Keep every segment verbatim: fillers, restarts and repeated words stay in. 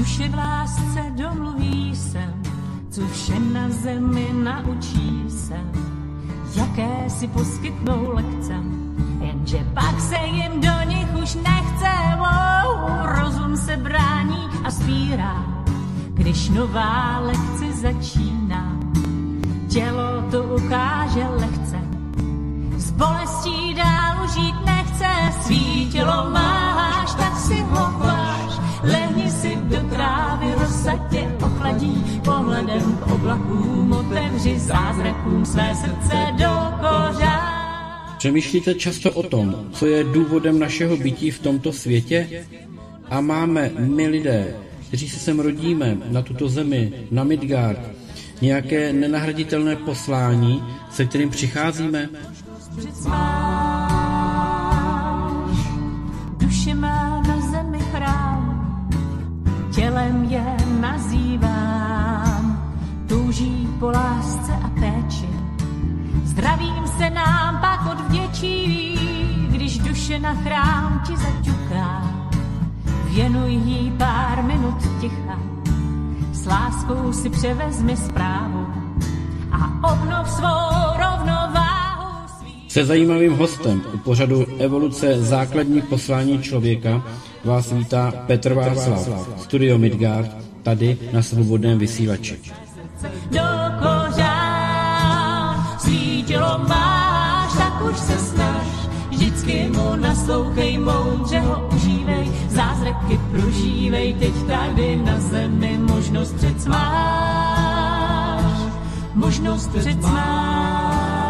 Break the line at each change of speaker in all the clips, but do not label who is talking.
Duše v lásce domluví se, co vše na zemi naučí se, jaké si poskytnou lekce, jenže pak se jim do nich už nechce. Wow, rozum se brání a spírá, když nová lekce začíná. Tělo to ukáže lehce, s bolestí dál žít nechce. Svý tělo máš, tak si ho váž, lehni si do trávy, rosa tě ochladí, pohledem k oblakům otevři zázrakům své srdce do kořán.
Přemýšlíte často o tom, co je důvodem našeho bytí v tomto světě? A máme my lidé, kteří se sem rodíme na tuto zemi, na Midgard, nějaké nenahraditelné poslání, se kterým přicházíme?
Duše má na zemi chrám, tělem je nazývám, touží po lásce a péči, zdravím se nám pak odvděčí, když duše na chrám ti zaťuká, věnuj jí pár minut ticha, s láskou si převezmi zprávu a obnov svou rovnováhu.
Se zajímavým hostem u pořadu Evoluce základní poslání člověka vás vítá Petr Václav, Studio Midgard, tady na Svobodném vysílači.
Do kořán svítilo máš, tak už se snaž, vždycky mu naslouchej, moudře ho užívej, zázraky prožívej, teď tady na zemi možnost přec máš, možnost přec máš.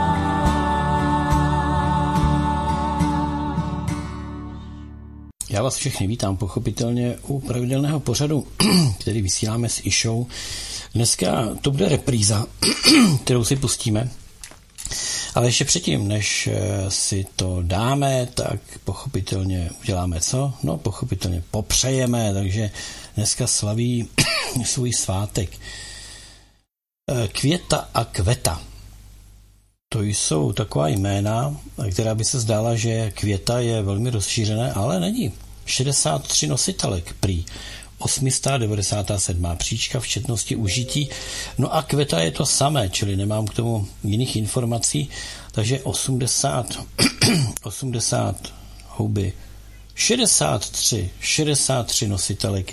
Já vás všechny vítám pochopitelně u pravidelného pořadu, který vysíláme s Išou. Dneska to bude repríza, kterou si pustíme. Ale ještě předtím, než si to dáme, tak pochopitelně uděláme co? No pochopitelně popřejeme, takže dneska slaví svůj svátek. Květa a Kveta. To jsou taková jména, která by se zdála, že Květa je velmi rozšířené, ale není. šedesát tři nositelek prý. osm set devadesát sedm příčka v četnosti užití. No a Kveta je to samé, čili nemám k tomu jiných informací, takže osmdesát, osmdesát houby, šedesát tři, šedesát tři nositelek.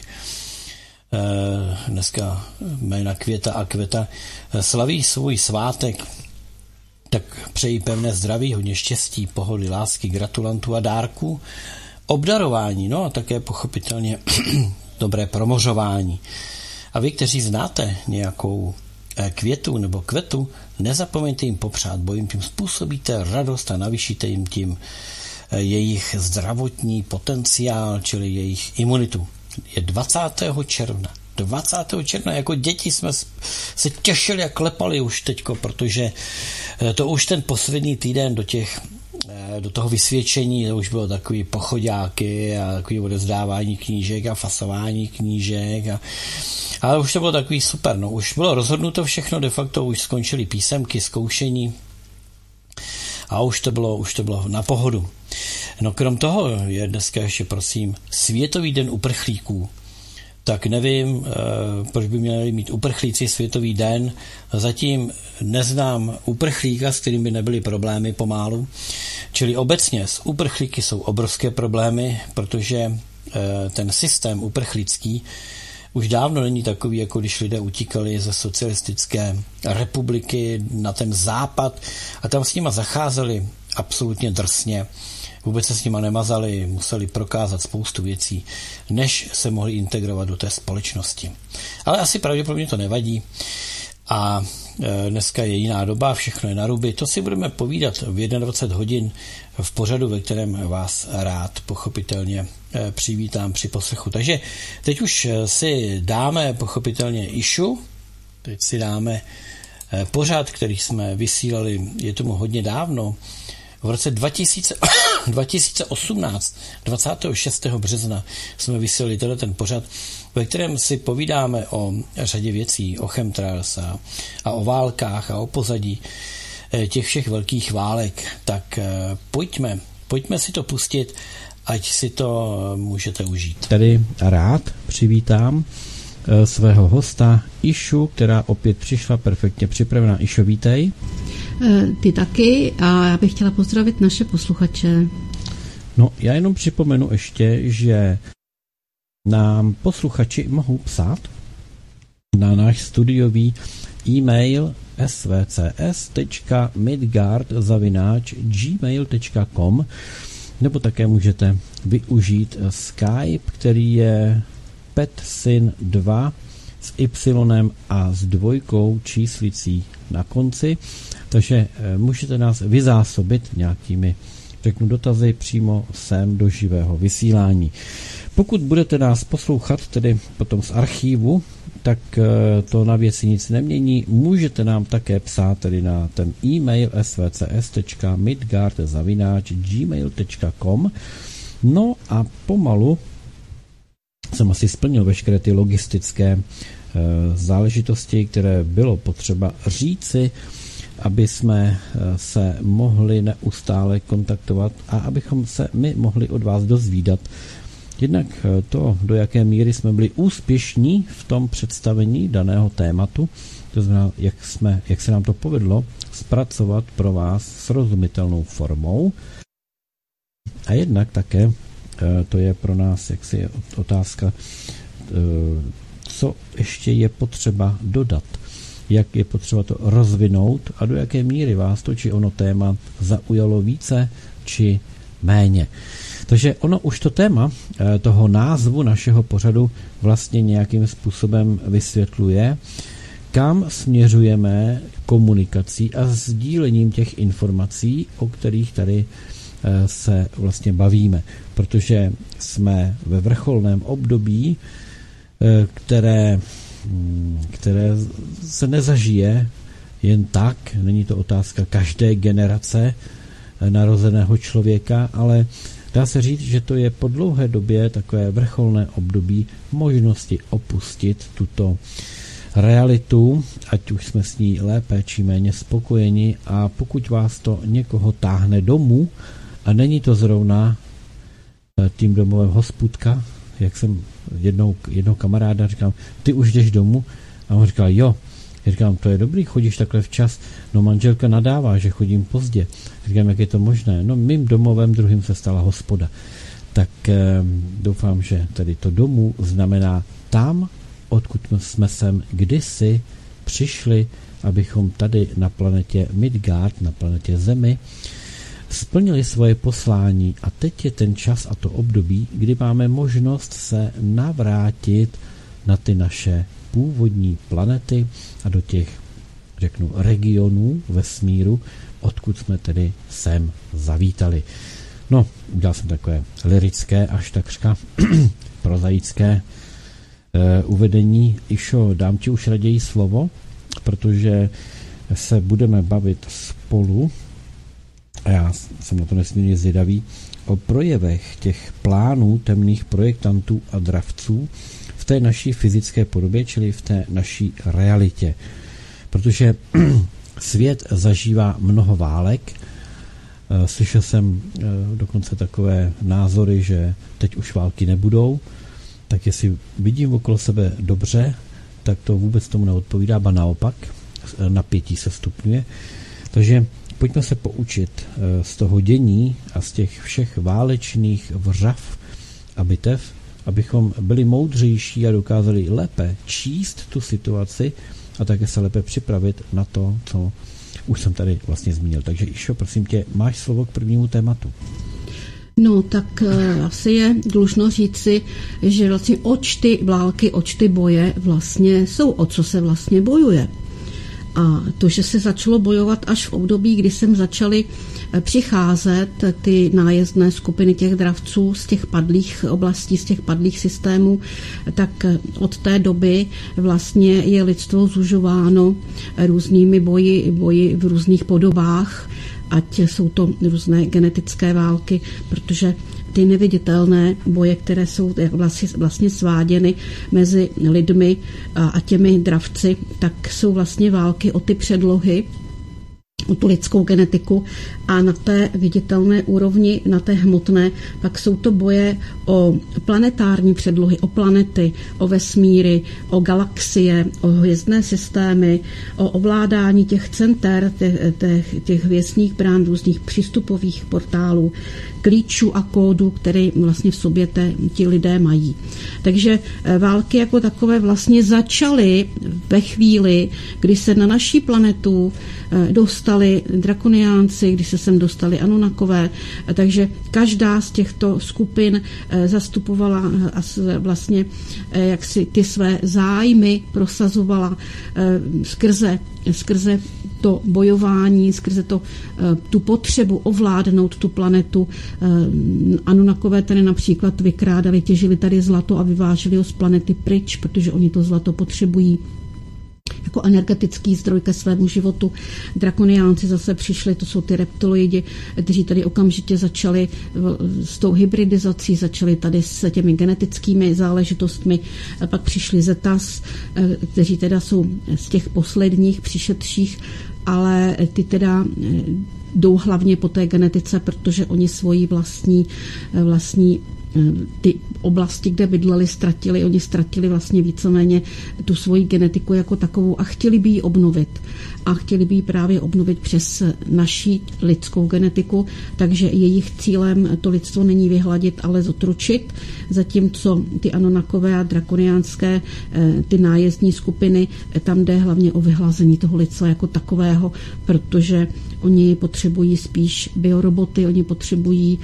Dneska jména Květa a Kveta slaví svůj svátek, tak přeji pevné zdraví, hodně štěstí, pohody, lásky, gratulantů a dárků, obdarování, no a také pochopitelně dobré promořování. A vy, kteří znáte nějakou květu nebo kvetu, nezapomeňte jim popřát, bo jim tím způsobíte radost a navýšíte jim tím jejich zdravotní potenciál, čili jejich imunitu. Je dvacátého června. dvacátého června, jako děti jsme se těšili a klepali už teďko, protože to už ten poslední týden do těch do toho vysvědčení, to už bylo takový pochoďáky a takový odezdávání knížek a fasování knížek a, ale už to bylo takový super, no už bylo rozhodnuto všechno, de facto už skončily písemky, zkoušení a už to bylo, už to bylo na pohodu. No krom toho je dneska ještě, prosím, Světový den uprchlíků. Tak nevím, proč by měli mít uprchlíci Světový den. Zatím neznám uprchlíka, s kterým by nebyly problémy pomálu. Čili obecně s uprchlíky jsou obrovské problémy, protože ten systém uprchlický už dávno není takový, jako když lidé utíkali ze socialistické republiky na ten západ a tam s nima zacházeli absolutně drsně. Vůbec se s nima nemazali, museli prokázat spoustu věcí, než se mohli integrovat do té společnosti. Ale asi pravděpodobně to nevadí a dneska je jiná doba, všechno je na ruby. To si budeme povídat v dvacet jedna hodin v pořadu, ve kterém vás rád pochopitelně přivítám při poslechu. Takže teď už si dáme pochopitelně Išu, teď si dáme pořad, který jsme vysílali, je tomu hodně dávno, v roce dva tisíce osmnáct, dvacátého šestého března, jsme vysílali tenhle ten pořad, ve kterém si povídáme o řadě věcí, o chemtrails a, a o válkách a o pozadí těch všech velkých válek. Tak pojďme, pojďme si to pustit, ať si to můžete užít.
Tady rád přivítám
svého hosta Išu, která opět přišla perfektně připravená. Išo, vítej.
Ty taky a já bych chtěla pozdravit naše posluchače.
No, já jenom připomenu ještě, že nám posluchači mohou psát na náš studiový e-mail s v c s tečka midgard zavináč gmail tečka com, nebo také můžete využít Skype, který je Petsyn dva s Y a s dvojkou číslicí na konci, takže můžete nás vyzásobit nějakými, řeknu, dotazy přímo sem do živého vysílání. Pokud budete nás poslouchat tedy potom z archívu, tak to na věci nic nemění. Můžete nám také psát tedy na ten e-mail s v c s tečka midgard zavináč gmail tečka com. No a pomalu jsem asi splnil veškeré ty logistické e, záležitosti, které bylo potřeba říci, aby jsme se mohli neustále kontaktovat a abychom se my mohli od vás dozvídat jednak to, do jaké míry jsme byli úspěšní v tom představení daného tématu, to znamená, jak, jsme, jak se nám to povedlo zpracovat pro vás srozumitelnou formou. A jednak také, to je pro nás jaksi otázka, co ještě je potřeba dodat, jak je potřeba to rozvinout a do jaké míry vás to či ono téma zaujalo více či méně. Takže ono už to téma toho názvu našeho pořadu vlastně nějakým způsobem vysvětluje, kam směřujeme komunikací a sdílením těch informací, o kterých tady se vlastně bavíme. Protože jsme ve vrcholném období, které, které se nezažije jen tak, není to otázka každé generace narozeného člověka, ale dá se říct, že to je po dlouhé době takové vrcholné období možnosti opustit tuto realitu, ať už jsme s ní lépe či méně spokojeni, a pokud vás to někoho táhne domů a není to zrovna tím domovem hospůdka, jak jsem jednou, jednou kamaráda říkám, ty už jdeš domů? A on říkal, jo. Já říkám, to je dobrý, chodíš takhle včas. No, manželka nadává, že chodím pozdě. Říkám, jak je to možné? No, mým domovem druhým se stala hospoda. Tak eh, doufám, že tady to domů znamená tam, odkud jsme sem kdysi přišli, abychom tady na planetě Midgard, na planetě Zemi, splnili svoje poslání, a teď je ten čas a to období, kdy máme možnost se navrátit na ty naše původní planety a do těch, řeknu, regionů vesmíru, odkud jsme tedy sem zavítali. No, udělal jsem takové lyrické, až takřka prozaické e, uvedení. Išo, dám ti už raději slovo, protože se budeme bavit spolu, a já jsem na to nesmírně zvědavý, o projevech těch plánů temných projektantů a dravců v té naší fyzické podobě, čili v té naší realitě. Protože svět zažívá mnoho válek. Slyšel jsem dokonce takové názory, že teď už války nebudou, tak jestli vidím okolo sebe dobře, tak to vůbec tomu neodpovídá, ba naopak, napětí se stupňuje. Takže pojďme se poučit z toho dění a z těch všech válečných vřav a bitev, abychom byli moudřejší a dokázali lépe číst tu situaci a také se lépe připravit na to, co už jsem tady vlastně zmínil. Takže Išo, prosím tě, máš slovo k prvnímu tématu.
No, tak uh, asi je dlužno říci, že vlastně oč ty války, oč ty boje vlastně jsou, o co se vlastně bojuje. A to, že se začalo bojovat až v období, kdy sem začaly přicházet ty nájezdné skupiny těch dravců z těch padlých oblastí, z těch padlých systémů, tak od té doby vlastně je lidstvo zužováno různými boji, boji v různých podobách, ať jsou to různé genetické války, protože ty neviditelné boje, které jsou vlastně, vlastně sváděny mezi lidmi a těmi dravci, tak jsou vlastně války o ty předlohy, tu lidskou genetiku a na té viditelné úrovni, na té hmotné, pak jsou to boje o planetární předlohy, o planety, o vesmíry, o galaxie, o hvězdné systémy, o ovládání těch center, těch, těch, těch hvězdných brán, různých přístupových portálů, klíčů a kódů, které vlastně v sobě te, ti lidé mají. Takže války jako takové vlastně začaly ve chvíli, kdy se na naší planetu dostali drakoniánci, kdy se sem dostali Anunnakové, takže každá z těchto skupin zastupovala a vlastně jak si ty své zájmy prosazovala skrze, skrze to bojování, skrze to, tu potřebu ovládnout tu planetu. Anunnakové tady například vykrádali, těžili tady zlato a vyváželi ho z planety pryč, protože oni to zlato potřebují jako energetický zdroj ke svému životu. Drakoniánci zase přišli, to jsou ty reptiloidi, kteří tady okamžitě začali s tou hybridizací, začali tady s těmi genetickými záležitostmi, a pak přišli Zetas, kteří teda jsou z těch posledních přišedších, ale ty teda jdou hlavně po té genetice, protože oni svoji vlastní, vlastní ty oblasti, kde bydleli, ztratili, oni ztratili vlastně víceméně tu svoji genetiku jako takovou a chtěli by ji obnovit. A chtěli by ji právě obnovit přes naší lidskou genetiku, takže jejich cílem to lidstvo není vyhladit, ale zotročit, zatímco ty Anunnakové a drakoniánské, ty nájezdní skupiny, tam jde hlavně o vyhlazení toho lidstva jako takového, protože oni potřebují spíš bioroboty, oni potřebují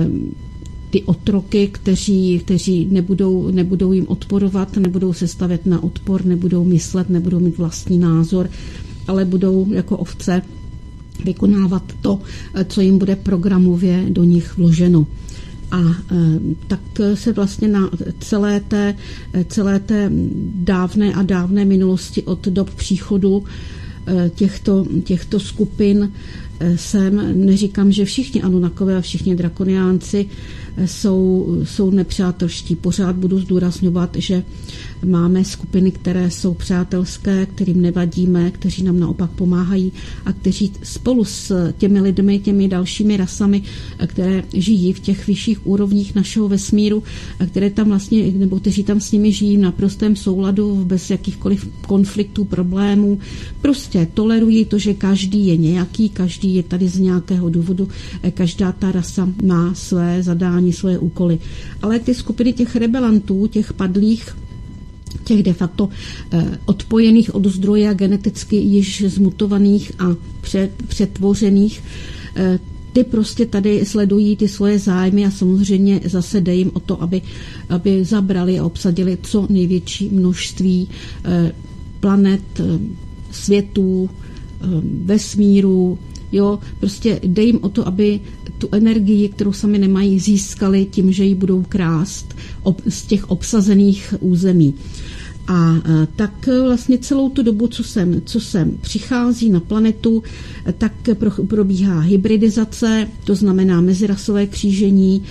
ty otroky, kteří, kteří nebudou, nebudou jim odporovat, nebudou se stavět na odpor, nebudou myslet, nebudou mít vlastní názor, ale budou jako ovce vykonávat to, co jim bude programově do nich vloženo. A tak se vlastně na celé té, celé té dávné a dávné minulosti od dob příchodu těchto, těchto skupin sem, neříkám, že všichni Anunnakové a všichni drakoniánci jsou, jsou nepřátelští. Pořád budu zdůrazňovat, že máme skupiny, které jsou přátelské, kterým nevadíme, kteří nám naopak pomáhají a kteří spolu s těmi lidmi, těmi dalšími rasami, které žijí v těch vyšších úrovních našeho vesmíru, a které tam vlastně, nebo kteří tam s nimi žijí v naprostém souladu, bez jakýchkoliv konfliktů, problémů, prostě tolerují to, že každý je nějaký, každý je tady z nějakého důvodu, každá ta rasa má své zadání, své úkoly. Ale ty skupiny těch rebelantů, těch padlých, těch de facto odpojených od zdroje a geneticky již zmutovaných a přetvořených, ty prostě tady sledují ty svoje zájmy a samozřejmě zase jde jim o to, aby, aby zabrali a obsadili co největší množství planet, světů, vesmíru. Jo, prostě jde jim o to, aby tu energii, kterou sami nemají, získali tím, že ji budou krást z těch obsazených území. A tak vlastně celou tu dobu, co sem, co sem přichází na planetu, tak probíhá hybridizace, to znamená mezirasové křížení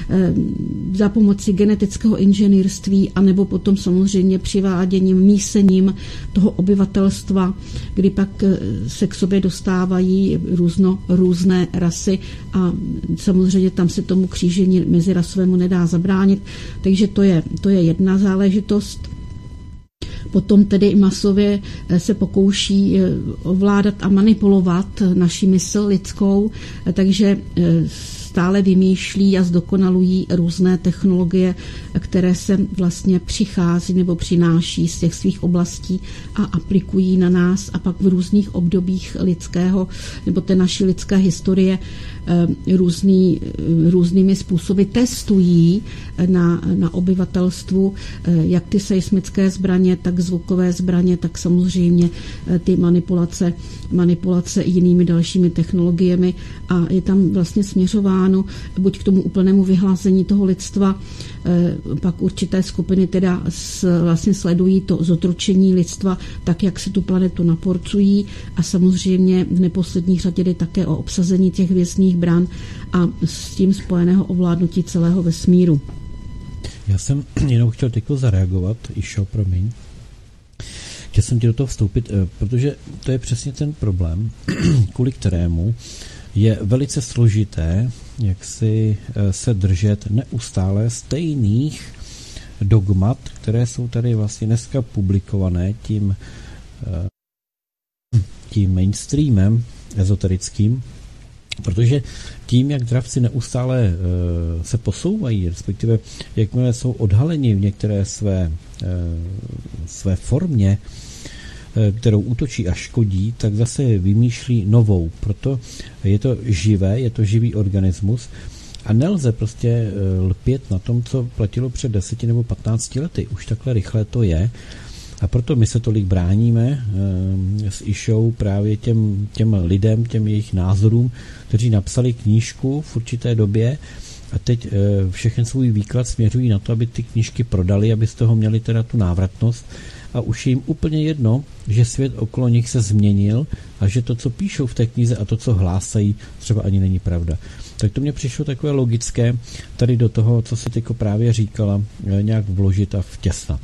za pomoci genetického inženýrství, anebo potom samozřejmě přiváděním, mísením toho obyvatelstva, kdy pak se k sobě dostávají různo, různé rasy a samozřejmě tam se tomu křížení mezirasovému nedá zabránit, takže to je, to je jedna záležitost. Potom tedy masově se pokouší ovládat a manipulovat naši mysl lidskou, takže stále vymýšlí a zdokonalují různé technologie, které se vlastně přichází nebo přináší z těch svých oblastí a aplikují na nás a pak v různých obdobích lidského nebo té naší lidské historie různý, různými způsoby testují na, na obyvatelstvu jak ty seismické zbraně, tak zvukové zbraně, tak samozřejmě ty manipulace, manipulace jinými dalšími technologiemi a je tam vlastně směřováno buď k tomu úplnému vyhlazení toho lidstva, pak určité skupiny teda vlastně sledují to zotročení lidstva tak, jak se tu planetu naporcují a samozřejmě v neposlední řadě jde také o obsazení těch hvězdných brán a s tím spojeného ovládnutí celého vesmíru.
Já jsem jenom chtěl teď zareagovat, Išo, promiň. chtěl jsem ti do toho vstoupit, protože to je přesně ten problém, kvůli kterému je velice složité, jak si se držet neustále stejných dogmat, které jsou tady vlastně dneska publikované tím, tím mainstreamem ezoterickým, protože tím, jak dravci neustále uh, se posouvají, respektive jakmile jsou odhaleni v některé své, uh, své formě, uh, kterou útočí a škodí, tak zase vymýšlí novou. Proto je to živé, je to živý organismus a nelze prostě uh, lpět na tom, co platilo před deseti nebo patnácti lety. Už takhle rychle to je. A proto my se tolik bráníme e, s Išou právě těm, těm lidem, těm jejich názorům, kteří napsali knížku v určité době a teď e, všechen svůj výklad směřují na to, aby ty knížky prodali, aby z toho měli teda tu návratnost a už je jim úplně jedno, že svět okolo nich se změnil a že to, co píšou v té knize a to, co hlásají, třeba ani není pravda. Tak to mně přišlo takové logické tady do toho, co si tyko právě říkala, e, nějak vložit a vtěsnat.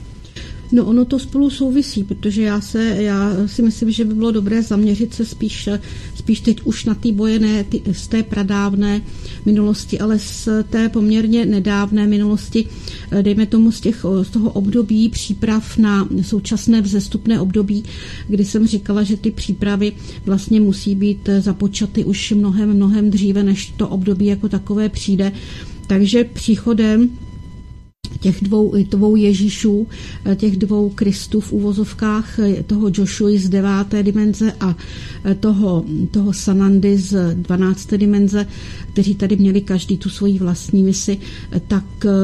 No ono to spolu souvisí, protože já, se, já si myslím, že by bylo dobré zaměřit se spíš, spíš teď už na ty boje ne ty, z té pradávné minulosti, ale z té poměrně nedávné minulosti, dejme tomu z, těch, z toho období příprav na současné vzestupné období, kdy jsem říkala, že ty přípravy vlastně musí být započaty už mnohem, mnohem dříve, než to období jako takové přijde. Takže příchodem těch dvou, dvou Ježíšů, těch dvou Kristů v uvozovkách, toho Joshua z deváté dimenze a toho, toho Sanandy z dvanácté dimenze, kteří tady měli každý tu svoji vlastní misi, tak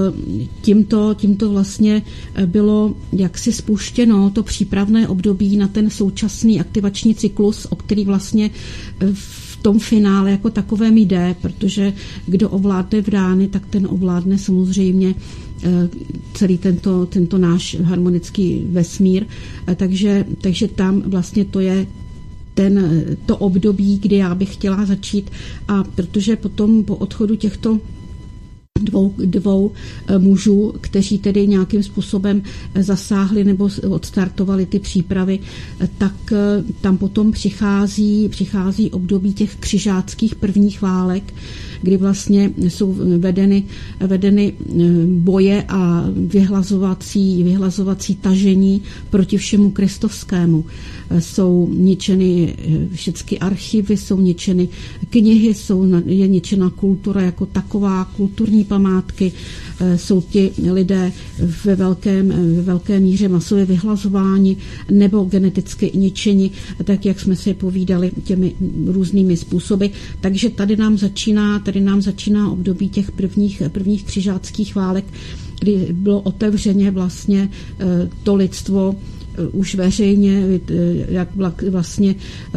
tímto, tímto vlastně bylo jaksi spuštěno to přípravné období na ten současný aktivační cyklus, o který vlastně v tom finále jako takovém jde, protože kdo ovládne vrány, tak ten ovládne samozřejmě celý tento, tento náš harmonický vesmír. Takže, takže tam vlastně to je ten, to období, kdy já bych chtěla začít a protože potom po odchodu těchto dvou, dvou mužů, kteří tedy nějakým způsobem zasáhli nebo odstartovali ty přípravy, tak tam potom přichází, přichází období těch křižáckých prvních válek, kdy vlastně jsou vedeny, vedeny boje a vyhlazovací, vyhlazovací tažení proti všemu kristovskému. Jsou ničeny všechny archivy, jsou ničeny knihy, jsou, je ničena kultura jako taková, kulturní památky, jsou ti lidé ve velkém, ve velké míře masově vyhlazováni nebo geneticky ničeni, tak jak jsme si povídali těmi různými způsoby. Takže tady nám začíná, tady nám začíná období těch prvních, prvních křižáckých válek, kdy bylo otevřeně vlastně to lidstvo už veřejně, jak vlastně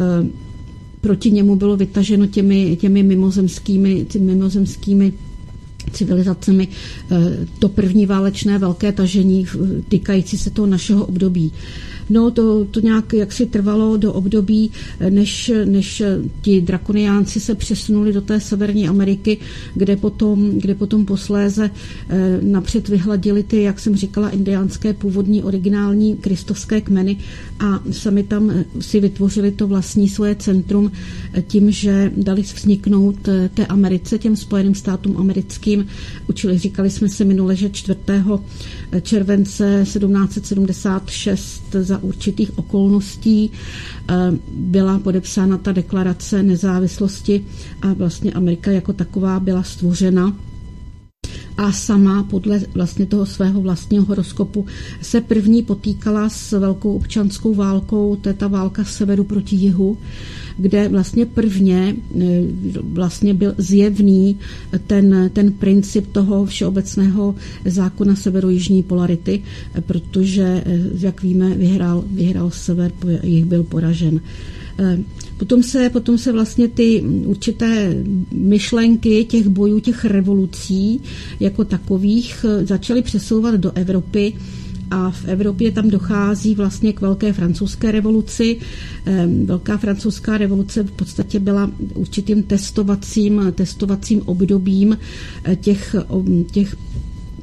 proti němu bylo vytaženo těmi, těmi mimozemskými, těmi mimozemskými civilizacemi to první válečné velké tažení týkající se toho našeho období. No to, to nějak jaksi trvalo do období, než, než ti drakoniánci se přesunuli do té Severní Ameriky, kde potom, kde potom posléze eh, napřed vyhladili ty, jak jsem říkala, indiánské původní originální kristovské kmeny a sami tam si vytvořili to vlastní svoje centrum tím, že dali vzniknout té Americe, těm Spojeným státům americkým. Učili, říkali jsme si minule, že čtvrtého července sedmnáct set sedmdesát šest za určitých okolností byla podepsána ta deklarace nezávislosti a vlastně Amerika jako taková byla stvořena a sama podle vlastně toho svého vlastního horoskopu se první potýkala s velkou občanskou válkou, to je ta válka z severu proti jihu, kde vlastně prvně vlastně byl zjevný ten, ten princip toho všeobecného zákona severojižní polarity, protože, jak víme, vyhrál, vyhrál sever, jich byl poražen. Potom se, potom se vlastně ty určité myšlenky těch bojů, těch revolucí jako takových začaly přesouvat do Evropy a v Evropě tam dochází vlastně k velké francouzské revoluci. Velká francouzská revoluce v podstatě byla určitým testovacím, testovacím obdobím těch, těch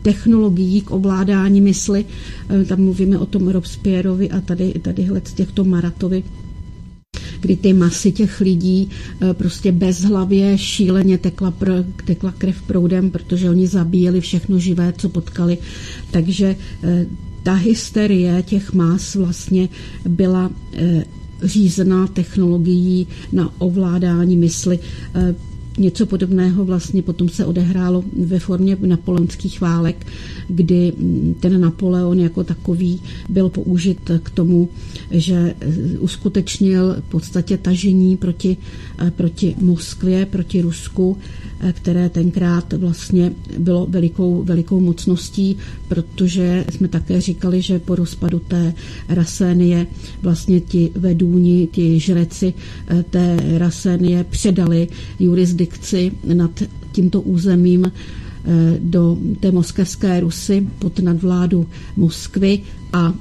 technologií k ovládání mysli. Tam mluvíme o tom Robespierrovi a tady, tadyhle z těchto Maratovi, kdy ty masy těch lidí prostě bezhlavě, šíleně tekla, pr, tekla krev proudem, protože oni zabíjeli všechno živé, co potkali. Takže ta hysterie těch mas vlastně byla řízená technologií na ovládání mysli. Něco podobného vlastně potom se odehrálo ve formě napoleonských válek, kdy ten Napoleon jako takový byl použit k tomu, že uskutečnil v podstatě tažení proti, proti Moskvě, proti Rusku, které tenkrát vlastně bylo velikou, velikou mocností, protože jsme také říkali, že po rozpadu té Rasénie vlastně ti vedůni, ti žreci té Rasénie předali jurisdikci nad tímto územím do té moskevské Rusy pod nadvládu Moskvy a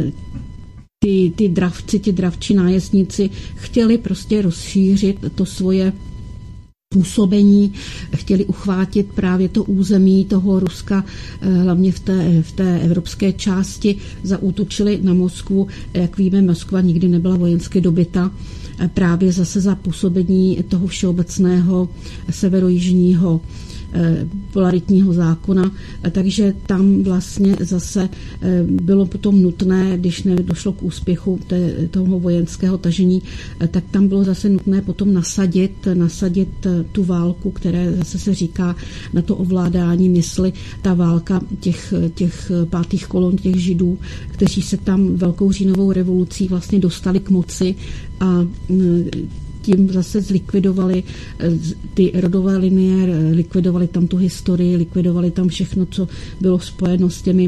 ty, ty dravci, ti dravči nájezdníci chtěli prostě rozšířit to svoje působení, chtěli uchvátit právě to území toho Ruska, hlavně v té, v té evropské části, zaútočili na Moskvu. Jak víme, Moskva nikdy nebyla vojensky dobyta, právě zase za působení toho všeobecného severojižního polaritního zákona, takže tam vlastně zase bylo potom nutné, když nedošlo k úspěchu té, toho vojenského tažení, tak tam bylo zase nutné potom nasadit, nasadit tu válku, které zase se říká na to ovládání mysli, ta válka těch, těch pátých kolon, těch židů, kteří se tam velkou říjnovou revolucí vlastně dostali k moci a tím zase zlikvidovali ty rodové linie, likvidovali tam tu historii, likvidovali tam všechno, co bylo spojeno s těmi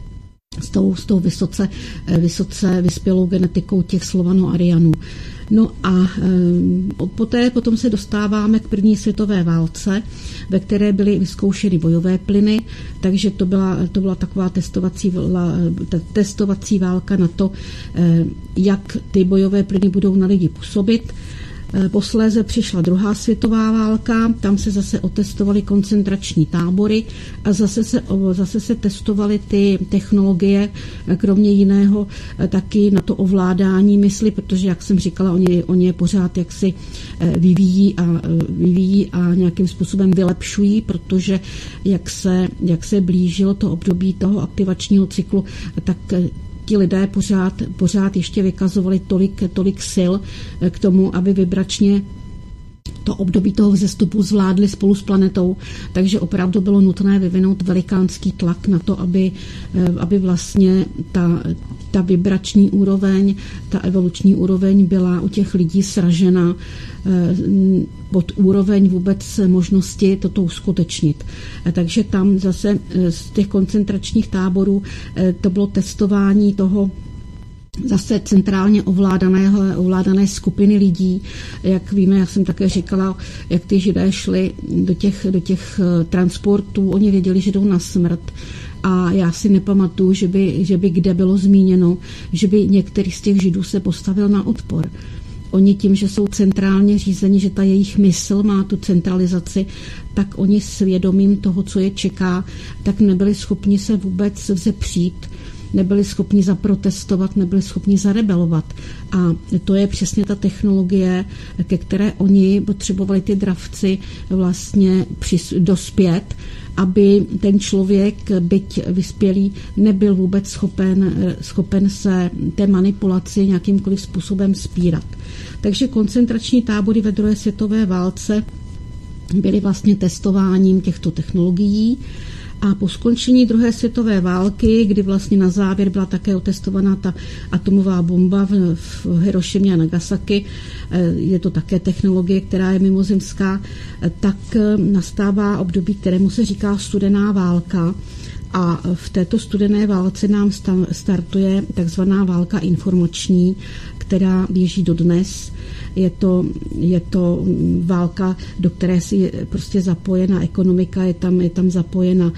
s tou, s tou vysoce, vysoce vyspělou genetikou těch Slovano-Arianů. No a e, poté potom se dostáváme k první světové válce, ve které byly vyzkoušeny bojové plyny, takže to byla, to byla taková testovací, testovací válka na to, e, jak ty bojové plyny budou na lidi působit. Posléze přišla druhá světová válka, tam se zase otestovaly koncentrační tábory a zase se, zase se testovaly ty technologie, kromě jiného taky na to ovládání mysli, protože, jak jsem říkala, oni, oni je pořád jaksi vyvíjí a, vyvíjí a nějakým způsobem vylepšují, protože jak se, jak se blížilo to období toho aktivačního cyklu, tak ti lidé pořád, pořád ještě vykazovali tolik, tolik sil k tomu, aby vibračně to období toho vzestupu zvládli spolu s planetou, takže opravdu bylo nutné vyvinout velikánský tlak na to, aby, aby vlastně ta, ta vibrační úroveň, ta evoluční úroveň byla u těch lidí sražena pod úroveň vůbec možnosti toto uskutečnit. Takže tam zase z těch koncentračních táborů to bylo testování toho zase centrálně ovládaného, ovládané skupiny lidí. Jak víme, já jsem také říkala, jak ty Židé šli do těch, do těch transportů, oni věděli, že jdou na smrt. A já si nepamatuju, že by, že by kde bylo zmíněno, že by některý z těch Židů se postavil na odpor. Oni tím, že jsou centrálně řízeni, že ta jejich mysl má tu centralizaci, tak oni svědomím toho, co je čeká, tak nebyli schopni se vůbec vzepřít, nebyli schopni zaprotestovat, nebyli schopni zarebelovat. A to je přesně ta technologie, ke které oni potřebovali ty dravci vlastně dospět, aby ten člověk, byť vyspělý, nebyl vůbec schopen, schopen se té manipulaci nějakýmkoliv způsobem spírat. Takže koncentrační tábory ve druhé světové válce byly vlastně testováním těchto technologií. A po skončení druhé světové války, kdy vlastně na závěr byla také otestovaná ta atomová bomba v, v Hirošimě a Nagasaki, je to také technologie, která je mimozemská, tak nastává období, kterému se říká studená válka. A v této studené válce nám startuje takzvaná válka informační, která běží dodnes. Je to, je to válka, do které si je prostě zapojena ekonomika, je tam, je tam zapojena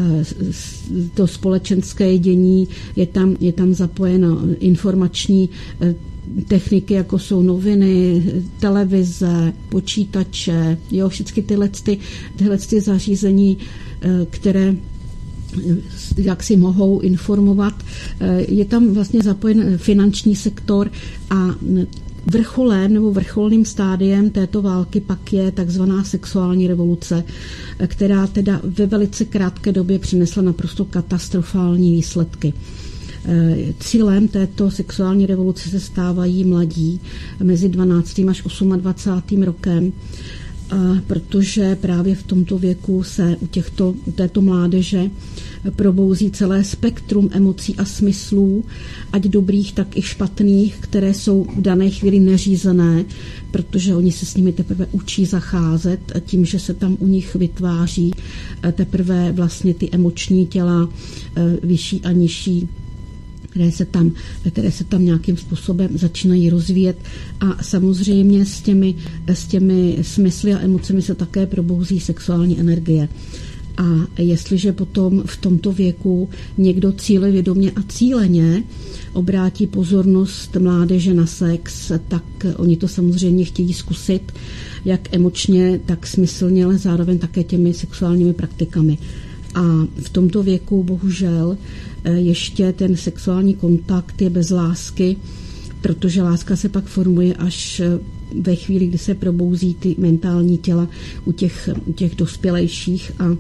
to společenské dění, je tam, je tam zapojena informační techniky, jako jsou noviny, televize, počítače, jo, všechny tyhle, ty, tyhle ty zařízení, které jak si mohou informovat. Je tam vlastně zapojen finanční sektor a vrcholem nebo vrcholným stádiem této války pak je takzvaná sexuální revoluce, která teda ve velice krátké době přinesla naprosto katastrofální výsledky. Cílem této sexuální revoluce se stávají mladí mezi dvanáctým až dvacátým osmým rokem, protože právě v tomto věku se u, těchto, u této mládeže probouzí celé spektrum emocí a smyslů, ať dobrých, tak i špatných, které jsou v dané chvíli neřízené, protože oni se s nimi teprve učí zacházet tím, že se tam u nich vytváří teprve vlastně ty emoční těla vyšší a nižší, které se tam, které se tam nějakým způsobem začínají rozvíjet a samozřejmě s těmi, s těmi smysly a emocemi se také probouzí sexuální energie. A jestliže potom v tomto věku někdo cílevědomě a cíleně obrátí pozornost mládeže na sex, tak oni to samozřejmě chtějí zkusit, jak emočně, tak smyslně, ale zároveň také těmi sexuálními praktikami. A v tomto věku bohužel ještě ten sexuální kontakt je bez lásky, protože láska se pak formuje až ve chvíli, kdy se probouzí ty mentální těla u těch, u těch dospělejších a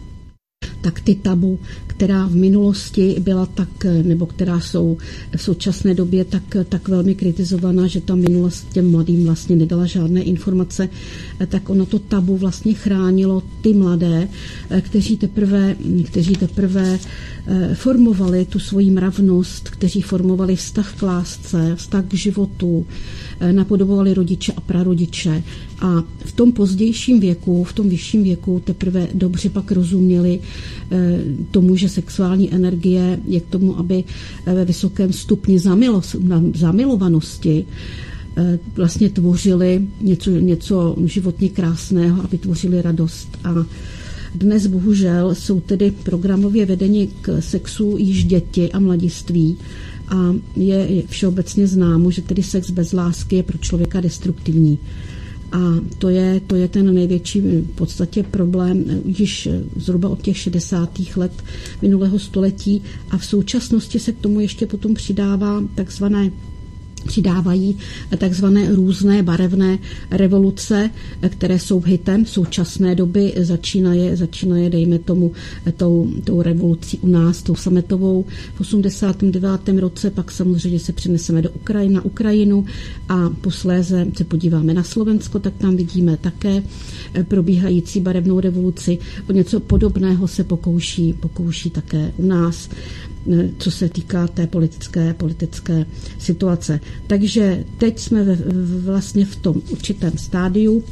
tak ty tabu, která v minulosti byla tak, nebo která jsou v současné době tak, tak velmi kritizovaná, že ta minulost těm mladým vlastně nedala žádné informace, tak ono to tabu vlastně chránilo ty mladé, kteří teprve, kteří teprve formovali tu svoji mravnost, kteří formovali vztah k lásce, vztah k životu, napodobovali rodiče a prarodiče a v tom pozdějším věku, v tom vyšším věku teprve dobře pak rozuměli tomu, že sexuální energie je k tomu, aby ve vysokém stupni zamilo, zamilovanosti vlastně tvořili něco, něco životně krásného, aby tvořili radost. A dnes bohužel jsou tedy programově vedeni k sexu již děti a mladiství a je všeobecně známo, že tedy sex bez lásky je pro člověka destruktivní. A to je, to je ten největší v podstatě problém již zhruba od těch šedesátých let minulého století a v současnosti se k tomu ještě potom přidává takzvané přidávají takzvané různé barevné revoluce, které jsou hitem v současné doby. Začínaje, začínaje dejme tomu, tou, tou revolucí u nás, tou sametovou v osmdesátém devátém roce, pak samozřejmě se přeneseme do Ukrajiny, na Ukrajinu a posléze se podíváme na Slovensko, tak tam vidíme také probíhající barevnou revoluci. O něco podobného se pokouší, pokouší také u nás, co se týká té politické, politické situace. Takže teď jsme ve, vlastně v tom určitém stádiu,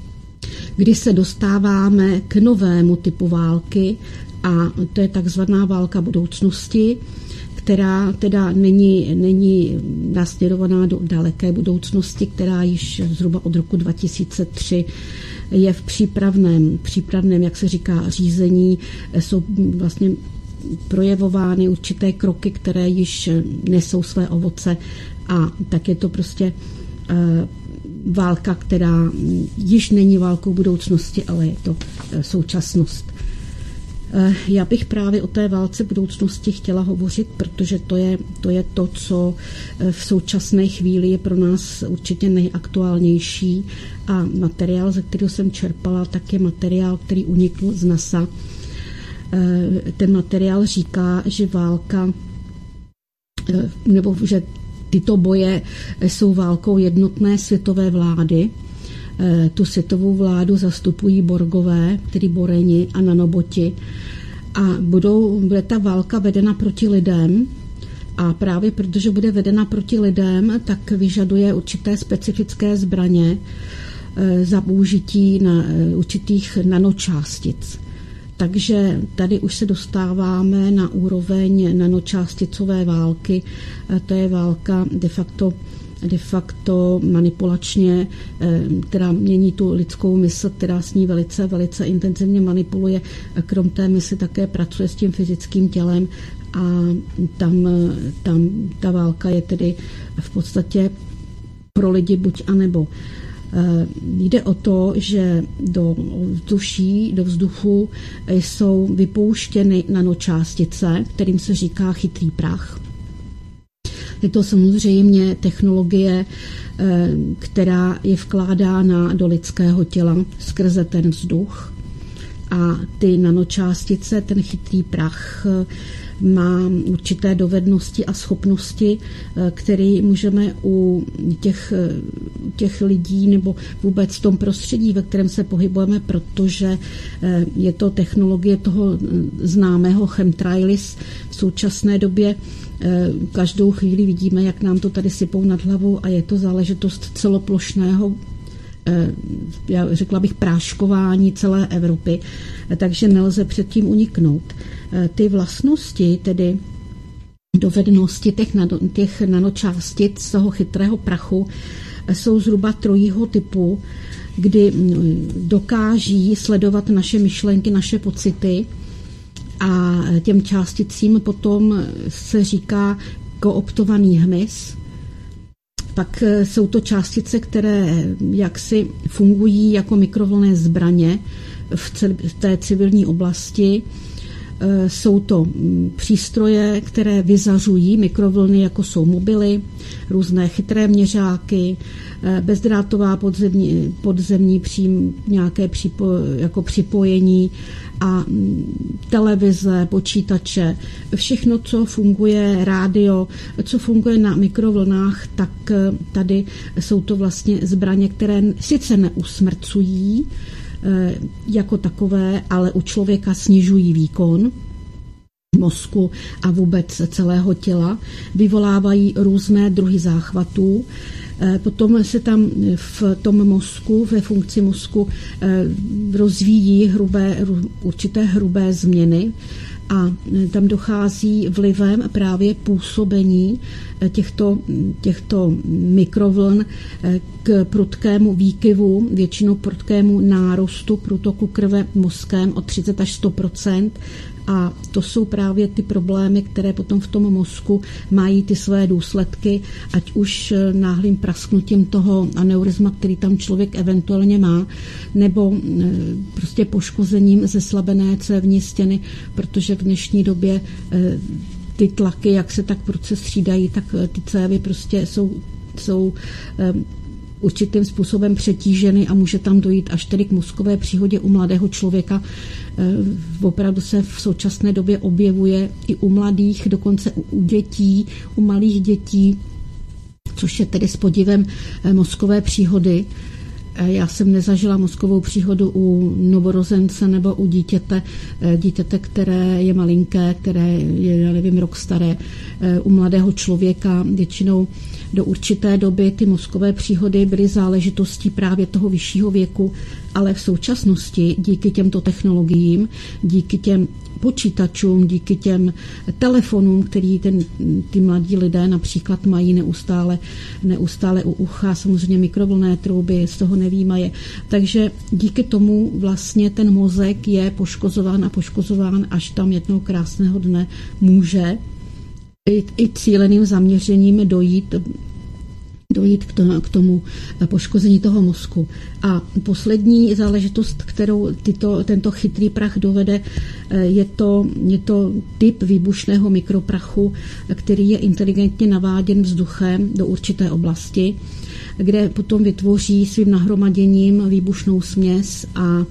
kdy se dostáváme k novému typu války a to je takzvaná válka budoucnosti, která teda není, není nasměrovaná do daleké budoucnosti, která již zhruba od roku dva tisíce tři je v přípravném, přípravném, jak se říká, řízení, jsou vlastně projevovány určité kroky, které již nesou své ovoce a tak je to prostě e, válka, která již není válkou budoucnosti, ale je to e, současnost. E, já bych právě o té válce budoucnosti chtěla hovořit, protože to je, to je to, co v současné chvíli je pro nás určitě nejaktuálnější a materiál, ze kterého jsem čerpala, tak je materiál, který unikl z NASA. Ten materiál říká, že válka, nebo že tyto boje jsou válkou jednotné světové vlády. Tu světovou vládu zastupují Borgové, tedy Boreni a nanoboti. A budou, bude ta válka vedena proti lidem. A právě protože bude vedena proti lidem, tak vyžaduje určité specifické zbraně za použití na určitých nanočástic. Takže tady už se dostáváme na úroveň nanočásticové války. To je válka de facto, de facto manipulačně, která mění tu lidskou mysl, která s ní velice, velice intenzivně manipuluje. Krom té mysli také pracuje s tím fyzickým tělem a tam, tam ta válka je tedy v podstatě pro lidi buď a nebo. Jde o to, že do vzduší, do vzduchu jsou vypouštěny nanočástice, kterým se říká chytrý prach. Je to samozřejmě technologie, která je vkládána do lidského těla skrze ten vzduch. A ty nanočástice, ten chytrý prach, má určité dovednosti a schopnosti, které můžeme u těch, těch lidí nebo vůbec v tom prostředí, ve kterém se pohybujeme, protože je to technologie toho známého chemtrailis. V současné době každou chvíli vidíme, jak nám to tady sypou nad hlavou a je to záležitost celoplošného, já řekla bych, práškování celé Evropy, takže nelze předtím uniknout. Ty vlastnosti, tedy dovednosti těch, nano, těch nanočástic z toho chytrého prachu jsou zhruba trojího typu, kdy dokáží sledovat naše myšlenky, naše pocity a těm částicím potom se říká kooptovaný hmyz. Pak jsou to částice, které jaksi fungují jako mikrovlnné zbraně v té civilní oblasti. Jsou to přístroje, které vyzařují mikrovlny, jako jsou mobily, různé chytré měřáky, bezdrátová podzemní, podzemní přím, nějaké připo, jako připojení a televize, počítače, všechno, co funguje, rádio, co funguje na mikrovlnách, tak tady jsou to vlastně zbraně, které sice neusmrcují jako takové, ale u člověka snižují výkon mozku a vůbec celého těla, vyvolávají různé druhy záchvatů. Potom se tam v tom mozku, ve funkci mozku rozvíjí hrubé, určité hrubé změny a tam dochází vlivem právě působení těchto, těchto mikrovln k prudkému výkyvu, většinou prudkému nárostu průtoku krve mozkem o třicet až sto procent. A to jsou právě ty problémy, které potom v tom mozku mají ty své důsledky, ať už náhlým prasknutím toho aneurizma, který tam člověk eventuálně má, nebo prostě poškozením zeslabené cévní stěny, protože v dnešní době ty tlaky, jak se tak prudce střídají, tak ty cévy prostě jsou, jsou určitým způsobem přetíženy a může tam dojít až tedy k mozkové příhodě u mladého člověka. Opravdu se v současné době objevuje i u mladých, dokonce u dětí, u malých dětí, což je tedy s podivem mozkové příhody. Já jsem nezažila mozkovou příhodu u novorozence nebo u dítěte, dítěte, které je malinké, které je, já nevím, rok staré. U mladého člověka většinou do určité doby ty mozkové příhody byly záležitostí právě toho vyššího věku, ale v současnosti díky těmto technologiím, díky těm počítačům, díky těm telefonům, který ten, ty mladí lidé například mají neustále, neustále u ucha, samozřejmě mikrovlnné trouby, z toho nevímaje. Takže díky tomu vlastně ten mozek je poškozován a poškozován, až tam jednou krásného dne může i, i cíleným zaměřením dojít dojít k tomu poškození toho mozku. A poslední záležitost, kterou tyto, tento chytrý prach dovede, je to, je to typ výbušného mikroprachu, který je inteligentně naváděn vzduchem do určité oblasti, kde potom vytvoří svým nahromaděním výbušnou směs a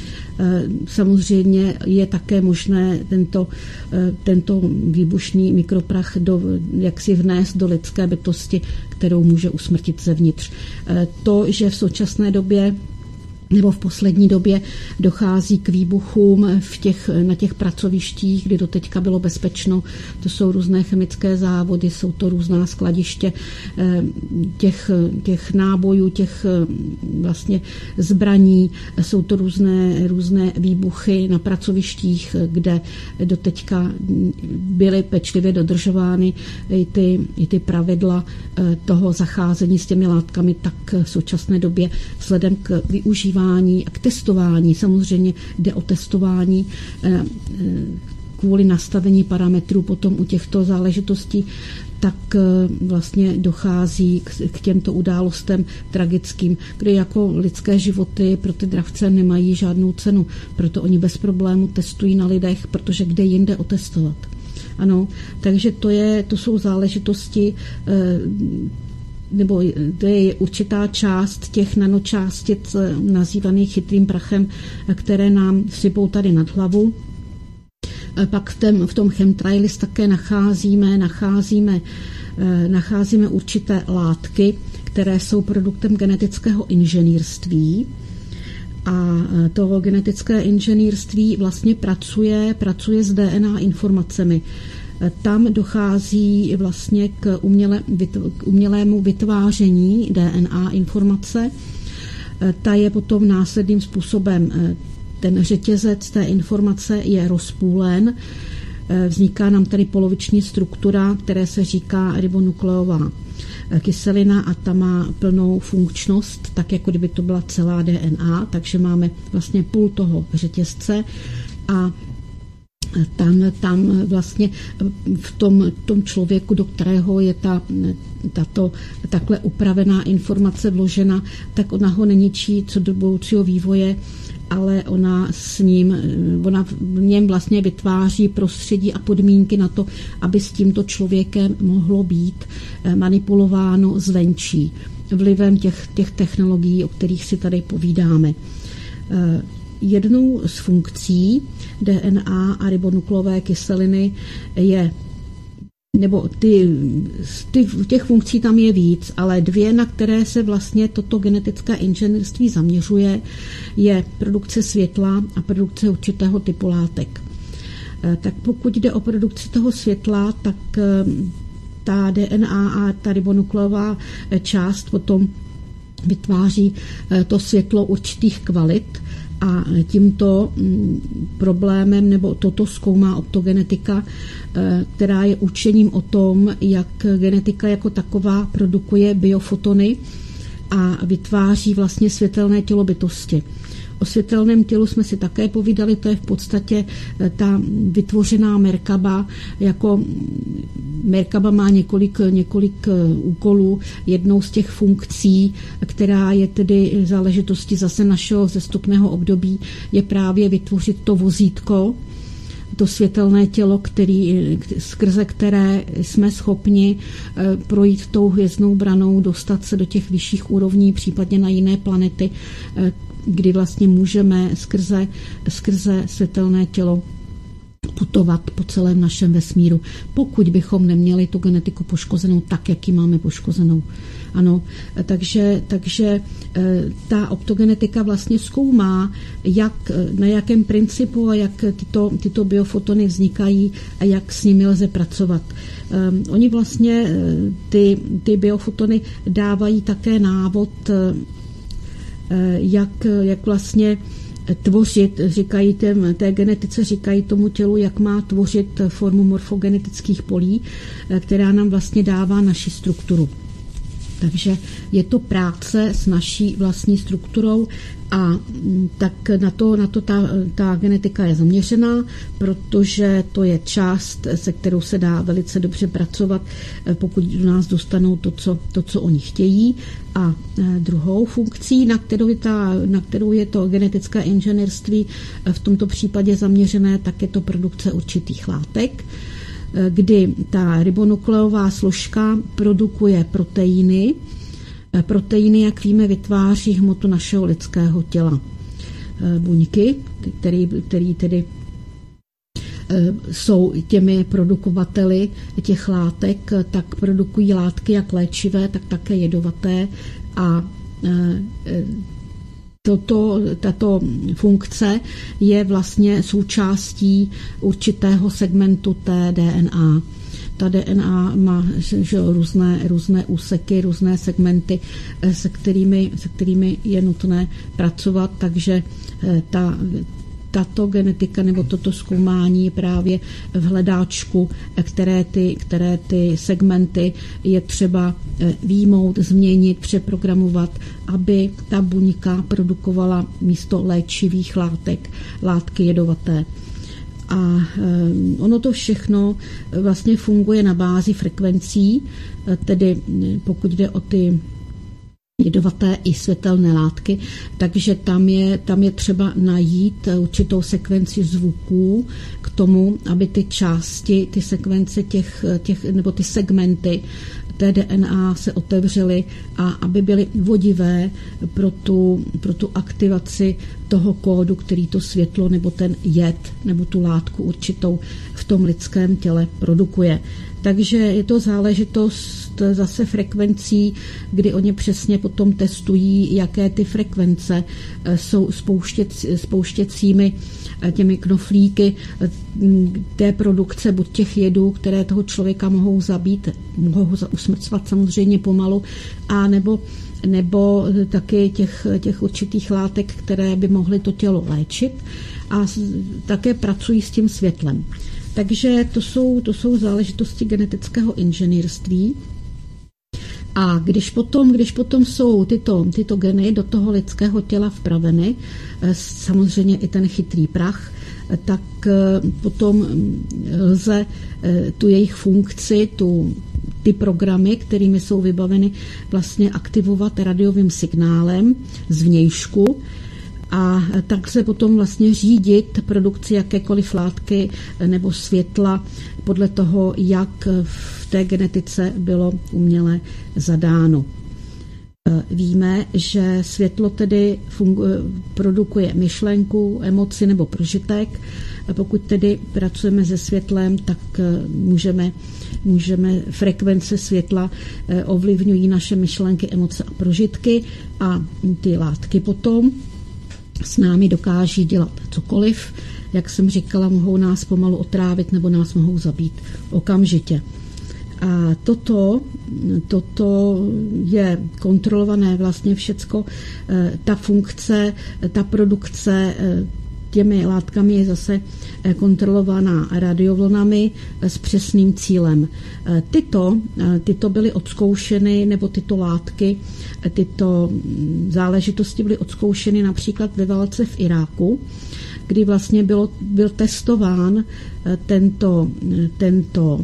samozřejmě je také možné tento, tento výbušný mikroprach do, jak si vnést do lidské bytosti, kterou může usmrtit zevnitř. To, že v současné době nebo v poslední době dochází k výbuchům v těch, na těch pracovištích, kdy doteďka bylo bezpečno. To jsou různé chemické závody, jsou to různá skladiště těch, těch nábojů, těch vlastně zbraní, jsou to různé, různé výbuchy na pracovištích, kde doteďka byly pečlivě dodržovány i ty, i ty pravidla toho zacházení s těmi látkami, tak v současné době vzhledem k využívání a k testování, samozřejmě jde o testování kvůli nastavení parametrů potom u těchto záležitostí, tak vlastně dochází k těmto událostem tragickým, kde jako lidské životy pro ty dravce nemají žádnou cenu. Proto oni bez problému testují na lidech, protože kde jinde otestovat. Ano, takže to, je, to jsou záležitosti, nebo to je určitá část těch nanočástic nazývaných chytrým prachem, které nám sypou tady nad hlavu. Pak v, tém, v tom chemtrails také nacházíme, nacházíme, nacházíme určité látky, které jsou produktem genetického inženýrství. A to genetické inženýrství vlastně pracuje, pracuje s D N A informacemi. Tam dochází vlastně k, uměle, k umělému vytváření D N A informace. Ta je potom následným způsobem, ten řetězec té informace je rozpůlen. Vzniká nám tady poloviční struktura, které se říká ribonukleová kyselina a ta má plnou funkčnost, tak jako kdyby to byla celá D N A, takže máme vlastně půl toho řetězce a tam, tam vlastně v tom, tom člověku, do kterého je ta, tato takhle upravená informace vložena, tak ona ho neničí co do budoucího vývoje, ale ona s ním, ona v něm vlastně vytváří prostředí a podmínky na to, aby s tímto člověkem mohlo být manipulováno zvenčí vlivem těch, těch technologií, o kterých si tady povídáme. Jednou z funkcí D N A a ribonukleové kyseliny je, nebo ty, ty, těch funkcí tam je víc, ale dvě, na které se vlastně toto genetické inženýrství zaměřuje, je produkce světla a produkce určitého typu látek. Tak pokud jde o produkci toho světla, tak ta D N A a ta ribonukleová část potom vytváří to světlo určitých kvalit a tímto problémem, nebo toto zkoumá optogenetika, která je učením o tom, jak genetika jako taková produkuje biofotony a vytváří vlastně světelné tělo bytosti. O světelném tělu jsme si také povídali, to je v podstatě ta vytvořená Merkaba. Jako Merkaba má několik, několik úkolů. Jednou z těch funkcí, která je tedy záležitosti zase našeho zestupného období, je právě vytvořit to vozítko, to světelné tělo, který, skrze které jsme schopni projít tou hvězdnou branou, dostat se do těch vyšších úrovní, případně na jiné planety, kdy vlastně můžeme skrze, skrze světelné tělo putovat po celém našem vesmíru, pokud bychom neměli tu genetiku poškozenou tak, jak ji máme poškozenou. Ano, takže, takže ta optogenetika vlastně zkoumá, jak, na jakém principu a jak tyto, tyto biofotony vznikají a jak s nimi lze pracovat. Um, oni vlastně ty, ty biofotony dávají také návod, jak, jak vlastně tvořit, říkají tém, té genetice, říkají tomu tělu, jak má tvořit formu morfogenetických polí, která nám vlastně dává naši strukturu. Takže je to práce s naší vlastní strukturou a tak na to, na to ta, ta genetika je zaměřená, protože to je část, se kterou se dá velice dobře pracovat, pokud do nás dostanou to, co, to, co oni chtějí. A druhou funkcí, na kterou je, ta, na kterou je to genetické inženýrství v tomto případě zaměřené, tak je to produkce určitých látek, kdy ta ribonukleová složka produkuje proteiny. Proteiny, jak víme, vytváří hmotu našeho lidského těla. Buňky, který, který tedy jsou těmi produkovateli těch látek, tak produkují látky jak léčivé, tak také jedovaté a Toto, tato funkce je vlastně součástí určitého segmentu té D N A. Ta D N A má že, různé, různé úseky, různé segmenty, se kterými, se kterými je nutné pracovat, takže ta, tato genetika nebo toto zkoumání je právě v hledáčku, které ty, které ty segmenty je třeba výjmout, změnit, přeprogramovat, aby ta buňka produkovala místo léčivých látek látky jedovaté. A ono to všechno vlastně funguje na bázi frekvencí, tedy pokud jde o ty jedovaté i světelné látky, takže tam je, tam je třeba najít určitou sekvenci zvuků k tomu, aby ty části, ty sekvence těch, těch nebo ty segmenty té D N A se otevřely a aby byly vodivé pro tu, pro tu aktivaci toho kódu, který to světlo nebo ten jed nebo tu látku určitou v tom lidském těle produkuje. Takže je to záležitost zase frekvencí, kdy oni přesně potom testují, jaké ty frekvence jsou spouštěc, spouštěcími těmi knoflíky té produkce buď těch jedů, které toho člověka mohou zabít, mohou ho usmrcovat samozřejmě pomalu, a nebo nebo taky těch, těch určitých látek, které by mohly to tělo léčit, a také pracují s tím světlem. Takže to jsou, to jsou záležitosti genetického inženýrství. A když potom, když potom jsou tyto, tyto geny do toho lidského těla vpraveny, samozřejmě i ten chytrý prach, tak potom lze tu jejich funkci, tu, ty programy, kterými jsou vybaveny, vlastně aktivovat radiovým signálem zvnějšku, a tak se potom vlastně řídit produkci jakékoliv látky nebo světla podle toho, jak v té genetice bylo uměle zadáno. Víme, že světlo tedy funguje, produkuje myšlenku, emoci nebo prožitek. Pokud tedy pracujeme se světlem, tak můžeme, můžeme frekvence světla ovlivňují naše myšlenky, emoce a prožitky, a ty látky potom s námi dokáží dělat cokoliv. Jak jsem říkala, mohou nás pomalu otrávit nebo nás mohou zabít okamžitě. A toto, toto je kontrolované vlastně všecko. Ta funkce, ta produkce těmi látkami je zase kontrolovaná radiovlnami s přesným cílem. Tyto, tyto byly odzkoušeny, nebo tyto látky, tyto záležitosti byly odzkoušeny například ve válce v Iráku, kdy vlastně bylo, byl testován tento, tento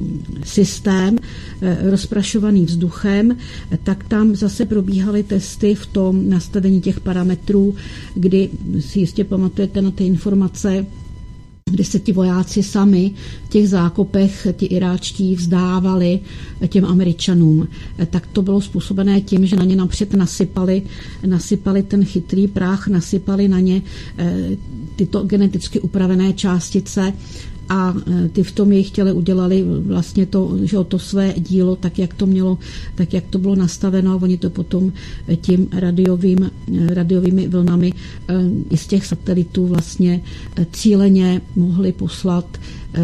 systém rozprašovaný vzduchem, tak tam zase probíhaly testy v tom nastavení těch parametrů, kdy si jistě pamatujete na ty informace, kdy se ti vojáci sami v těch zákopech, ti iráčtí, vzdávali těm Američanům. Tak to bylo způsobené tím, že na ně napřed nasypali, nasypali ten chytrý prach, nasypali na ně tyto geneticky upravené částice, a ty v tom jejich těle udělali vlastně to, že to své dílo, tak jak to mělo, tak jak to bylo nastaveno, a oni to potom tím radiovým, radiovými vlnami i z těch satelitů vlastně cíleně mohli poslat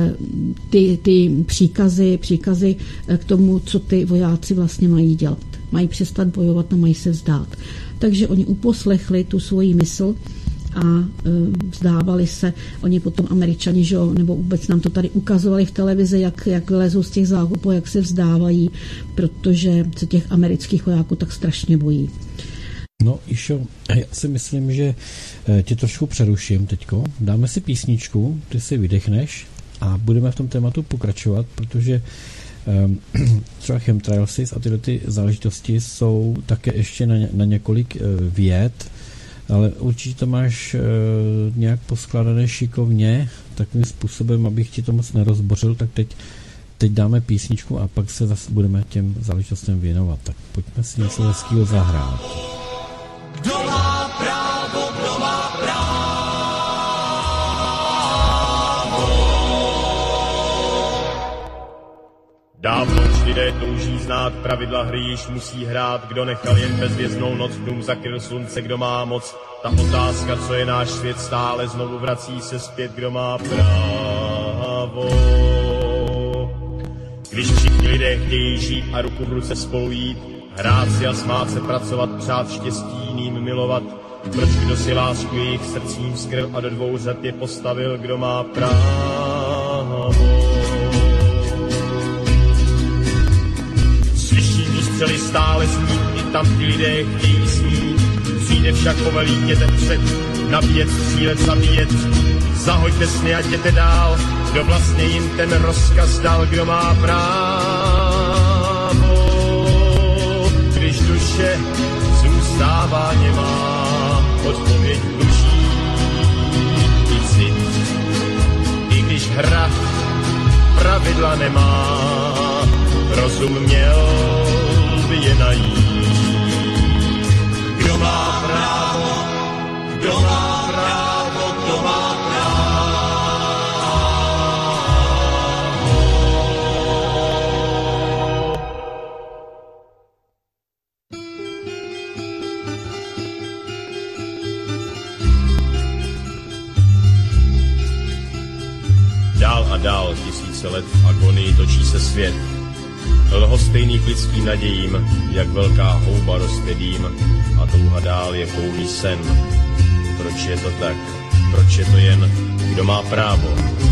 ty, ty příkazy, příkazy k tomu, co ty vojáci vlastně mají dělat. Mají přestat bojovat a mají se vzdát. Takže oni uposlechli tu svoji mysl a vzdávali se. Oni potom Američani, že, nebo vůbec nám to tady ukazovali v televizi, jak, jak lezou z těch zákopů, jak se vzdávají, protože se těch amerických vojáků tak strašně bojí.
No, Išo, já si myslím, že tě trošku přeruším teďko. Dáme si písničku, ty si vydechneš a budeme v tom tématu pokračovat, protože um, třeba chemtrailsys a tyhle ty záležitosti jsou také ještě na, na několik uh, věd, ale určitě to máš e, nějak poskládané šikovně, takovým způsobem, abych ti to moc nerozbořil, tak teď, teď dáme písničku a pak se zase budeme těm záležitostem věnovat. Tak pojďme si něco hezkýho zahrát.
Kdo má právo, kdo má právo? Dávno už lidé touží znát pravidla hry, již musí hrát. Kdo nechal jen bezvěznou noc, dům zakryl slunce, kdo má moc. Ta otázka, co je náš svět, stále znovu vrací se zpět. Kdo má právo? Když všichni lidé chtějí žít a ruku v ruce spolu jít, hrát si a smát se, pracovat, přát štěstí jiným, milovat. Proč kdo si lásku jejich srdcím skryl a do dvou řad je postavil? Kdo má právo? Střely stále zní, i tam ti lidé chtějí snít. Přijde však povelí, jděte před, nabíjet, střílet, zabíjet. zahoďte sny a jděte dál, kdo vlastně jim ten rozkaz dal, kdo má právo. Když duše zůstává nemá, odpověď dluží i cit. I když hra pravidla nemá, rozum měl by je najít. Kdo má právo, kdo má právo, kdo má právo. Dál a dál tisíce let v agonii točí se svět. Lhostejných lidským nadějím, jak velká houba roste dým, a touha dál je pouhý sen. Proč je to tak? Proč je to jen, kdo má právo?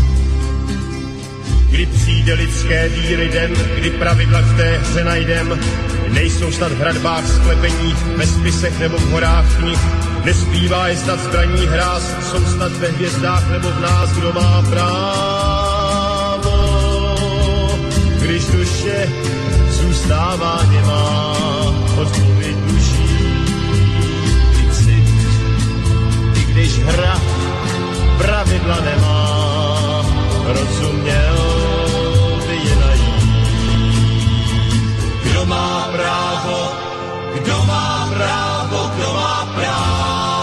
Kdy přijde lidské víry den, kdy pravidla v té hře najdem, nejsou snad v hradbách sklepeních, ve spisech nebo v horách knih, nezbývá je snad zbraní hráz, jsou snad ve hvězdách nebo v nás, kdo má právo. Když duše zůstává nemá, odpověď duší i cit. I když hra pravidla nemá, rozuměl by je najít. Kdo má právo, kdo má právo, kdo má právo.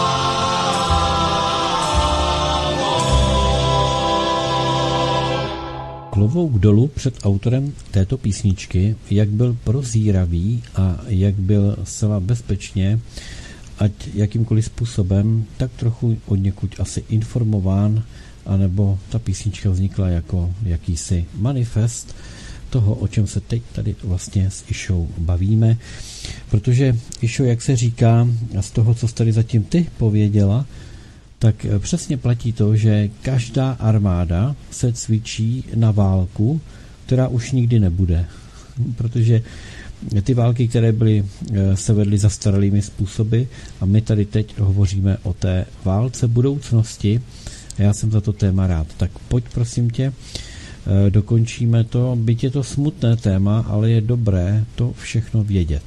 Klobouk dolů před autorem této písničky, jak byl prozíravý a jak byl zcela bezpečně, ať jakýmkoliv způsobem, tak trochu od někud asi informován, anebo ta písnička vznikla jako jakýsi manifest toho, o čem se teď tady vlastně s Išou bavíme. Protože, Išo, jak se říká, a z toho, co jsi tady zatím ty pověděla, tak přesně platí to, že každá armáda se cvičí na válku, která už nikdy nebude. Protože ty války, které byly, se vedly zastaralými způsoby, a my tady teď hovoříme o té válce budoucnosti. A já jsem za to téma rád. Tak pojď, prosím tě, dokončíme to. Byť je to smutné téma, ale je dobré to všechno vědět.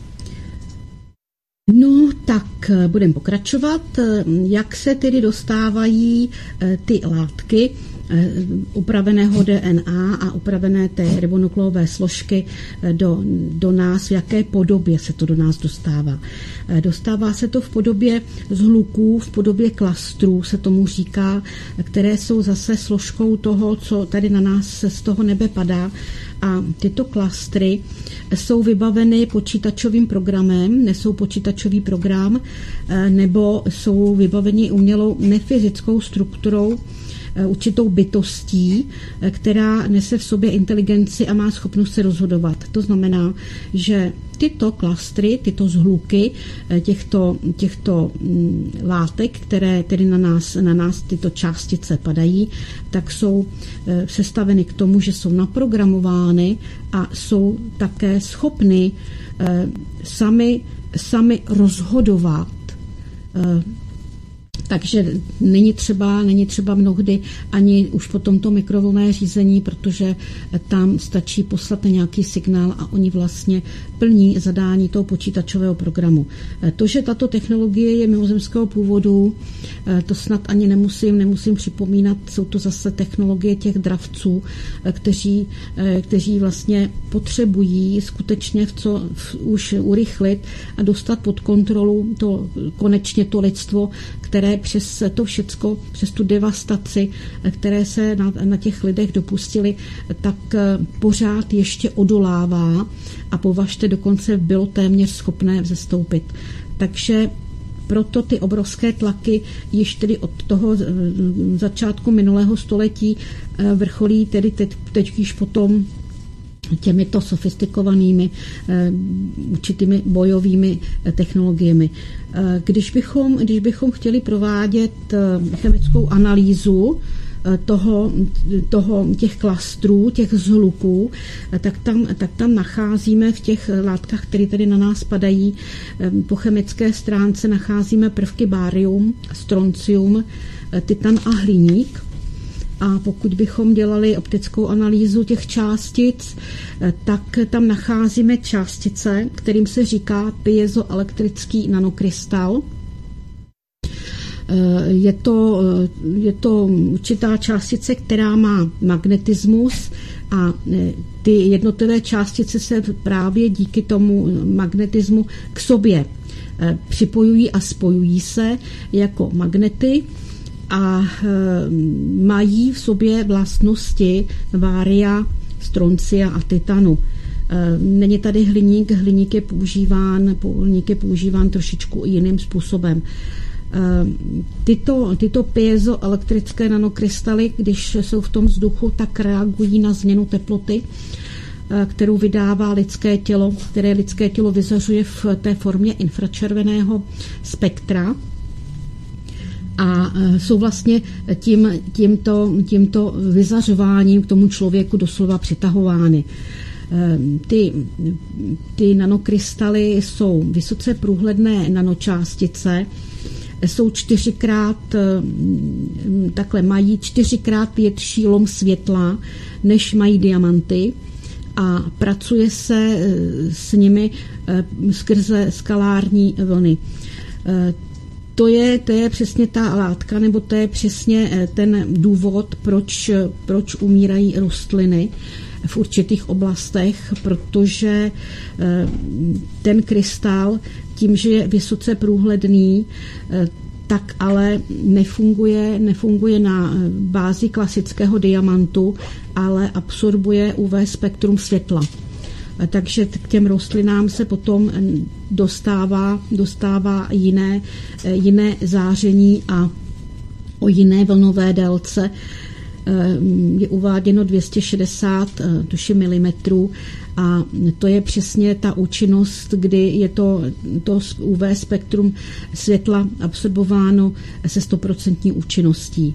No, tak budeme pokračovat. Jak se tedy dostávají ty látky upraveného D N A a upravené té ribonukleové složky do, do nás, v jaké podobě se to do nás dostává. Dostává se to v podobě zhluků, v podobě klastrů, se tomu říká, které jsou zase složkou toho, co tady na nás z toho nebe padá. A tyto klastry jsou vybaveny počítačovým programem, nesou počítačový program, nebo jsou vybaveni umělou nefyzickou strukturou, určitou bytostí, která nese v sobě inteligenci a má schopnost se rozhodovat. To znamená, že tyto klastry, tyto zhluky těchto, těchto látek, které tedy na nás, na nás tyto částice padají, tak jsou sestaveny k tomu, že jsou naprogramovány a jsou také schopny sami, sami rozhodovat. Takže není třeba, není třeba mnohdy ani už po tomto mikrovlnné řízení, protože tam stačí poslat nějaký signál a oni vlastně plní zadání toho počítačového programu. To, že tato technologie je mimozemského původu, to snad ani nemusím, nemusím připomínat, jsou to zase technologie těch dravců, kteří, kteří vlastně potřebují skutečně v co v, už urychlit a dostat pod kontrolu to, konečně to lidstvo, které přes to všecko, přes tu devastaci, které se na, na těch lidech dopustili, tak pořád ještě odolává a považte dokonce bylo téměř schopné vzestoupit. Takže proto ty obrovské tlaky již tedy od toho začátku minulého století vrcholí tedy teď, teď již potom těmito sofistikovanými určitými bojovými technologiemi. Když bychom, když bychom chtěli provádět chemickou analýzu toho, toho, těch klastrů, těch zhluků, tak tam, tak tam nacházíme v těch látkách, které tady na nás padají, po chemické stránce nacházíme prvky bárium, stroncium, titan a hliník. A pokud bychom dělali optickou analýzu těch částic, tak tam nacházíme částice, kterým se říká piezoelektrický nanokrystal. Je to, je to určitá částice, která má magnetismus a ty jednotlivé částice se právě díky tomu magnetismu k sobě připojují a spojují se jako magnety a mají v sobě vlastnosti bária, stroncia a titanu. Není tady hliník, hliník je používán, hliník je používán trošičku jiným způsobem. Tyto, tyto piezoelektrické nanokrystaly, když jsou v tom vzduchu, tak reagují na změnu teploty, kterou vydává lidské tělo, které lidské tělo vyzařuje v té formě infračerveného spektra. A jsou vlastně tím, tímto, tímto vyzařováním k tomu člověku doslova přitahovány. Ty, ty nanokrystaly jsou vysoce průhledné nanočástice, jsou čtyřikrát, takhle mají čtyřikrát větší lom světla, než mají diamanty a pracuje se s nimi skrze skalární vlny. To je, to je přesně ta látka, nebo to je přesně ten důvod, proč, proč umírají rostliny v určitých oblastech, protože ten krystal tím, že je vysoce průhledný, tak ale nefunguje, nefunguje na bázi klasického diamantu, ale absorbuje U V spektrum světla. Takže k těm rostlinám se potom dostává, dostává jiné, jiné záření a o jiné vlnové délce. Je uváděno dvě stě šedesát tuším milimetrů a to je přesně ta účinnost, kdy je to, to U V spektrum světla absorbováno se sto procent účinností.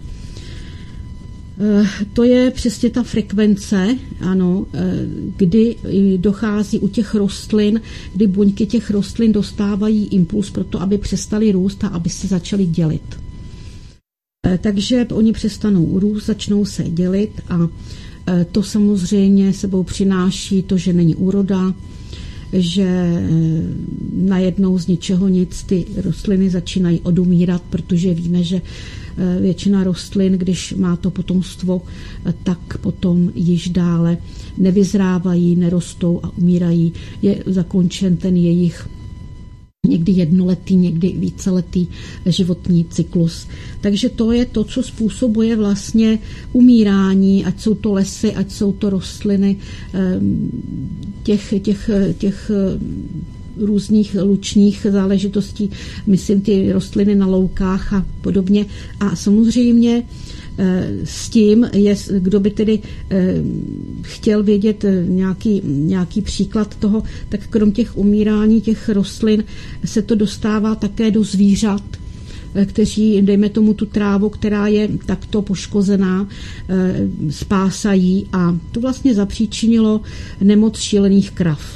To je přesně ta frekvence, ano, kdy dochází u těch rostlin, kdy buňky těch rostlin dostávají impuls pro to, aby přestaly růst a aby se začaly dělit. Takže oni přestanou růst, začnou se dělit a to samozřejmě sebou přináší to, že není úroda, že najednou z ničeho nic ty rostliny začínají odumírat, protože víme, že většina rostlin, když má to potomstvo, tak potom již dále nevyzrávají, nerostou a umírají. Je zakončen ten jejich někdy jednoletý, někdy víceletý životní cyklus. Takže to je to, co způsobuje vlastně umírání, ať jsou to lesy, ať jsou to rostliny, těch, těch, těch různých lučních záležitostí, myslím ty rostliny na loukách a podobně. A samozřejmě s tím, je, kdo by tedy chtěl vědět nějaký, nějaký příklad toho, tak krom těch umírání těch rostlin se to dostává také do zvířat, kteří, dejme tomu tu trávu, která je takto poškozená, spásají a to vlastně zapříčinilo nemoc šílených krav.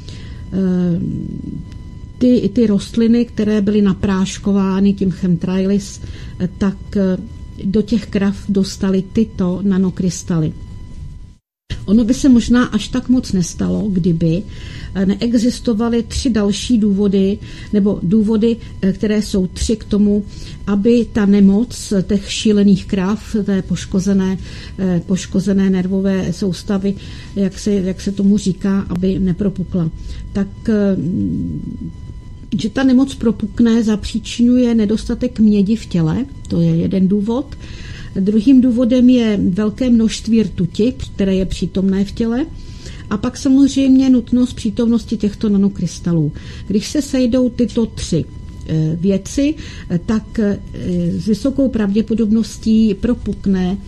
Ty, ty rostliny, které byly napráškovány tím chemtrailis, tak do těch krav dostaly tyto nanokrystaly. Ono by se možná až tak moc nestalo, kdyby neexistovaly tři další důvody, nebo důvody, které jsou tři k tomu, aby ta nemoc těch šílených krav, té poškozené, poškozené nervové soustavy, jak se, jak se tomu říká, aby nepropukla. Tak že ta nemoc propukne, zapříčinuje nedostatek mědi v těle, to je jeden důvod. Druhým důvodem je velké množství rtuti, které je přítomné v těle. A pak samozřejmě nutnost přítomnosti těchto nanokrystalů. Když se sejdou tyto tři věci, tak s vysokou pravděpodobností propukne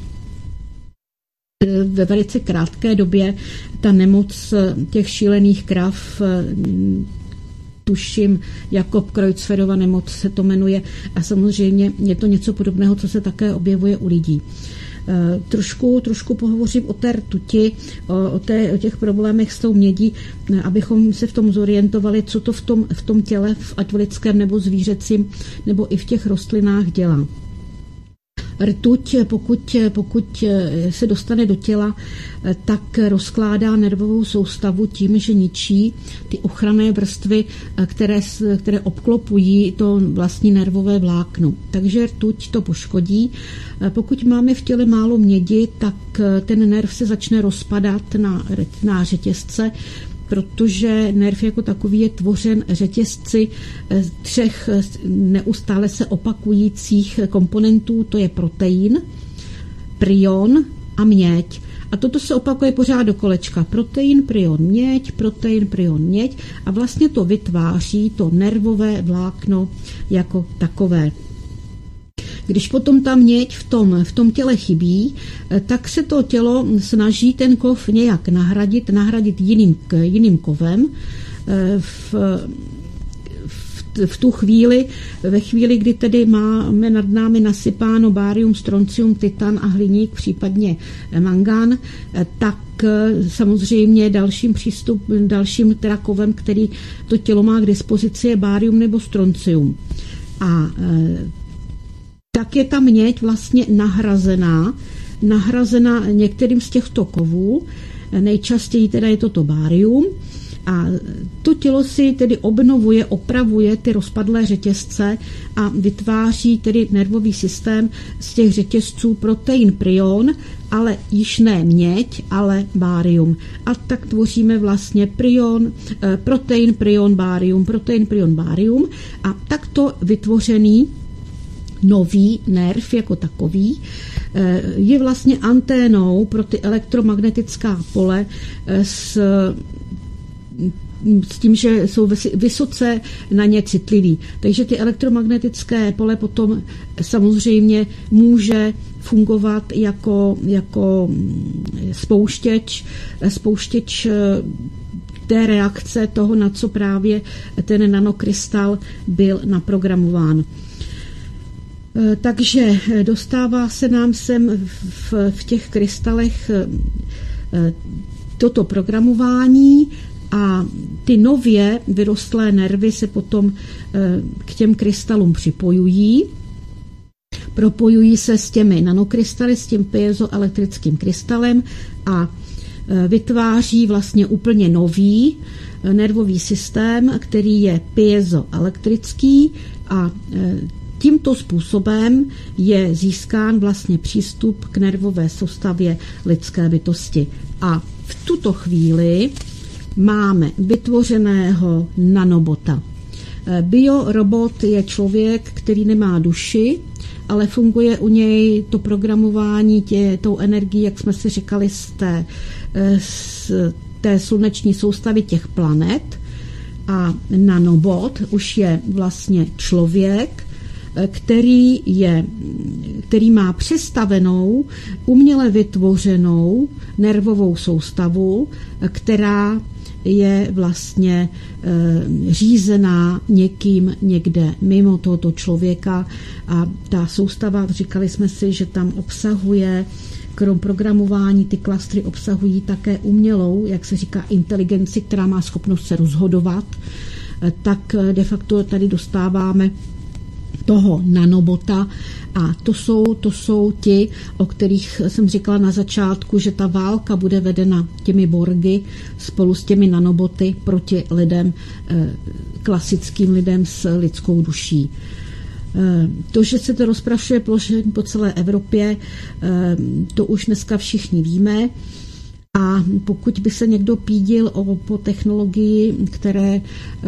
ve velice krátké době ta nemoc těch šílených krav, tuším, Jakob Creutzfeldova nemoc se to jmenuje a samozřejmě je to něco podobného, co se také objevuje u lidí. Trošku, trošku pohovořím o té rtuti, o, o, té, o těch problémech s tou mědí, abychom se v tom zorientovali, co to v tom, v tom těle, ať v lidském nebo zvířecím, nebo i v těch rostlinách dělá. Rtuť, pokud, pokud se dostane do těla, tak rozkládá nervovou soustavu tím, že ničí ty ochranné vrstvy, které, které obklopují to vlastní nervové vlákno. Takže rtuť to poškodí. Pokud máme v těle málo mědi, tak ten nerv se začne rozpadat na, na řetězce, protože nerv jako takový je tvořen řetězci třech neustále se opakujících komponentů, to je protein, prion a měď. A toto se opakuje pořád do kolečka. Protein, prion, měď, protein, prion, měď a vlastně to vytváří to nervové vlákno jako takové. Když potom ta měď v tom, v tom těle chybí, tak se to tělo snaží ten kov nějak nahradit, nahradit jiným, jiným kovem. V, v, v tu chvíli, ve chvíli, kdy tedy máme nad námi nasypáno bárium, stroncium, titan a hliník, případně mangán, tak samozřejmě dalším přístup, dalším teda kovem, který to tělo má k dispozici, je bárium nebo stroncium. A tak je ta měď vlastně nahrazená, nahrazená některým z těchto kovů, nejčastěji teda je to to bárium, a to tělo si tedy obnovuje, opravuje ty rozpadlé řetězce a vytváří tedy nervový systém z těch řetězců protein, prion, ale již ne měď, ale bárium. A tak tvoříme vlastně prion, protein, prion, bárium, protein, prion, bárium a takto vytvořený nový nerv jako takový je vlastně anténou pro ty elektromagnetická pole s, s tím, že jsou vysoce na ně citliví. Takže ty elektromagnetické pole potom samozřejmě může fungovat jako, jako spouštěč, spouštěč té reakce toho, na co právě ten nanokrystal byl naprogramován. Takže dostává se nám sem v, v těch krystalech toto programování a ty nově vyrostlé nervy se potom k těm krystalům připojují. Propojují se s těmi nanokrystaly, s tím piezoelektrickým krystalem a vytváří vlastně úplně nový nervový systém, který je piezoelektrický a tímto způsobem je získán vlastně přístup k nervové soustavě lidské bytosti. A v tuto chvíli máme vytvořeného nanobota. Biorobot je člověk, který nemá duši, ale funguje u něj to programování tě, tou energií, jak jsme si říkali, z té, z té sluneční soustavy těch planet. A nanobot už je vlastně člověk, který, je, který má přestavenou, uměle vytvořenou nervovou soustavu, která je vlastně e, řízená někým někde mimo tohoto člověka a ta soustava, říkali jsme si, že tam obsahuje, krom programování, ty klastry obsahují také umělou, jak se říká, inteligenci, která má schopnost se rozhodovat, e, tak de facto tady dostáváme toho nanobota a to jsou, to jsou ti, o kterých jsem říkala na začátku, že ta válka bude vedena těmi Borgy spolu s těmi nanoboty proti lidem, klasickým lidem s lidskou duší. To, že se to rozprašuje plošně po celé Evropě, to už dneska všichni víme. A pokud by se někdo pídil o, po technologii, které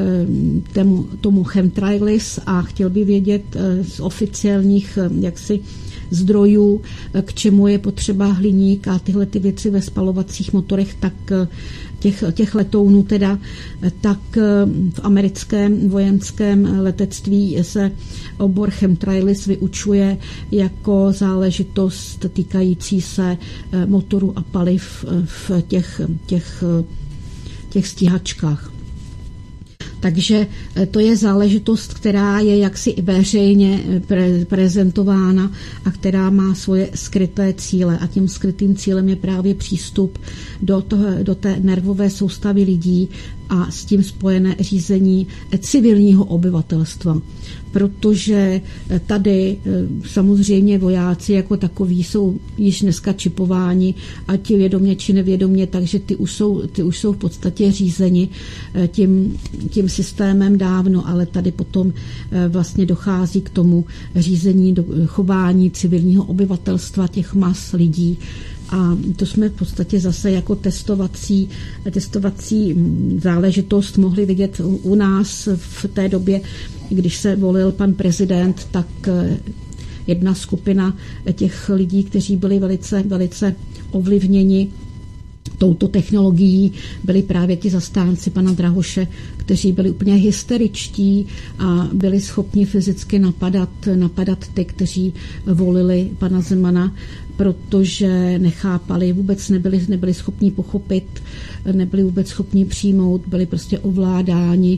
tomu, tomu chemtrailis a chtěl by vědět z oficiálních jaksi zdrojů, k čemu je potřeba hliník a tyhle ty věci ve spalovacích motorech, tak těch, těch letounů teda, tak v americkém vojenském letectví se obor chemtrailis vyučuje jako záležitost týkající se motoru a paliv v těch, těch, těch stíhačkách. Takže to je záležitost, která je jaksi veřejně pre- prezentována a která má svoje skryté cíle. A tím skrytým cílem je právě přístup do, toho, do té nervové soustavy lidí a s tím spojené řízení civilního obyvatelstva. Protože tady samozřejmě vojáci jako takoví jsou již dneska čipováni, ať vědomě či nevědomě, takže ty už jsou, ty už jsou v podstatě řízeni tím, tím systémem dávno, ale tady potom vlastně dochází k tomu řízení do chování civilního obyvatelstva, těch mas lidí. A to jsme v podstatě zase jako testovací, testovací záležitost mohli vidět u nás v té době, když se volil pan prezident, tak jedna skupina těch lidí, kteří byli velice, velice ovlivněni touto technologií, byli právě ti zastánci pana Drahoše, kteří byli úplně hysteričtí a byli schopni fyzicky napadat, napadat ty, kteří volili pana Zemana, protože nechápali, vůbec nebyli, nebyli schopni pochopit, nebyli vůbec schopni přijmout, byli prostě ovládáni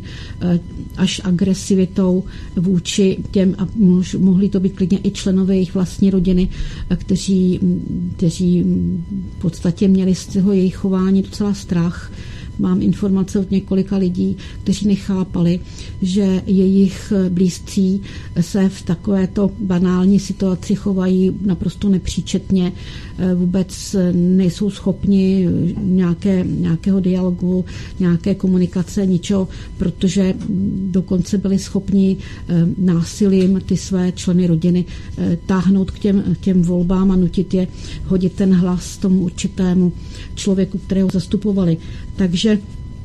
až agresivitou vůči těm, a mohli to být klidně i členové jejich vlastní rodiny, kteří, kteří v podstatě měli z toho jejich chování docela strach. Mám informace od několika lidí, kteří nechápali, že jejich blízcí se v takovéto banální situaci chovají naprosto nepříčetně, vůbec nejsou schopni nějaké, nějakého dialogu, nějaké komunikace, ničeho, protože dokonce byli schopni násilím ty své členy rodiny táhnout k těm, těm volbám a nutit je hodit ten hlas tomu určitému člověku, kterého zastupovali. Takže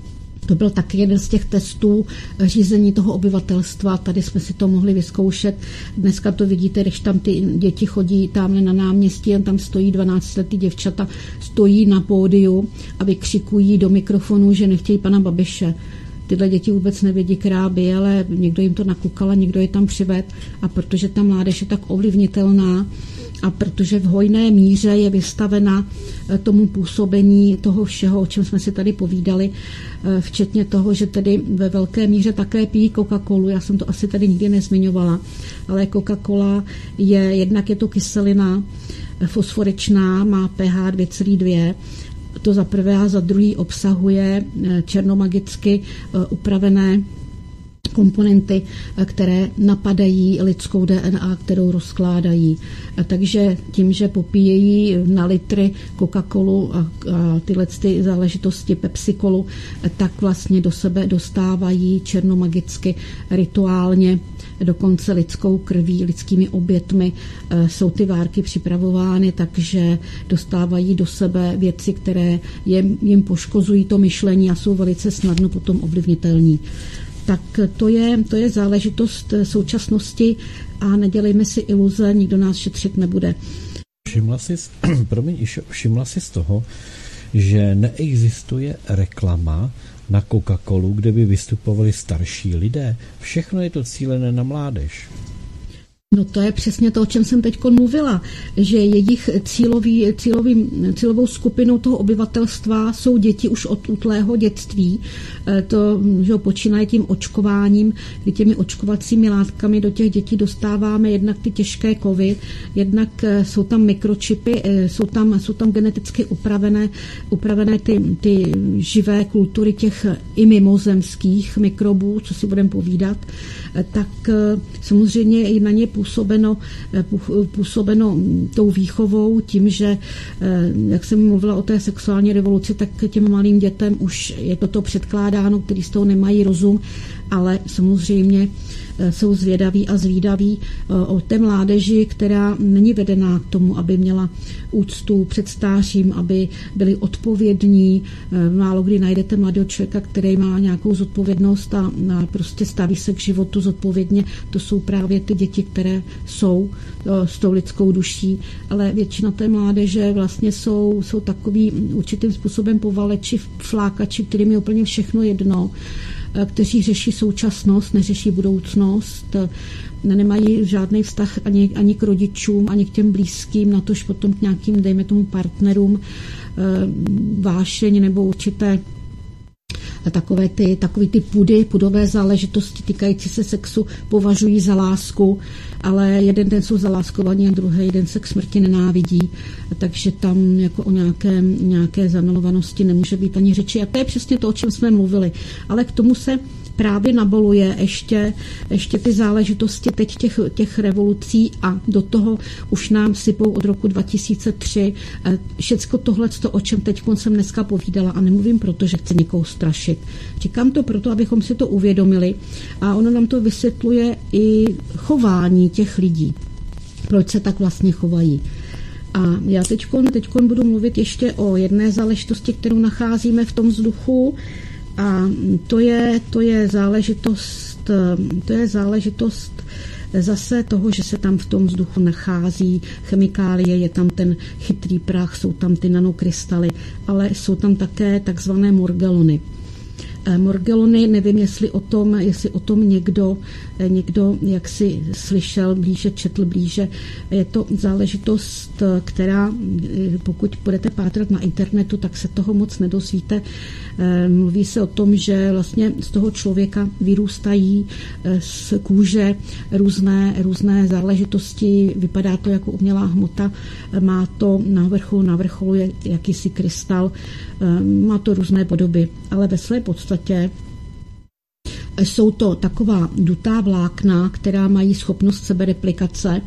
to byl taky jeden z těch testů řízení toho obyvatelstva. Tady jsme si to mohli vyzkoušet. Dneska to vidíte, když tam ty děti chodí tamhle na náměstí, a tam stojí dvanáctiletý děvčata, stojí na pódiu a vykřikují do mikrofonu, že nechtějí pana Babiše. Tyhle děti vůbec nevědí kráby, ale někdo jim to nakukal a někdo je tam přived. A protože ta mládež je tak ovlivnitelná, a protože v hojné míře je vystavena tomu působení toho všeho, o čem jsme si tady povídali, včetně toho, že tedy ve velké míře také pijí Coca-Colu. Já jsem to asi tady nikdy nezmiňovala, ale Coca-Cola je, jednak je to kyselina fosforečná, má pH dvě celá dvě, to za prvé, a za druhý obsahuje černomagicky upravené komponenty, které napadají lidskou D N A, kterou rozkládají. Takže tím, že popíjejí na litry Coca-Colu a, a tyhle ty záležitosti Pepsi-Colu, tak vlastně do sebe dostávají černomagicky, rituálně, dokonce lidskou krví, lidskými obětmi jsou ty várky připravovány, takže dostávají do sebe věci, které jim, jim poškozují to myšlení a jsou velice snadno potom ovlivnitelní. Tak to je, to je záležitost současnosti a nedělejme si iluze, nikdo nás šetřit nebude.
Všimla jsi, promiň, všimla jsi z toho, že neexistuje reklama na Coca-Colu, kde by vystupovali starší lidé. Všechno je to cílené na mládež.
No to je přesně to, o čem jsem teď mluvila, že jejich cílový, cílový, cílovou skupinou toho obyvatelstva jsou děti už od útlého dětství. To, že počínají tím očkováním, kdy těmi očkovacími látkami do těch dětí dostáváme jednak ty těžké kovy, jednak jsou tam mikročipy, jsou tam, jsou tam geneticky upravené, upravené ty, ty živé kultury těch i mimozemských mikrobů, co si budeme povídat, tak samozřejmě i na ně působeno, působeno tou výchovou, tím, že, jak jsem mluvila o té sexuální revoluci, tak těm malým dětem už je toto předkládáno, který z toho nemají rozum, ale samozřejmě jsou zvědaví a zvídaví o té mládeži, která není vedená k tomu, aby měla úctu před stářím, aby byli odpovědní. Málo kdy najdete mladého člověka, který má nějakou zodpovědnost a, a prostě staví se k životu zodpovědně. To jsou právě ty děti, které jsou s tou lidskou duší, ale většina té mládeže vlastně jsou, jsou takový určitým způsobem povaleči, flákači, kterým je úplně všechno jedno, kteří řeší současnost, neřeší budoucnost, nemají žádný vztah ani, ani k rodičům, ani k těm blízkým, natož potom k nějakým, dejme tomu, partnerům, vášeň nebo určité A takové ty, takové ty pudy, pudové záležitosti týkající se sexu považují za lásku, ale jeden den jsou zaláskovaní a druhý den se k smrti nenávidí, takže tam jako o nějaké, nějaké zamilovanosti nemůže být ani řeči. A to je přesně to, o čem jsme mluvili. Ale k tomu se právě naboluje ještě, ještě ty záležitosti teď těch, těch revolucí a do toho už nám sypou od roku dva tisíce tři všecko tohle, o čem teď jsem dneska povídala, a nemluvím proto, že chci někoho strašit. Říkám to proto, abychom si to uvědomili, a ono nám to vysvětluje i chování těch lidí. Proč se tak vlastně chovají. A já teďkon, teďkon budu mluvit ještě o jedné záležitosti, kterou nacházíme v tom vzduchu, a to je, to je záležitost, to je záležitost zase toho, že se tam v tom vzduchu nachází chemikálie, je tam ten chytrý prach, jsou tam ty nanokrystaly, ale jsou tam také takzvané morgelony. Morgelony, nevím, jestli o tom, jestli o tom někdo, někdo jaksi slyšel blíže, četl blíže. Je to záležitost, která, pokud budete pátrat na internetu, tak se toho moc nedozvíte. Mluví se o tom, že vlastně z toho člověka vyrůstají z kůže různé, různé záležitosti, vypadá to jako umělá hmota, má to na vrchu, na vrcholu je jakýsi krystal, má to různé podoby, ale ve své podstatě jsou to taková dutá vlákna, která mají schopnost sebereplikace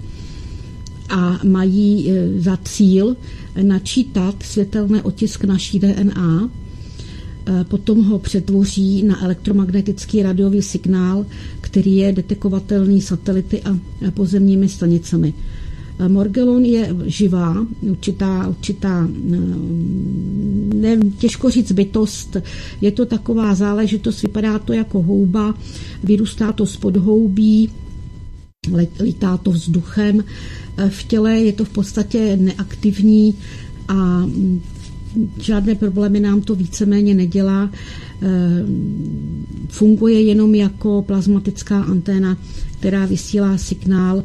a mají za cíl načítat světelný otisk naší D N A, potom ho přetvoří na elektromagnetický radiový signál, který je detekovatelný satelity a pozemními stanicemi. Morgelon je živá, určitá, určitá ne, těžko říct bytost, je to taková záležitost, vypadá to jako houba, vyrůstá to z podhoubí, lítá to vzduchem, v těle je to v podstatě neaktivní a žádné problémy nám to víceméně nedělá. Funguje jenom jako plazmatická anténa, která vysílá signál,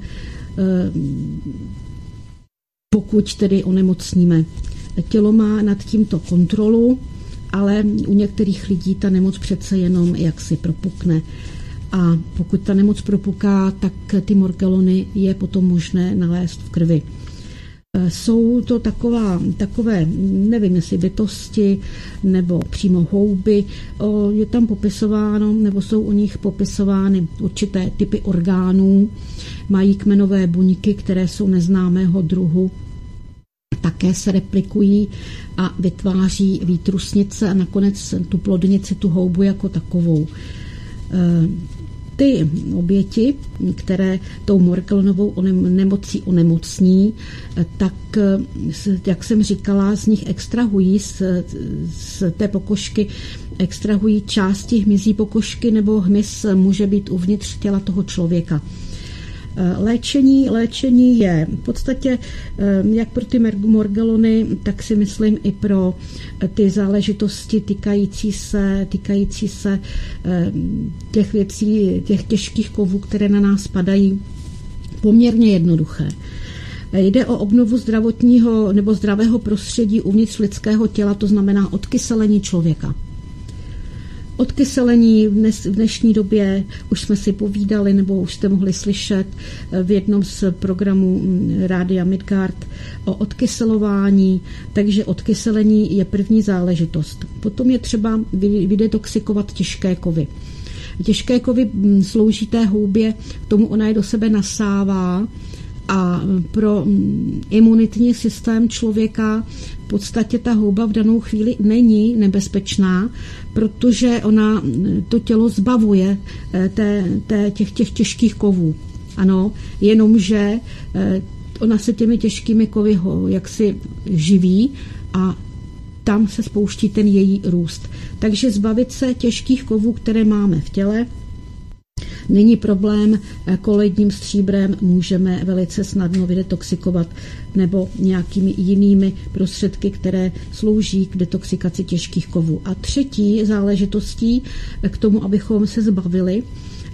pokud tedy onemocníme. Tělo má nad tímto kontrolu, ale u některých lidí ta nemoc přece jenom jaksi propukne. A pokud ta nemoc propuká, tak ty morgelony je potom možné nalézt v krvi. Jsou to taková, takové, nevím, jestli bytosti nebo přímo houby, je tam popisováno, nebo jsou u nich popisovány určité typy orgánů, mají kmenové buňky, které jsou neznámého druhu, také se replikují a vytváří výtrusnice a nakonec tu plodnici, tu houbu jako takovou. Ty oběti, které tou morgelonovou nemocí onemocní, tak, jak jsem říkala, z nich extrahují z, z té pokožky, extrahují části hmyzí pokožky, nebo hmyz může být uvnitř těla toho člověka. Léčení, léčení je v podstatě jak pro ty morgelony, tak si myslím i pro ty záležitosti týkající se, týkající se těch věcí, těch těžkých kovů, které na nás padají, poměrně jednoduché. Jde o obnovu zdravotního nebo zdravého prostředí uvnitř lidského těla, to znamená odkyselení člověka. Odkyselení dnes, v dnešní době už jsme si povídali, nebo už jste mohli slyšet v jednom z programů Rádia Midgard o odkyselování, takže odkyselení je první záležitost. Potom je třeba vydetoxikovat těžké kovy. Těžké kovy slouží té houbě, k tomu ona je do sebe nasává, a pro imunitní systém člověka v podstatě ta houba v danou chvíli není nebezpečná, protože ona to tělo zbavuje té, té, těch, těch těžkých kovů. Ano, jenomže ona se těmi těžkými kovy jaksi živí a tam se spouští ten její růst. Takže zbavit se těžkých kovů, které máme v těle, není problém, koloidním stříbrem můžeme velice snadno vydetoxikovat nebo nějakými jinými prostředky, které slouží k detoxikaci těžkých kovů. A třetí záležitostí k tomu, abychom se zbavili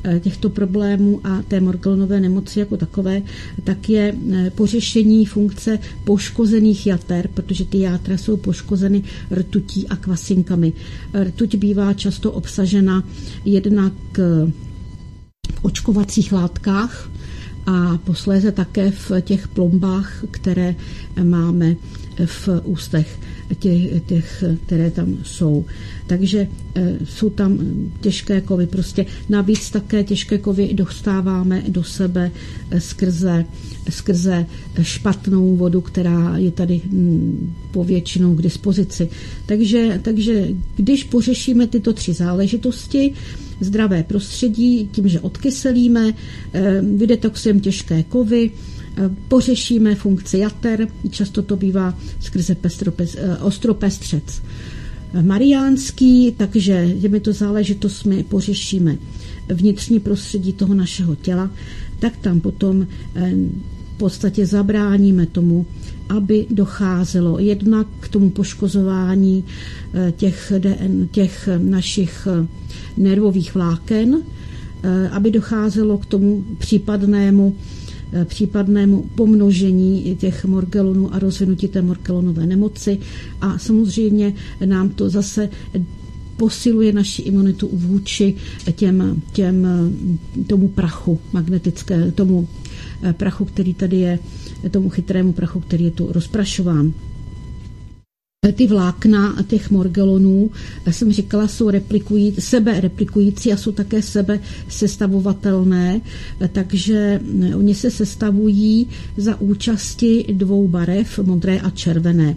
těchto problémů a té Morgellonové nemoci jako takové, tak je pořešení funkce poškozených jater, protože ty játra jsou poškozeny rtutí a kvasinkami. Rtuť bývá často obsažena jednak v očkovacích látkách a posléze také v těch plombách, které máme v ústech, těch, těch, které tam jsou. Takže e, jsou tam těžké kovy. Prostě navíc také těžké kovy dostáváme do sebe skrze, skrze špatnou vodu, která je tady m, povětšinou k dispozici. Takže, takže když pořešíme tyto tři záležitosti, zdravé prostředí, tím, že odkyselíme, e, vydetoxujeme těžké kovy, pořešíme funkci jater, často to bývá skrze pestropes, ostropestřec mariánský, takže těmito záležitostmi pořešíme vnitřní prostředí toho našeho těla, tak tam potom v podstatě zabráníme tomu, aby docházelo jednak k tomu poškozování těch, těch našich nervových vláken, aby docházelo k tomu případnému případnému pomnožení těch Morgellonů a rozvinutí té Morgellonové nemoci a samozřejmě nám to zase posiluje naši imunitu vůči těm, těm, tomu prachu magnetické, tomu prachu, který tady je, tomu chytrému prachu, který je tu rozprašován. Ty vlákna těch Morgellonů, jsem říkala, jsou replikují, sebe replikující a jsou také sebe sestavovatelné, takže oni se sestavují za účasti dvou barev, modré a červené.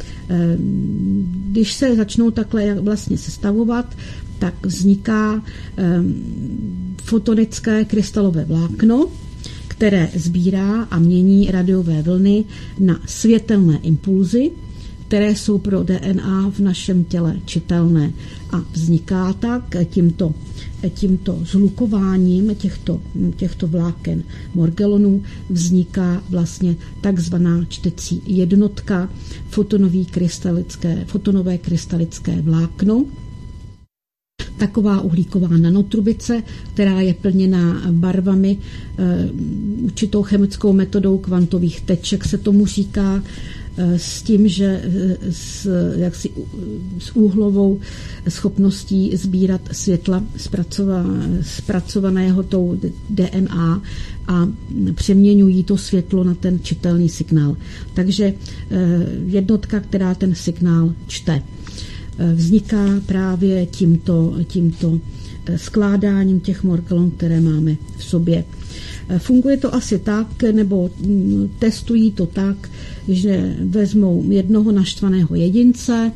Když se začnou takhle vlastně sestavovat, tak vzniká fotonické krystalové vlákno, které sbírá a mění radiové vlny na světelné impulzy, které jsou pro D N A v našem těle čitelné. A vzniká tak tímto, tímto zhlukováním těchto, těchto vláken Morgellonů vzniká vlastně takzvaná čtecí jednotka, fotonový krystalické, fotonové krystalické vlákno. Taková uhlíková nanotrubice, která je plněná barvami, e, určitou chemickou metodou kvantových teček se tomu říká, s tím, že s, jaksi, s úhlovou schopností sbírat světla zpracovaného tou D N A a přeměňují to světlo na ten čitelný signál. Takže jednotka, která ten signál čte, vzniká právě tímto, tímto skládáním těch Morgellon, které máme v sobě. Funguje to asi tak, nebo testují to tak, že vezmou jednoho naštvaného jedince,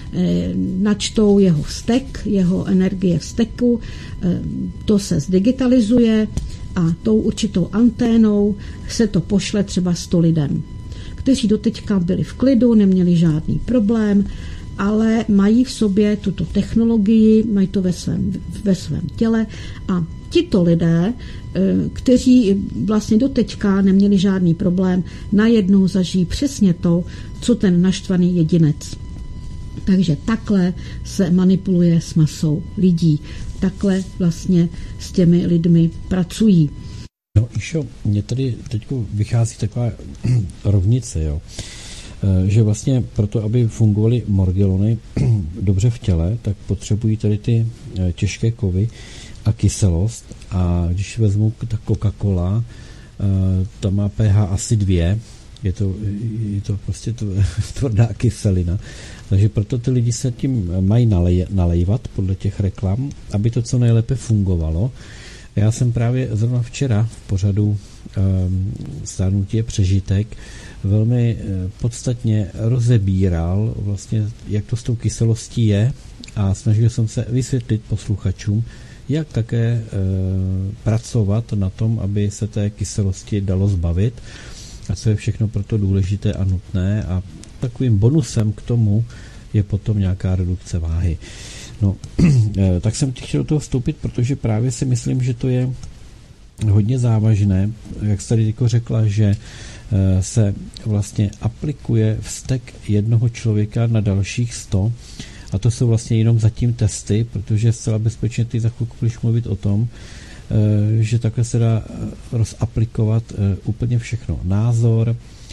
načtou jeho vztek, jeho energie vzteku, to se zdigitalizuje a tou určitou anténou se to pošle třeba sto lidem, kteří doteďka byli v klidu, neměli žádný problém, ale mají v sobě tuto technologii, mají to ve svém, ve svém těle a tito lidé, kteří vlastně doteďka neměli žádný problém, najednou zažijí přesně to, co ten naštvaný jedinec. Takže takhle se manipuluje s masou lidí. Takhle vlastně s těmi lidmi pracují.
No, Išo, mě tady teď vychází taková rovnice, jo. Že vlastně proto, aby fungovaly Morgellony dobře v těle, tak potřebují tady ty těžké kovy a kyselost. A když vezmu ta Coca-Cola, ta má pH asi dvě, je to, je to prostě tvrdá kyselina. Takže proto ty lidi se tím mají nalej, nalejvat podle těch reklam, aby to co nejlépe fungovalo. Já jsem právě zrovna včera v pořadu um, Stárnutí je přežitek velmi podstatně rozebíral vlastně, jak to s tou kyselostí je a snažil jsem se vysvětlit posluchačům, jak také e, pracovat na tom, aby se té kyselosti dalo zbavit a co je všechno proto důležité a nutné a takovým bonusem k tomu je potom nějaká redukce váhy. No, e, tak jsem chtěl do toho vstoupit, protože právě si myslím, že to je hodně závažné, jak jste tady jako řekla, že se vlastně aplikuje vztek jednoho člověka na dalších sto a to jsou vlastně jenom zatím testy, protože zcela bezpečně ty za chvilku budeš mluvit o tom,
že takhle se dá rozaplikovat úplně všechno. Názor,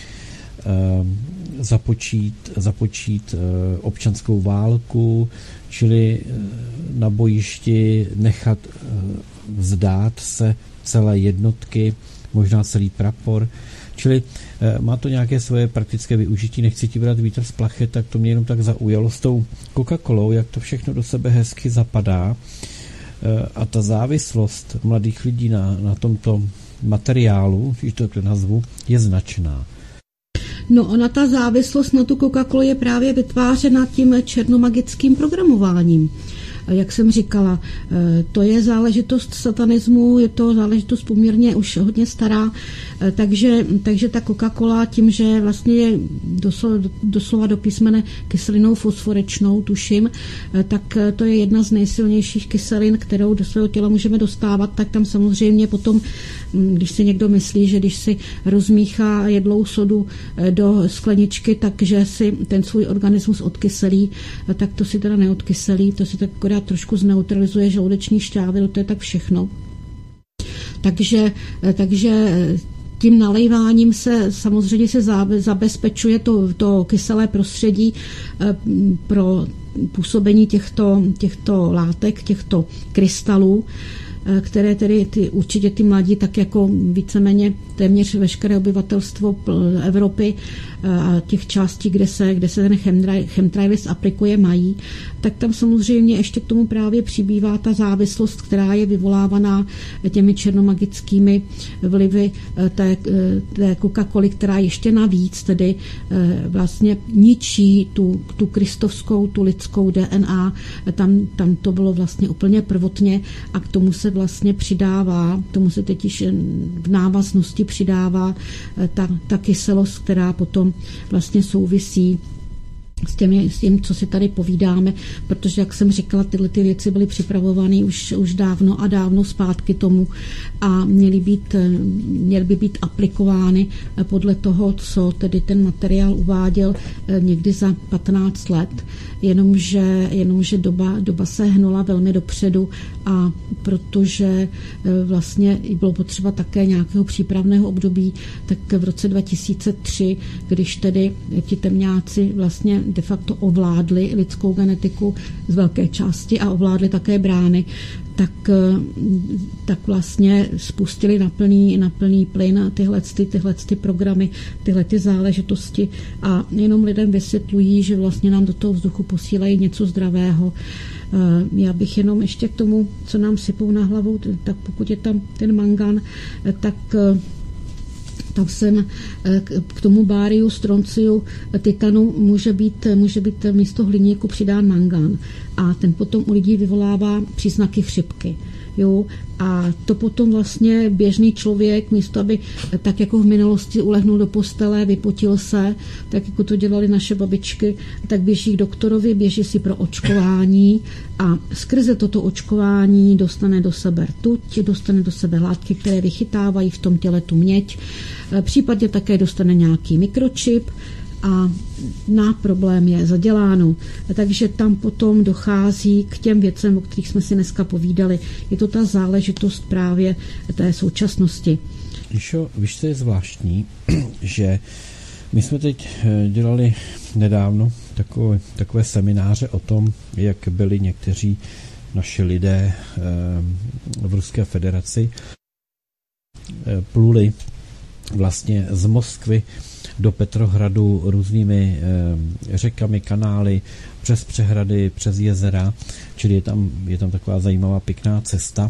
započít, započít občanskou válku, čili na bojišti nechat vzdát se celé jednotky, možná celý prapor, čili má to nějaké svoje praktické využití, nechci ti brát vítr z plachet, tak to mě jenom tak zaujalo s tou Coca-Colou, jak to všechno do sebe hezky zapadá a ta závislost mladých lidí na, na tomto materiálu, když to nazvu, je značná.
No ona ta závislost na tu Coca-Colu je právě vytvářena tím černomagickým programováním. Jak jsem říkala, to je záležitost satanismu, je to záležitost poměrně už hodně stará, takže, takže ta Coca-Cola tím, že vlastně je doslova, doslova do písmene kyselinou fosforečnou, tuším, tak to je jedna z nejsilnějších kyselin, kterou do svého těla můžeme dostávat, tak tam samozřejmě potom, když si někdo myslí, že když si rozmíchá jedlou sodu do skleničky, takže si ten svůj organismus odkyselí, tak to si teda neodkyselí, to si tak akorát trošku zneutralizuje žaludeční šťávy, to je tak všechno. Takže, takže tím naléváním se samozřejmě se zabezpečuje to, to kyselé prostředí pro působení těchto, těchto látek, těchto krystalů, které tedy ty, určitě ty mladí, tak jako víceméně téměř veškeré obyvatelstvo Evropy a těch částí, kde se, kde se ten chemtrails aplikuje, mají, tak tam samozřejmě ještě k tomu právě přibývá ta závislost, která je vyvolávaná těmi černomagickými vlivy té, té Coca-Coly, která ještě navíc tedy vlastně ničí tu, tu kristovskou, tu lidskou D N A. Tam, tam to bylo vlastně úplně prvotně a k tomu se vlastně přidává, k tomu se teď již v návaznosti přidává ta, ta kyselost, která potom vlastně souvisí s, těmi, s tím, co si tady povídáme, protože, jak jsem říkala, tyhle ty věci byly připravovány už, už dávno a dávno zpátky tomu a měly, být, měly by být aplikovány podle toho, co tedy ten materiál uváděl někdy za patnáct let, jenomže, jenomže doba, doba se hnula velmi dopředu a protože vlastně bylo potřeba také nějakého přípravného období, tak v roce dva tisíce tři, když tedy ti temňáci vlastně de facto ovládli lidskou genetiku z velké části a ovládli také brány, tak, tak vlastně spustili na plný, na plný plyn tyhle, tyhle programy, tyhle ty záležitosti a jenom lidem vysvětlují, že vlastně nám do toho vzduchu posílají něco zdravého. Já bych jenom ještě k tomu, co nám sypou na hlavu, tak pokud je tam ten mangan, tak tam jsem k tomu báriu, stronciu, titanu může být, může být místo hliníku přidán mangan a ten potom u lidí vyvolává příznaky chřipky. Jo? A to potom vlastně běžný člověk, místo aby tak jako v minulosti ulehnul do postele, vypotil se, tak jako to dělali naše babičky, tak běží k doktorovi, běží si pro očkování a skrze toto očkování dostane do sebe rtuť, dostane do sebe látky, které vychytávají v tom těle tu měď, případně také dostane nějaký mikročip a na problém je zaděláno. Takže tam potom dochází k těm věcem, o kterých jsme si dneska povídali. Je to ta záležitost právě té současnosti.
Išo, víš, co je zvláštní, že my jsme teď dělali nedávno takové, takové semináře o tom, jak byli někteří naši lidé v Ruské federaci pluli vlastně z Moskvy do Petrohradu různými e, řekami, kanály, přes přehrady, přes jezera, čili je tam, je tam taková zajímavá pěkná cesta.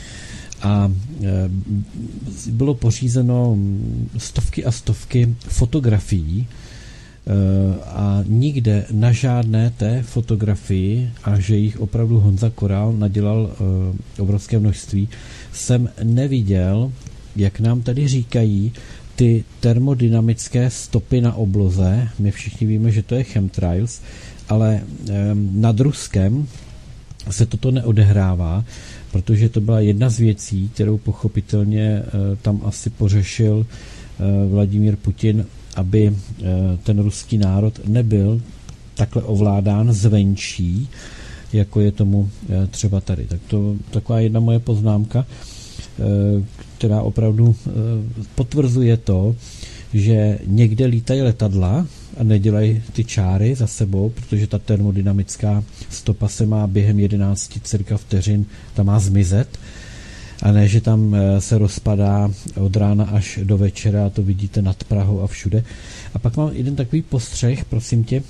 A e, bylo pořízeno stovky a stovky fotografií e, a nikde na žádné té fotografii, a že jich opravdu Honza Korál nadělal e, obrovské množství, jsem neviděl, jak nám tady říkají, ty termodynamické stopy na obloze. My všichni víme, že to je chemtrails, ale nad Ruskem se toto neodehrává, protože to byla jedna z věcí, kterou pochopitelně tam asi pořešil Vladimír Putin, aby ten ruský národ nebyl takhle ovládán zvenčí, jako je tomu třeba tady. Tak to taková jedna moje poznámka. která opravdu potvrzuje to, že někde lítají letadla a nedělají ty čáry za sebou, protože ta termodynamická stopa se má během jedenácti cirka vteřin, ta má zmizet, a ne, že tam se rozpadá od rána až do večera a to vidíte nad Prahou a všude. A pak mám jeden takový postřeh, prosím tě,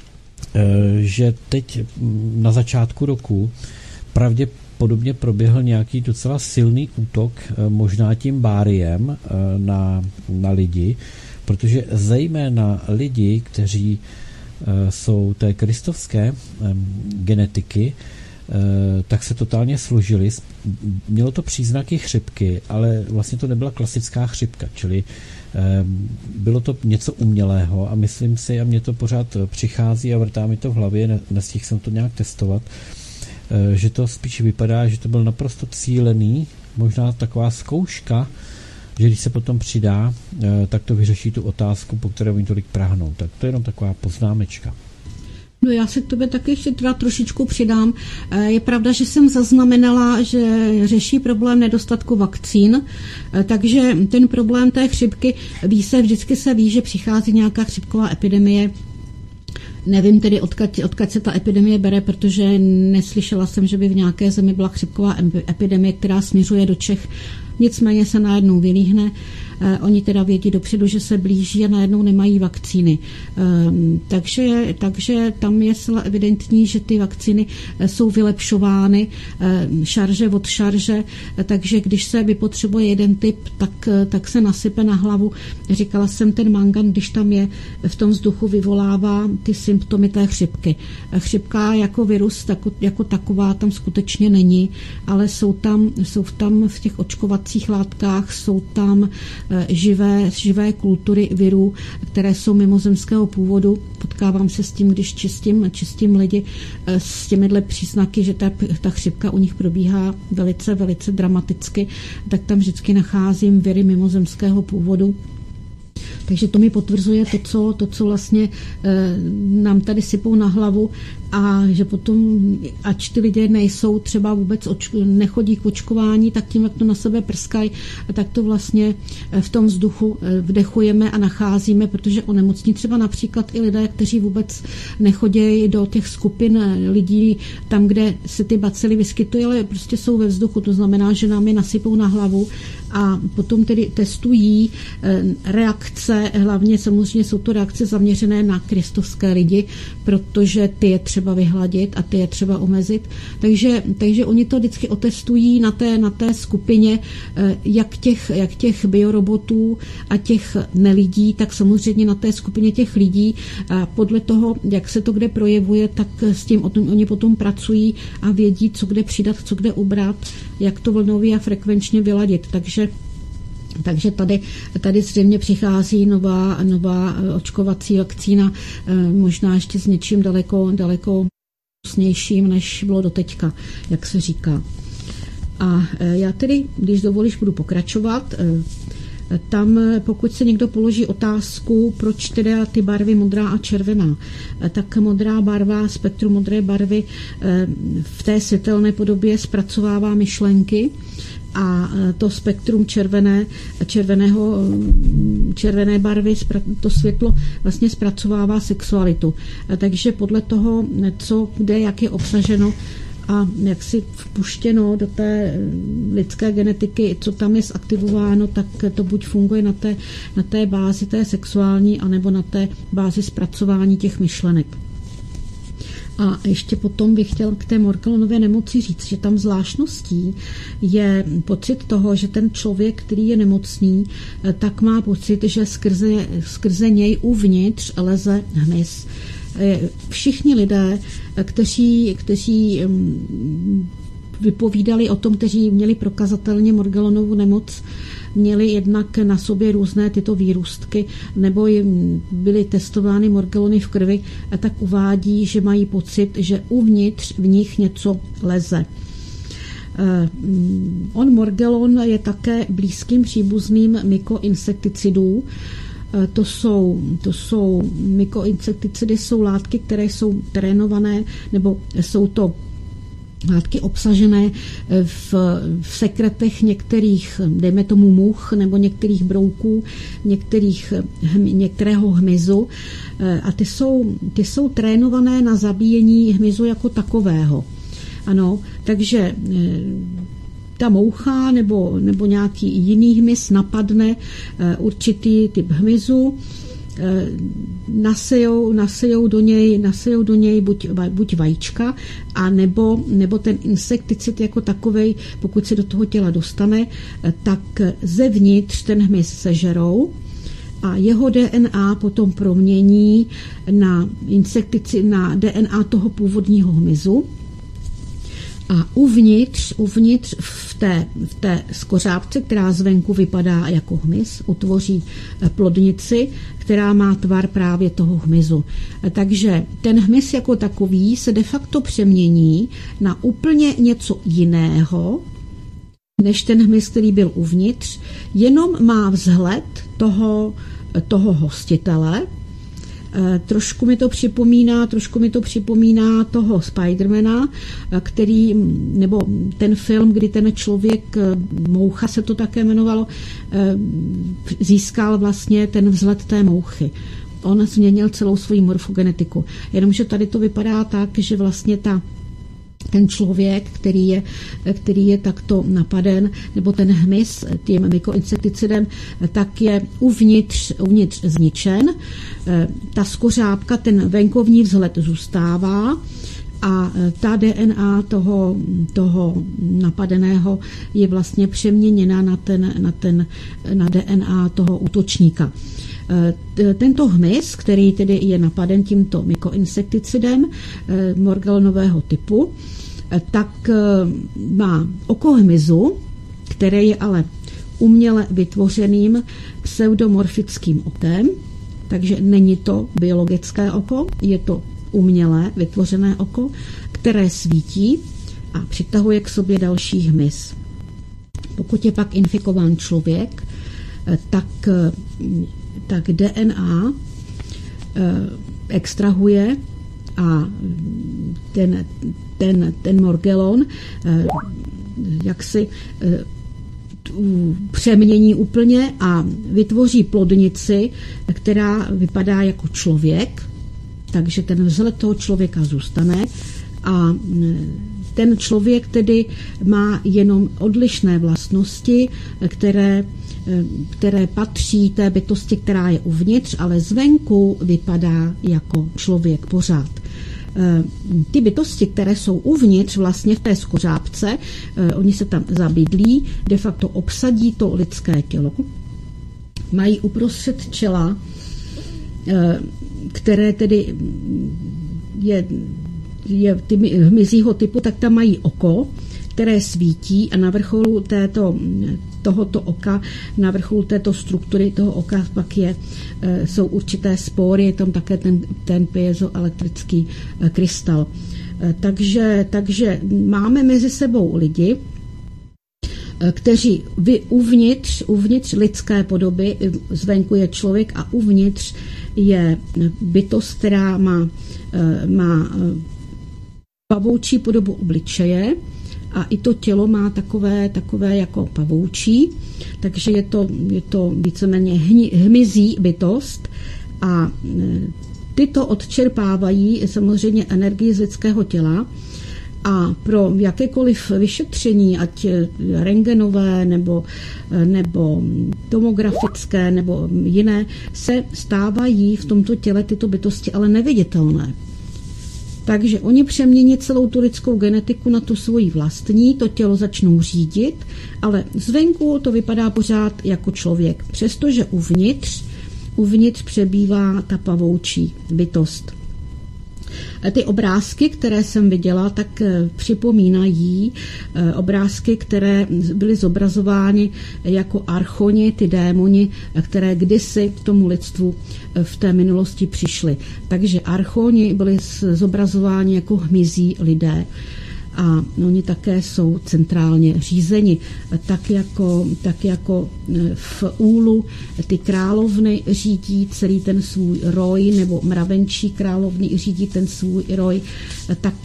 že teď na začátku roku pravděpodobně proběhl nějaký docela silný útok, možná tím báriem na, na lidi, protože zejména lidi, kteří jsou té kristovské genetiky, tak se totálně složili. Mělo to příznaky chřipky, ale vlastně to nebyla klasická chřipka, čili bylo to něco umělého a myslím si, a mně to pořád přichází a vrtá mi to v hlavě, nestihl jsem to nějak testovat, že to spíš vypadá, že to byl naprosto cílený, možná taková zkouška, že když se potom přidá, tak to vyřeší tu otázku, po které oni tolik prahnou. Tak to je jenom taková poznámečka.
No já se k tobě taky ještě teda trošičku přidám. Je pravda, že jsem zaznamenala, že řeší problém nedostatku vakcín, takže ten problém té chřipky ví se, vždycky se ví, že přichází nějaká chřipková epidemie. Nevím tedy, odkud, odkud se ta epidemie bere, protože neslyšela jsem, že by v nějaké zemi byla chřipková epidemie, která směřuje do Čech. Nicméně se najednou vylíhne. Eh, oni teda vědí dopředu, že se blíží a najednou nemají vakcíny. Eh, takže, takže tam je zcela evidentní, že ty vakcíny eh, jsou vylepšovány eh, šarže od šarže, eh, takže když se vypotřebuje jeden typ, tak, eh, tak se nasype na hlavu. Říkala jsem, ten mangan, když tam je v tom vzduchu, vyvolává ty symptomy té chřipky. Eh, chřipka jako virus tak, jako taková tam skutečně není, ale jsou tam, jsou tam v těch očkovacích látkách, jsou tam živé, živé kultury virů, které jsou mimozemského původu. Potkávám se s tím, když čistím, čistím lidi s těmihle příznaky, že ta, ta chřipka u nich probíhá velice, velice dramaticky, tak tam vždycky nacházím viry mimozemského původu. Takže to mi potvrzuje to, co, to, co vlastně e, nám tady sypou na hlavu, a že potom, ač ty lidé nejsou třeba vůbec, oč, nechodí k očkování, tak tím, jak to na sebe prskají, tak to vlastně v tom vzduchu vdechujeme a nacházíme, protože onemocní třeba například i lidé, kteří vůbec nechodí do těch skupin lidí tam, kde se ty bacily vyskytují, ale prostě jsou ve vzduchu, to znamená, že nám je nasypou na hlavu a potom tedy testují reakce, hlavně samozřejmě jsou to reakce zaměřené na kristovské lidi, protože ty je třeba vyhladit a ty je třeba omezit. Takže, takže oni to vždycky otestují na té, na té skupině jak těch, jak těch biorobotů a těch nelidí, tak samozřejmě na té skupině těch lidí. A podle toho, jak se to kde projevuje, tak s tím oni potom pracují a vědí, co kde přidat, co kde ubrat, jak to vlnově a frekvenčně vyladit. Takže Takže tady, tady zřejmě přichází nová, nová očkovací vakcína, možná ještě s něčím daleko, daleko úsnějším, než bylo doteďka, jak se říká. A já tedy, když dovolíš, budu pokračovat. Tam, pokud se někdo položí otázku, proč teda ty barvy modrá a červená, tak modrá barva, spektrum modré barvy v té světelné podobě zpracovává myšlenky, a to spektrum červené, červeného, červené barvy, to světlo vlastně zpracovává sexualitu. Takže podle toho, co, kde, jak je obsaženo a jak si vpuštěno do té lidské genetiky, co tam je zaktivováno, tak to buď funguje na té, na té bázi té sexuální, anebo na té bázi zpracování těch myšlenek. A ještě potom bych chtěl k té Morgellónově nemoci říct, že tam zvláštností je pocit toho, že ten člověk, který je nemocný, tak má pocit, že skrze, skrze něj uvnitř leze hmyz. Všichni lidé, kteří, kteří vypovídali o tom, kteří měli prokazatelně Morgellónovu nemoc, měli jednak na sobě různé tyto výrůstky, nebo jim byly testovány Morgellony v krvi, a tak uvádí, že mají pocit, že uvnitř v nich něco leze. On Morgellon je také blízkým příbuzným mykoinsekticidů. To jsou, to jsou mykoinsekticidy, jsou látky, které jsou trénované, nebo jsou to látky obsažené v, v sekretech některých, dejme tomu much, nebo některých brouků, některých, některého hmyzu. A ty jsou, ty jsou trénované na zabíjení hmyzu jako takového. Ano, takže ta moucha nebo, nebo nějaký jiný hmyz napadne určitý typ hmyzu, nasejou, nasejou do něj, nasejou do něj buď, buď vajíčka, a nebo, nebo ten insekticid jako takovej, pokud se do toho těla dostane, tak zevnitř ten hmyz sežerou a jeho D N A potom promění na insekticid, na D N A toho původního hmyzu. A uvnitř, uvnitř v té, v té skořápce, která zvenku vypadá jako hmyz, utvoří plodnici, která má tvar právě toho hmyzu. Takže ten hmyz jako takový se de facto přemění na úplně něco jiného, než ten hmyz, který byl uvnitř, jenom má vzhled toho, toho hostitele. Trošku mi to připomíná, trošku mi to připomíná toho Spidermana, který, nebo ten film, kdy ten člověk, moucha se to také jmenovalo, získal vlastně ten vzhled té mouchy. On změnil celou svoji morfogenetiku. Jenomže tady to vypadá tak, že vlastně ta ten člověk, který je, který je takto napaden, nebo ten hmyz tím mykoinsekticidem, tak je uvnitř, uvnitř zničen. Ta skořápka, ten venkovní vzhled zůstává a ta D N A toho, toho napadeného je vlastně přeměněna na, ten, na, ten, na D N A toho útočníka. Tento hmyz, který tedy je napaden tímto mykoinsekticidem morgellového typu, tak má oko hmyzu, které je ale uměle vytvořeným pseudomorfickým okem, takže není to biologické oko, je to umělé vytvořené oko, které svítí a přitahuje k sobě další hmyz. Pokud je pak infikován člověk, tak tak D N A extrahuje a ten, ten, ten morgellon jak si přemění úplně a vytvoří plodnici, která vypadá jako člověk, takže ten vzhled toho člověka zůstane a ten člověk tedy má jenom odlišné vlastnosti, které které patří té bytosti, která je uvnitř, ale zvenku vypadá jako člověk pořád. Ty bytosti, které jsou uvnitř vlastně v té skořápce, oni se tam zabydlí, de facto obsadí to lidské tělo, mají uprostřed čela, které tedy je, je ty hmyzího typu, tak tam mají oko, které svítí a na vrcholu této, tohoto oka, na vrcholu této struktury toho oka pak je, jsou určité spory, je tam také ten, ten piezoelektrický krystal. Takže, takže máme mezi sebou lidi, kteří vy, uvnitř, uvnitř lidské podoby, zvenku je člověk a uvnitř je bytost, která má, má pavoučí podobu obličeje, a i to tělo má takové, takové jako pavoučí, takže je to, je to víceméně hmyzí bytost a tyto odčerpávají samozřejmě energii z lidského těla a pro jakékoliv vyšetření, ať rentgenové nebo, nebo tomografické nebo jiné, se stávají v tomto těle tyto bytosti ale neviditelné. Takže oni přemění celou tu lidskou genetiku na tu svoji vlastní, to tělo začnou řídit, ale zvenku to vypadá pořád jako člověk, přestože uvnitř, uvnitř přebývá ta pavoučí bytost. Ty obrázky, které jsem viděla, tak připomínají obrázky, které byly zobrazovány jako archoni, ty démoni, které kdysi k tomu lidstvu v té minulosti přišli. Takže archoni byli zobrazováni jako hmyzí lidé a oni také jsou centrálně řízeni. Tak jako, tak jako v úlu ty královny řídí celý ten svůj roj, nebo mravenčí královny řídí ten svůj roj, také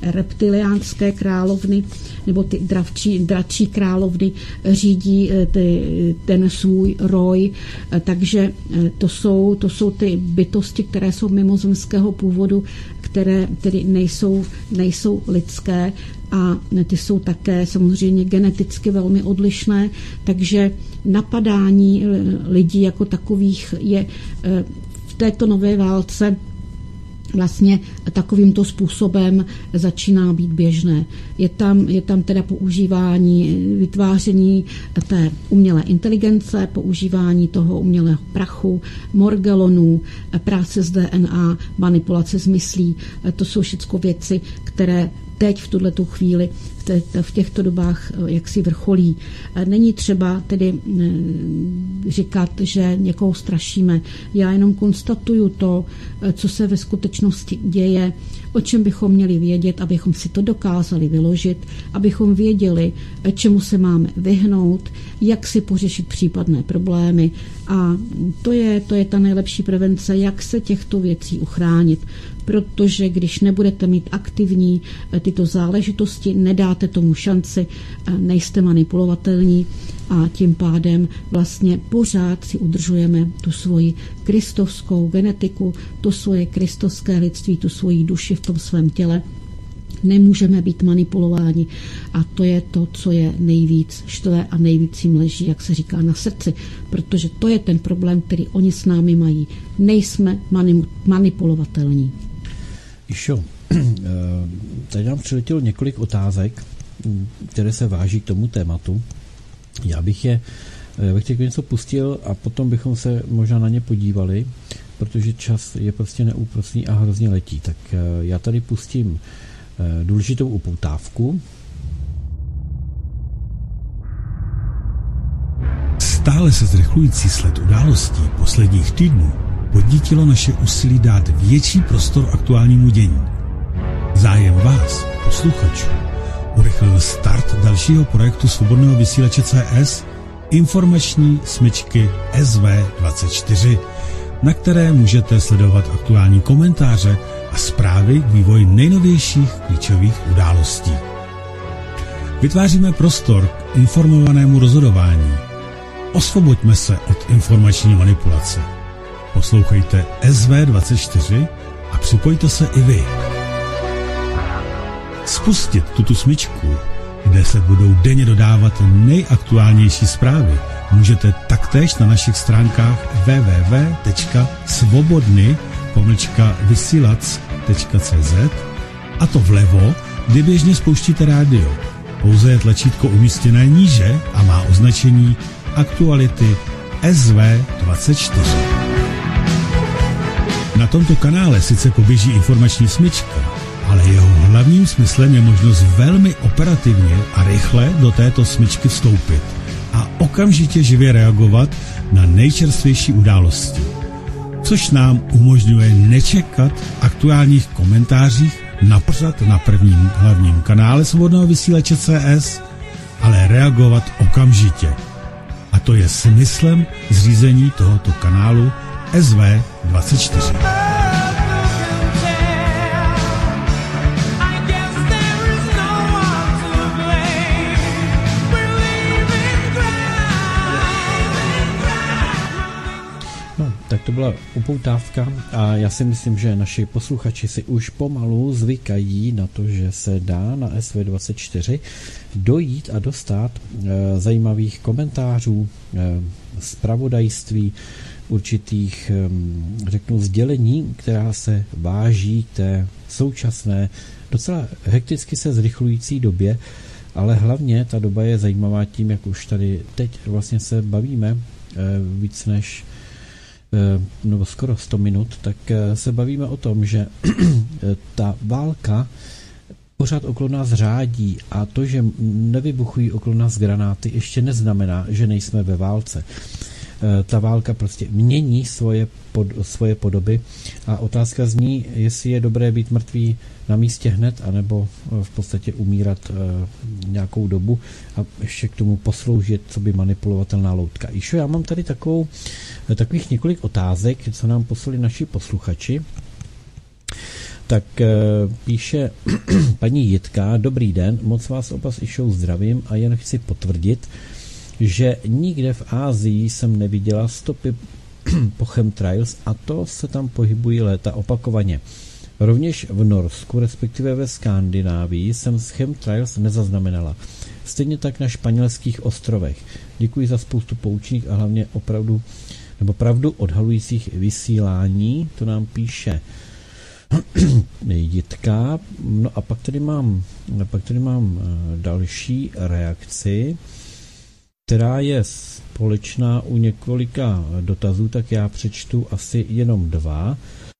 reptiliánské královny nebo ty dravčí, dračí královny řídí ty, ten svůj roj, takže to jsou, to jsou ty bytosti, které jsou mimozemského původu, které tedy nejsou, nejsou lidské a ty jsou také samozřejmě geneticky velmi odlišné, takže napadání lidí jako takových je v této nové válce vlastně takovýmto způsobem začíná být běžné. Je tam, je tam teda používání, vytváření té umělé inteligence, používání toho umělého prachu, morgelonů, práce s D N A, manipulace s myslí. To jsou všechno věci, které teď v tuhletu chvíli v těchto dobách jaksi vrcholí. Není třeba tedy říkat, že někoho strašíme. Já jenom konstatuju to, co se ve skutečnosti děje, o čem bychom měli vědět, abychom si to dokázali vyložit, abychom věděli, čemu se máme vyhnout, jak si pořešit případné problémy. A to je, to je ta nejlepší prevence, jak se těchto věcí uchránit. Protože když nebudete mít aktivní tyto záležitosti, nedáte tomu šanci, nejste manipulovatelní a tím pádem vlastně pořád si udržujeme tu svoji kristovskou genetiku, to svoje kristovské lidství, tu svoji duši v tom svém těle. Nemůžeme být manipulováni a to je to, co je nejvíc štve a nejvíc jim leží, jak se říká, na srdci, protože to je ten problém, který oni s námi mají. Nejsme mani- manipulovatelní.
Išo, tady nám přiletělo několik otázek, které se váží k tomu tématu. Já bych je, já bych těch něco pustil a potom bychom se možná na ně podívali, protože čas je prostě neúprosný a hrozně letí. Tak já tady pustím důležitou upoutávku.
Stále se zrychlující sled událostí posledních týdnů podnítilo naše úsilí dát větší prostor aktuálnímu dění. Zájem vás, posluchačů, urychlil start dalšího projektu svobodného vysílače C S, informační smyčky S V dvacet čtyři, na které můžete sledovat aktuální komentáře a zprávy k vývoji nejnovějších klíčových událostí. Vytváříme prostor k informovanému rozhodování. Osvoboďme se od informační manipulace. Poslouchejte S V dvacet čtyři a připojte se i vy. Spustit tuto smyčku, kde se budou denně dodávat nejaktuálnější zprávy, můžete taktéž na našich stránkách w w w tečka svobodny pomlčka vysílac tečka c z a to vlevo, kde běžně spouštíte rádio. Pouze je tlačítko umístěné níže a má označení Aktuality S V dvacet čtyři. Na tomto kanále sice poběží informační smyčka, ale jeho hlavním smyslem je možnost velmi operativně a rychle do této smyčky vstoupit a okamžitě živě reagovat na nejčerstvější události, což nám umožňuje nečekat aktuálních komentářích na pořad na prvním hlavním kanále svobodného vysílače C S, ale reagovat okamžitě. A to je smyslem zřízení tohoto kanálu S V dvacet čtyři.
Tak to byla upoutávka a já si myslím, že naši posluchači si už pomalu zvykají na to, že se dá na S V dvacet čtyři dojít a dostat e, zajímavých komentářů, e, zpravodajství, určitých, e, řeknu, sdělení, která se váží k té současné, docela hekticky se zrychlující době, ale hlavně ta doba je zajímavá tím, jak už tady teď vlastně se bavíme e, víc než nebo skoro sto minut, tak se bavíme o tom, že ta válka pořád okolo nás řádí a to, že nevybuchují okolo nás granáty, ještě neznamená, že nejsme ve válce. Ta válka prostě mění svoje, pod, svoje podoby a otázka zní, jestli je dobré být mrtvý na místě hned, anebo v podstatě umírat e, nějakou dobu a ještě k tomu posloužit, co by manipulovatelná loutka. Išo, já mám tady takovou, takových několik otázek, co nám poslali naši posluchači. Tak píše paní Jitka, dobrý den, moc vás oba s Išou zdravím a jen chci potvrdit, že nikde v Ázii jsem neviděla stopy po chemtrails a to se tam pohybují léta opakovaně. Rovněž v Norsku, respektive ve Skandinávii, jsem s chemtrails nezaznamenala. Stejně tak na španělských ostrovech. Děkuji za spoustu poučných a hlavně opravdu nebo pravdu odhalujících vysílání, to nám píše Jitka. No a pak tady mám, pak tady mám další reakci, která je společná u několika dotazů, tak já přečtu asi jenom dva.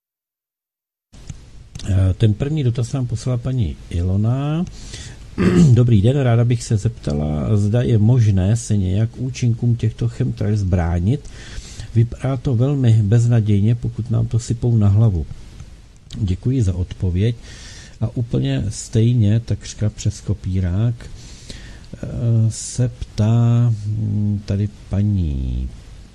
Ten první dotaz nám poslala paní Ilona. Dobrý den, ráda bych se zeptala, zda je možné se nějak účinkům těchto chemtrails bránit. Vypadá to velmi beznadějně, pokud nám to sypou na hlavu. Děkuji za odpověď. A úplně stejně, takřka přes kopírák, se ptá tady paní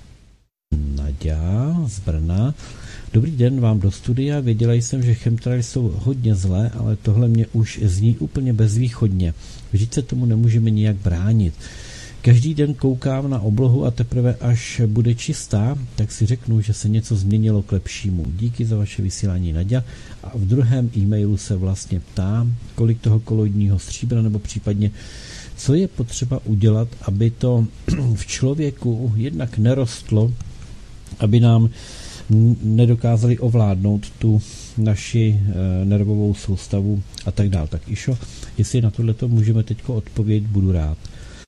Naďa z Brna. Dobrý den vám do studia. Věděla jsem, že chemtrails jsou hodně zlé, ale tohle mě už zní úplně bezvýchodně. Vždyť se tomu nemůžeme nijak bránit. Každý den koukám na oblohu a teprve až bude čistá, tak si řeknu, že se něco změnilo k lepšímu. Díky za vaše vysílání, Naďa. A v druhém e-mailu se vlastně ptám, kolik toho koloidního stříbra nebo případně co je potřeba udělat, aby to v člověku jednak nerostlo, aby nám nedokázali ovládnout tu naši e, nervovou soustavu a tak dále. Tak Išo, jestli na tohleto můžeme teďko odpovědět, budu rád.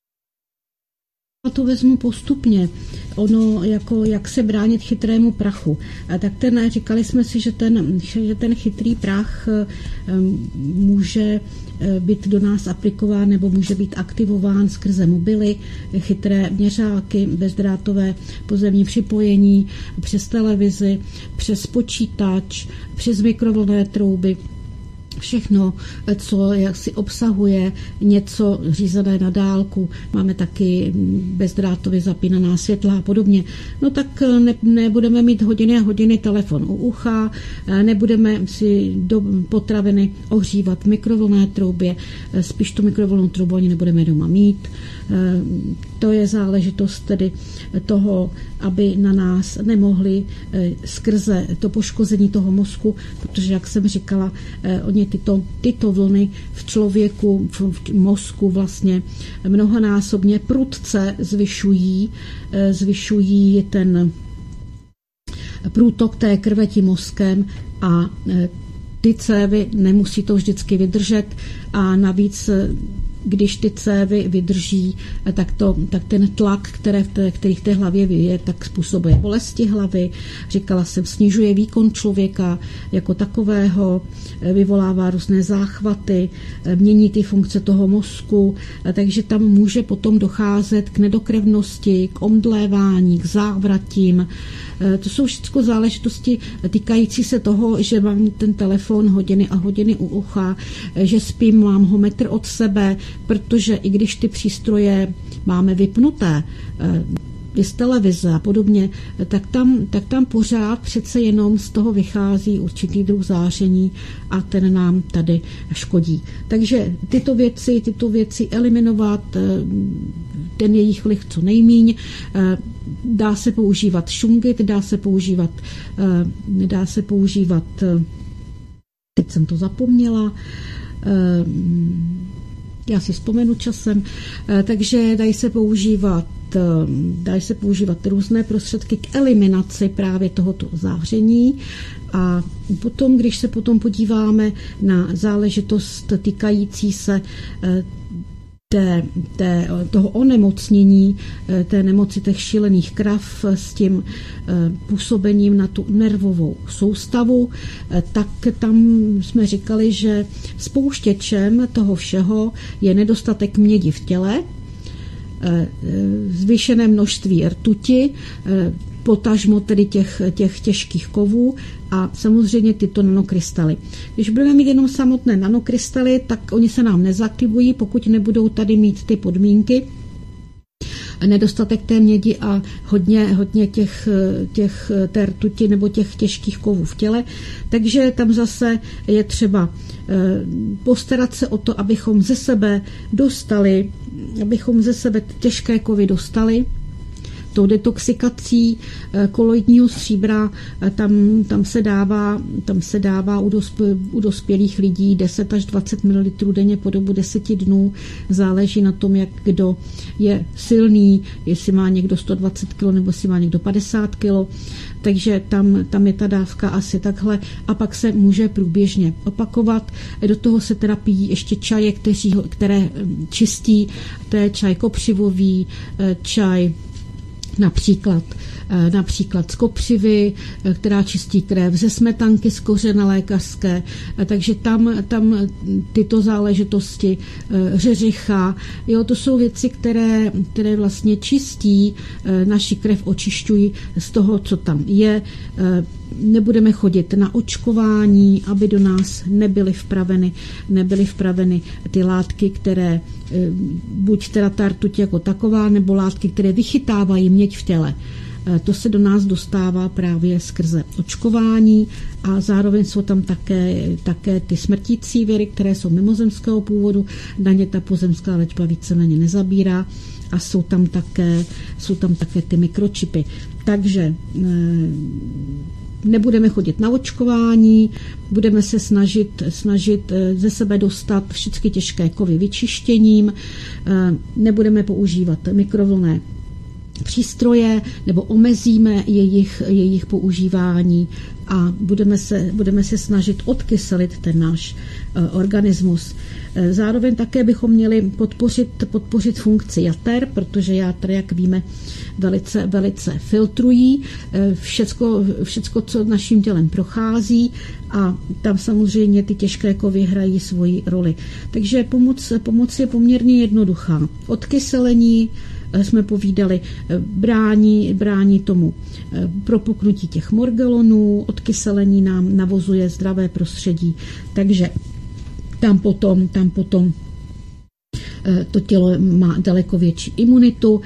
A to vezmu postupně. Ono, jako jak se bránit chytrému prachu. A tak ten, říkali jsme si, že ten, že ten chytrý prach může být do nás aplikován nebo může být aktivován skrze mobily, chytré měřáky, bezdrátové pozemní připojení, přes televizi, přes počítač, přes mikrovlnné trouby. Všechno, co si obsahuje něco řízené na dálku, máme taky bezdrátově zapínaná světla a podobně, no tak ne, nebudeme mít hodiny a hodiny telefon u ucha, nebudeme si do potraviny ohřívat v mikrovlnné troubě, spíš tu mikrovlnnou troubu ani nebudeme doma mít. To je záležitost tedy toho, aby na nás nemohli skrze to poškození toho mozku, protože, jak jsem říkala, oni tyto, tyto vlny v člověku, v mozku vlastně mnohonásobně prudce zvyšují, zvyšují ten průtok té krve tím mozkem a ty cévy nemusí to vždycky vydržet a navíc když ty cévy vydrží, tak, to, tak ten tlak, které v té, který v té hlavě je, tak způsobuje bolesti hlavy. Říkala jsem, snižuje výkon člověka jako takového, vyvolává různé záchvaty, mění ty funkce toho mozku, takže tam může potom docházet k nedokrevnosti, k omdlévání, k závratím. To jsou všechno záležitosti týkající se toho, že mám ten telefon hodiny a hodiny u ucha, že spím, mám ho metr od sebe, protože i když ty přístroje máme vypnuté, z televize a podobně, tak tam, tak tam pořád přece jenom z toho vychází určitý druh záření a ten nám tady škodí. Takže tyto věci, tyto věci eliminovat, ten jejich vliv co nejmíň, dá se používat šungit, dá se používat, dá se používat, teď jsem to zapomněla, já si vzpomenu časem, takže dají se používat dají se používat různé prostředky k eliminaci právě tohoto záření a potom, když se potom podíváme na záležitost týkající se té, té, toho onemocnění, té nemoci těch šílených krav s tím působením na tu nervovou soustavu, tak tam jsme říkali, že spouštěčem toho všeho je nedostatek mědi v těle, zvýšené množství rtuti, potažmo tedy těch, těch těžkých kovů a samozřejmě tyto nanokrystaly. Když budeme mít jenom samotné nanokrystaly, tak oni se nám nezaktivují, pokud nebudou tady mít ty podmínky. nedostatek té mědi a hodně, hodně těch, těch té rtuti nebo těch těžkých kovů v těle. Takže tam zase je třeba postarat se o to, abychom ze sebe dostali, abychom ze sebe těžké kovy dostali. Tou detoxikací koloidního stříbra tam, tam se dává, tam se dává u, dospě, u dospělých lidí deset až dvacet mililitrů denně po dobu deseti dnů. Záleží na tom, jak kdo je silný, jestli má někdo sto dvacet kilo nebo jestli má někdo padesát kilo. Takže tam, tam je ta dávka asi takhle a pak se může průběžně opakovat. Do toho se teda pijí ještě čaje, kteří, které čistí. To je čaj kopřivový, čaj Například, například z kopřivy, která čistí krev, ze smetanky z kořene lékařské, takže tam, tam tyto záležitosti, řeřicha, jo, to jsou věci, které, které vlastně čistí naši krev, očišťují z toho, co tam je. Nebudeme chodit na očkování, aby do nás nebyly vpraveny, nebyly vpraveny ty látky, které buď teda ta rtuť jako taková, nebo látky, které vychytávají měď v těle. To se do nás dostává právě skrze očkování a zároveň jsou tam také, také ty smrtící viry, které jsou mimozemského původu. Na ně ta pozemská léčba víceméně nezabírá a jsou tam také, jsou tam také ty mikročipy. Takže nebudeme chodit na očkování, budeme se snažit, snažit ze sebe dostat všechny těžké kovy vyčištěním, nebudeme používat mikrovlnné přístroje nebo omezíme jejich, jejich používání a budeme se, budeme se snažit odkyselit ten náš organismus. Zároveň také bychom měli podpořit, podpořit funkci jater, protože játra, jak víme, velice, velice filtrují všecko, všecko, co naším tělem prochází a tam samozřejmě ty těžké kovy hrají svoji roli. Takže pomoc, pomoc je poměrně jednoduchá. Odkyselení jsme povídali, brání, brání tomu propuknutí těch morgelonů, odkyselení nám navozuje zdravé prostředí, takže tam potom, tam potom to tělo má daleko větší imunitu.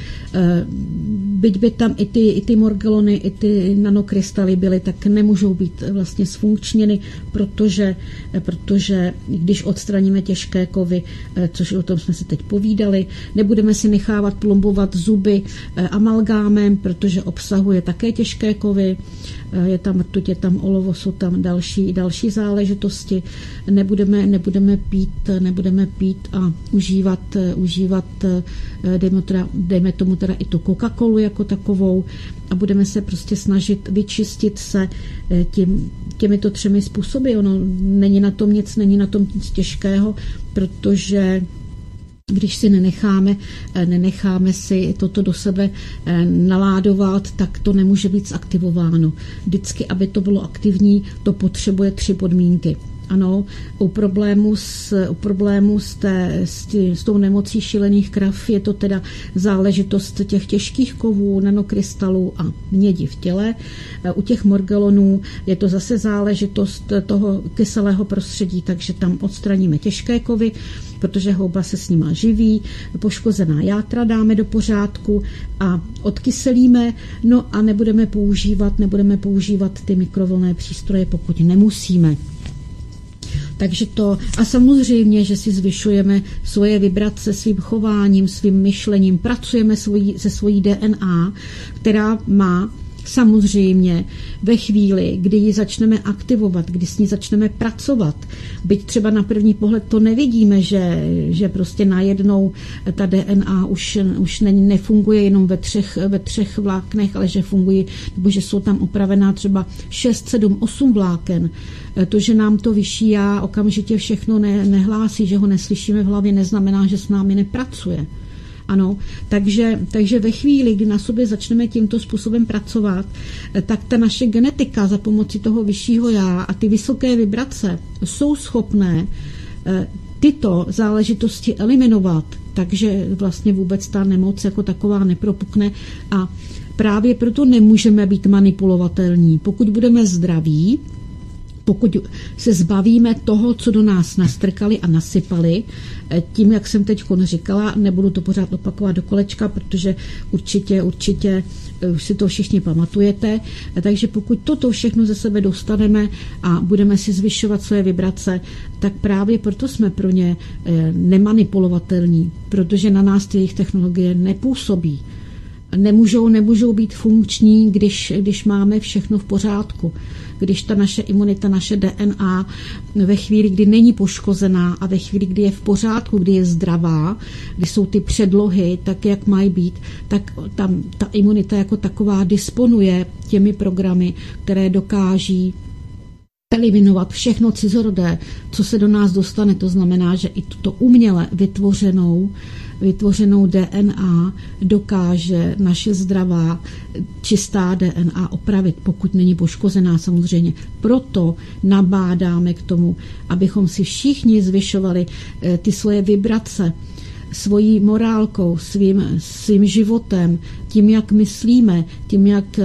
Byť by tam i ty, i ty morgelony, i ty nanokrystaly byly, tak nemůžou být vlastně zfunkčněny, protože, protože když odstraníme těžké kovy, což o tom jsme si teď povídali, nebudeme si nechávat plombovat zuby amalgámem, protože obsahuje také těžké kovy, je tam rtuť, je tam olovo, jsou tam další, další záležitosti. Nebudeme, nebudeme pít, nebudeme pít a užívat, užívat dejme, teda, dejme tomu teda i tu Coca-Colu jako takovou a budeme se prostě snažit vyčistit se tím, těmito třemi způsoby. Ono není na tom nic, není na tom nic těžkého, protože když si nenecháme, nenecháme si toto do sebe naládovat, tak to nemůže být zaktivováno. Vždycky, aby to bylo aktivní, to potřebuje tři podmínky. Ano, u problému s, u problému s, té, s, tí, s tou nemocí šílených krav je to teda záležitost těch těžkých kovů, nanokrystalů a mědi v těle. U těch morgelonů je to zase záležitost toho kyselého prostředí, takže tam odstraníme těžké kovy, protože houba se s nima živí, poškozená játra dáme do pořádku a odkyselíme, no a nebudeme používat, nebudeme používat ty mikrovlnné přístroje, pokud nemusíme. Takže to, a samozřejmě, že si zvyšujeme svoje vibrace svým chováním, svým myšlením, pracujeme svojí, se svojí D N A, která má samozřejmě ve chvíli, kdy ji začneme aktivovat, kdy s ní začneme pracovat, byť třeba na první pohled to nevidíme, že, že prostě najednou ta D N A už, už ne, nefunguje jenom ve třech, ve třech vláknech, ale že fungují, nebo že jsou tam opravená třeba šest, sedm, osm vláken. To, že nám to vyšší já okamžitě všechno ne, nehlásí, že ho neslyšíme v hlavě, neznamená, že s námi nepracuje. Ano, takže, takže ve chvíli, kdy na sobě začneme tímto způsobem pracovat, tak ta naše genetika za pomocí toho vyššího já a ty vysoké vibrace jsou schopné tyto záležitosti eliminovat, takže vlastně vůbec ta nemoc jako taková nepropukne a právě proto nemůžeme být manipulovatelní. Pokud budeme zdraví, pokud se zbavíme toho, co do nás nastrkali a nasypali, tím, jak jsem teď říkala, nebudu to pořád opakovat do kolečka, protože určitě, určitě už si to všichni pamatujete, takže pokud toto všechno ze sebe dostaneme a budeme si zvyšovat své vibrace, tak právě proto jsme pro ně nemanipulovatelní, protože na nás ty jejich technologie nepůsobí. Nemůžou, nemůžou být funkční, když, když máme všechno v pořádku. Když ta naše imunita, naše D N A ve chvíli, kdy není poškozená a ve chvíli, kdy je v pořádku, kdy je zdravá, kdy jsou ty předlohy tak, jak mají být, tak tam ta imunita jako taková disponuje těmi programy, které dokáží eliminovat všechno cizorodé, co se do nás dostane. To znamená, že i tuto uměle vytvořenou vytvořenou D N A dokáže naše zdravá, čistá D N A opravit, pokud není poškozená samozřejmě. Proto nabádáme k tomu, abychom si všichni zvyšovali ty svoje vibrace svojí morálkou, svým, svým životem, tím, jak myslíme, tím, jak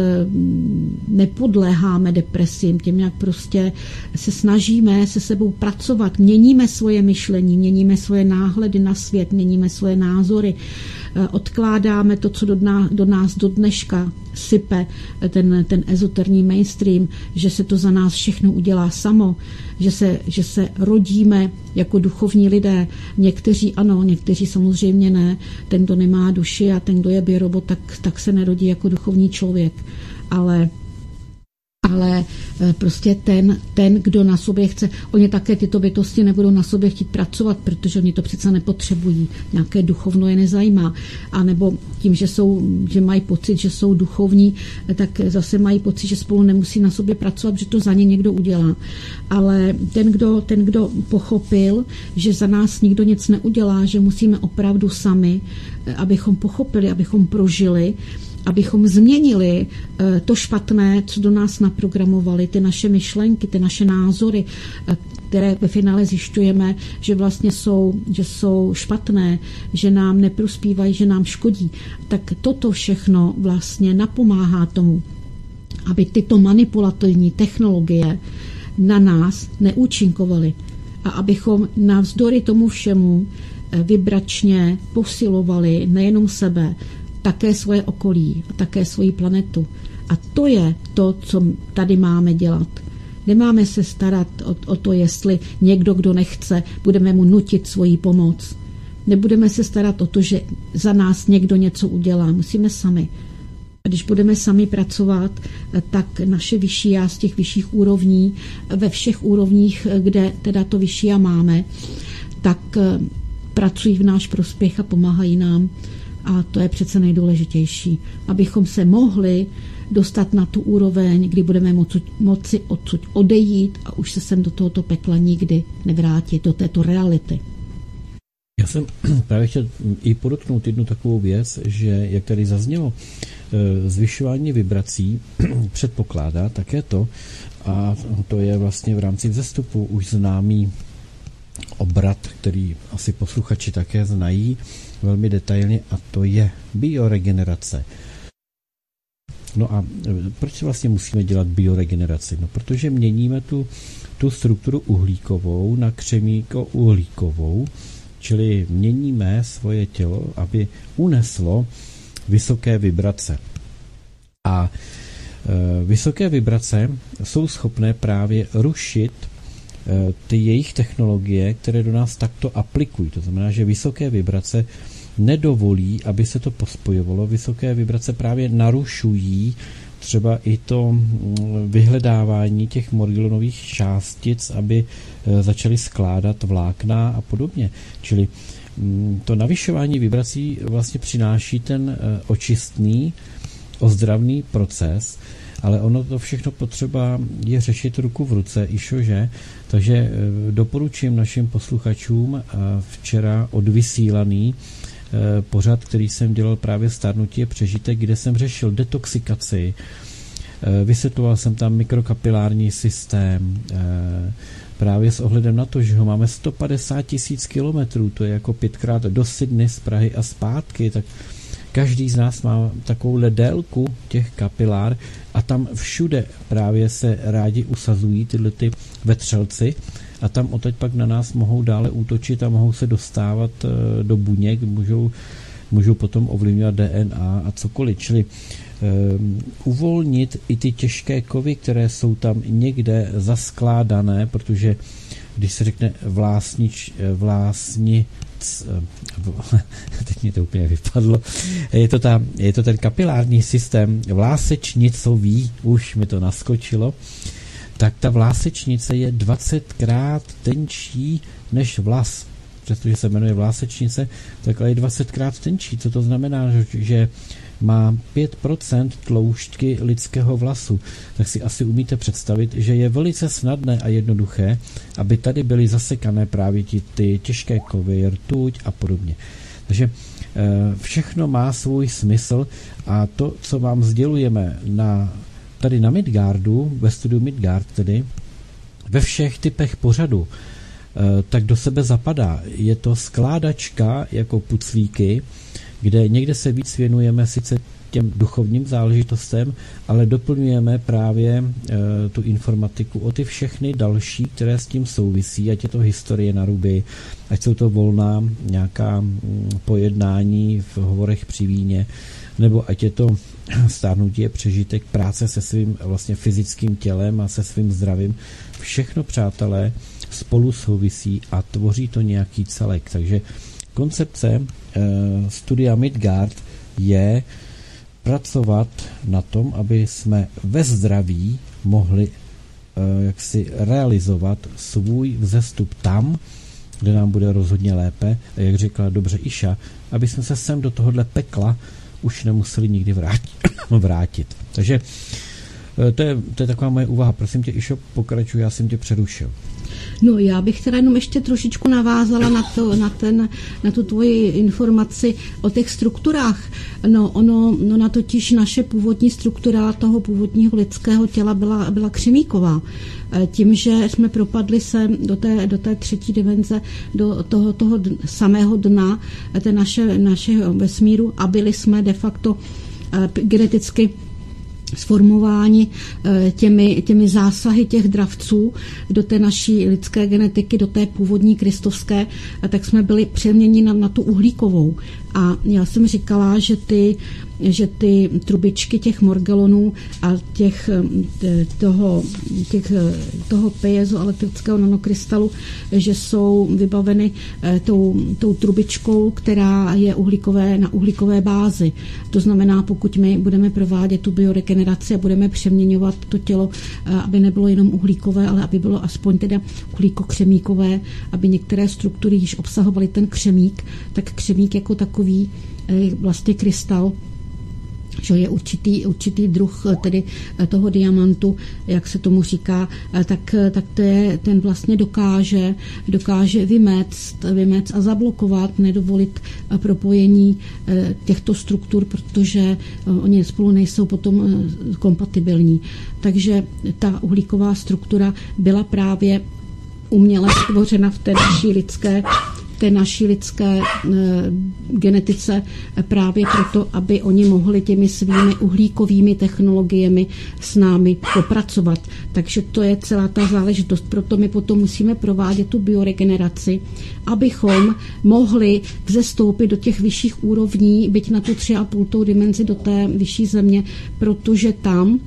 nepodléháme depresím, tím, jak prostě se snažíme se sebou pracovat, měníme svoje myšlení, měníme svoje náhledy na svět, měníme svoje názory, odkládáme to, co do nás, do nás do dneška sype ten, ten ezoterní mainstream, že se to za nás všechno udělá samo, že se, že se rodíme jako duchovní lidé. Někteří ano, někteří samozřejmě ne. Ten, kdo nemá duši a ten, kdo je biorobot, tak, tak se nerodí jako duchovní člověk. Ale ale prostě ten, ten, kdo na sobě chce, oni také tyto bytosti nebudou na sobě chtít pracovat, protože oni to přece nepotřebují, nějaké duchovno je nezajímá, a nebo tím, že, jsou, že mají pocit, že jsou duchovní, tak zase mají pocit, že spolu nemusí na sobě pracovat, že to za ně někdo udělá. Ale ten, kdo, ten, kdo pochopil, že za nás nikdo nic neudělá, že musíme opravdu sami, abychom pochopili, abychom prožili, abychom změnili to špatné, co do nás naprogramovali, ty naše myšlenky, ty naše názory, které ve finále zjišťujeme, že vlastně jsou, že jsou špatné, že nám neprospívají, že nám škodí. Tak toto všechno vlastně napomáhá tomu, aby tyto manipulativní technologie na nás neúčinkovaly a abychom navzdory tomu všemu vibračně posilovali nejenom sebe, také svoje okolí a také svoji planetu. A to je to, co tady máme dělat. Nemáme se starat o, o to, jestli někdo, kdo nechce, budeme mu nutit svoji pomoc. Nebudeme se starat o to, že za nás někdo něco udělá. Musíme sami. A když budeme sami pracovat, tak naše vyšší já z těch vyšších úrovní, ve všech úrovních, kde teda to vyšší já máme, tak pracují v náš prospěch a pomáhají nám. A to je přece nejdůležitější, abychom se mohli dostat na tu úroveň, kdy budeme moci, moci odsud odejít a už se sem do tohoto pekla nikdy nevrátit, do této reality.
Já jsem právě chtěl i podotknout jednu takovou věc, že jak tady zaznělo, zvyšování vibrací předpokládá také to, a to je vlastně v rámci vzestupu už známý obrat, který asi posluchači také znají velmi detailně, a to je bioregenerace. No a proč vlastně musíme dělat bioregeneraci? No protože měníme tu, tu strukturu uhlíkovou na křemíko-uhlíkovou, čili měníme svoje tělo, aby uneslo vysoké vibrace. A e, vysoké vibrace jsou schopné právě rušit e, ty jejich technologie, které do nás takto aplikují. To znamená, že vysoké vibrace nedovolí, aby se to pospojovalo. Vysoké vibrace právě narušují třeba i to vyhledávání těch morganonových částic, aby začaly skládat vlákna a podobně. Čili to navyšování vibrací vlastně přináší ten očistný, ozdravný proces, ale ono to všechno potřeba je řešit ruku v ruce, išože, takže doporučím našim posluchačům včera odvysílaný pořad, který jsem dělal právě Stárnutí je přežitek, kde jsem řešil detoxikaci, vysvětloval jsem tam mikrokapilární systém, právě s ohledem na to, že ho máme sto padesát tisíc kilometrů, to je jako pětkrát do Sydney z Prahy a zpátky, tak
každý z nás má takovou délku těch kapilár a tam všude právě se rádi usazují tyhle ty vetřelci a tam odteď pak na nás mohou dále útočit a mohou se dostávat do buněk, můžou, můžou potom ovlivňovat D N A a cokoliv. Čili um, uvolnit i ty těžké kovy, které jsou tam někde zaskládané, protože když se řekne vlásnič, vlásni, teď mi to úplně vypadlo, je to, ta, je to ten kapilární systém vlásečnicový, už mi to naskočilo, tak ta vlásečnice je dvacetkrát tenčí než vlas. Přestože se jmenuje vlásečnice, tak ale je dvacetkrát tenčí. Co to znamená, že má pět procent tloušťky lidského vlasu. Tak si asi umíte představit, že je velice snadné a jednoduché, aby tady byly zasekané právě ty, ty těžké kovy, rtuť a podobně. Takže všechno má svůj smysl a to, co vám sdělujeme na, tady na Midgardu, ve studiu Midgard tedy, ve všech typech pořadu, tak do sebe zapadá. Je to skládačka jako puclíky, kde někde se víc věnujeme sice těm duchovním záležitostem, ale doplňujeme právě e, tu informatiku o ty všechny další, které s tím souvisí, ať je to historie na ruby, ať jsou to volná nějaká m, pojednání v hovorech při víně, nebo ať je to stárnutí je přežitek práce se svým vlastně fyzickým tělem a se svým zdravím. Všechno, přátelé, spolu souvisí a tvoří to nějaký celek. Takže koncepce e, studia Midgard je pracovat na tom, aby jsme ve zdraví mohli e, jaksi realizovat svůj vzestup tam, kde nám bude rozhodně lépe. A jak řekla dobře Iša, aby jsme se sem do tohohle pekla už nemuseli nikdy vrátit. vrátit. Takže e, to je, to je taková moje úvaha. Prosím tě, Išo, pokračuj, já jsem tě přerušil.
No, já bych teda jenom ještě trošičku navázala na, to, na, ten, na tu tvoji informaci o těch strukturách. No, ono, no na totiž naše původní struktura toho původního lidského těla byla, byla křemíková. Tím, že jsme propadli se do té, do té třetí dimenze, do toho, toho samého dna té naše, našeho vesmíru a byli jsme de facto geneticky sformováni těmi, těmi zásahy těch dravců do té naší lidské genetiky, do té původní kristovské, tak jsme byli přeměněni na, na tu uhlíkovou. A já jsem říkala, že ty, že ty trubičky těch morgelonů a těch, toho, těch, toho piezoelektrického nanokrystalu, že jsou vybaveny tou, tou trubičkou, která je uhlíkové, na uhlíkové bázi. To znamená, pokud my budeme provádět tu bioregeneraci a budeme přeměňovat to tělo, aby nebylo jenom uhlíkové, ale aby bylo aspoň teda uhlíkokřemíkové, aby některé struktury již obsahovaly ten křemík, tak křemík jako takový vlastně krystal, že je určitý, určitý druh tedy toho diamantu, jak se tomu říká, tak, tak to je, ten vlastně dokáže, dokáže vyméct, vyméct a zablokovat, nedovolit propojení těchto struktur, protože oni spolu nejsou potom kompatibilní. Takže ta uhlíková struktura byla právě uměle stvořena v té naší lidské té naší lidské e, genetice právě proto, aby oni mohli těmi svými uhlíkovými technologiemi s námi popracovat. Takže to je celá ta záležitost. Proto my potom musíme provádět tu bioregeneraci, abychom mohli vzestoupit do těch vyšších úrovní, byť na tu tři a půl tou dimenzi do té vyšší země, protože tam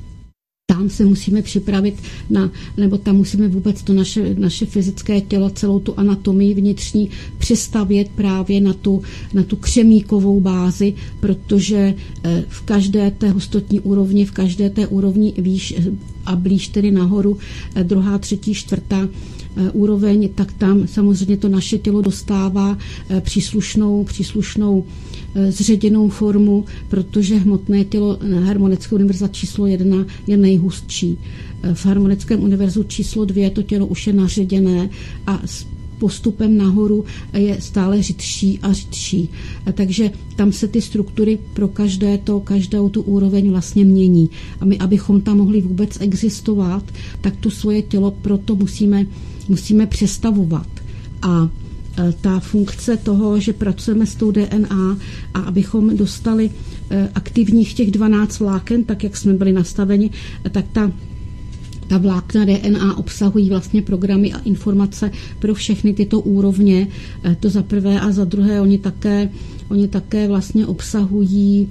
Tam se musíme připravit na, nebo tam musíme vůbec to naše, naše fyzické tělo, celou tu anatomii vnitřní přistavět právě na tu, na tu křemíkovou bázi, protože v každé té hustotní úrovni, v každé té úrovni výš a blíž tedy nahoru, druhá, třetí, čtvrtá úroveň, tak tam samozřejmě to naše tělo dostává příslušnou, příslušnou zředěnou formu, protože hmotné tělo harmonické univerza číslo jedna je nejhustší. V harmonickém univerzu číslo dvě to tělo už je naředěné a s postupem nahoru je stále řidší a řidší. Takže tam se ty struktury pro každé to, každou tu úroveň vlastně mění. A my, abychom tam mohli vůbec existovat, tak to svoje tělo proto musíme, musíme přestavovat. A ta funkce toho, že pracujeme s tou D N A a abychom dostali aktivních těch dvanáct vláken, tak jak jsme byli nastaveni, tak ta Ta vlákna D N A obsahují vlastně programy a informace pro všechny tyto úrovně. To za prvé a za druhé oni také, oni také vlastně obsahují,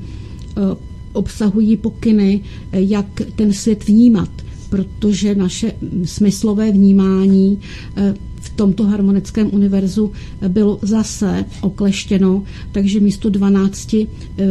obsahují pokyny, jak ten svět vnímat, protože naše smyslové vnímání v tomto harmonickém univerzu bylo zase okleštěno, takže místo dvanácti,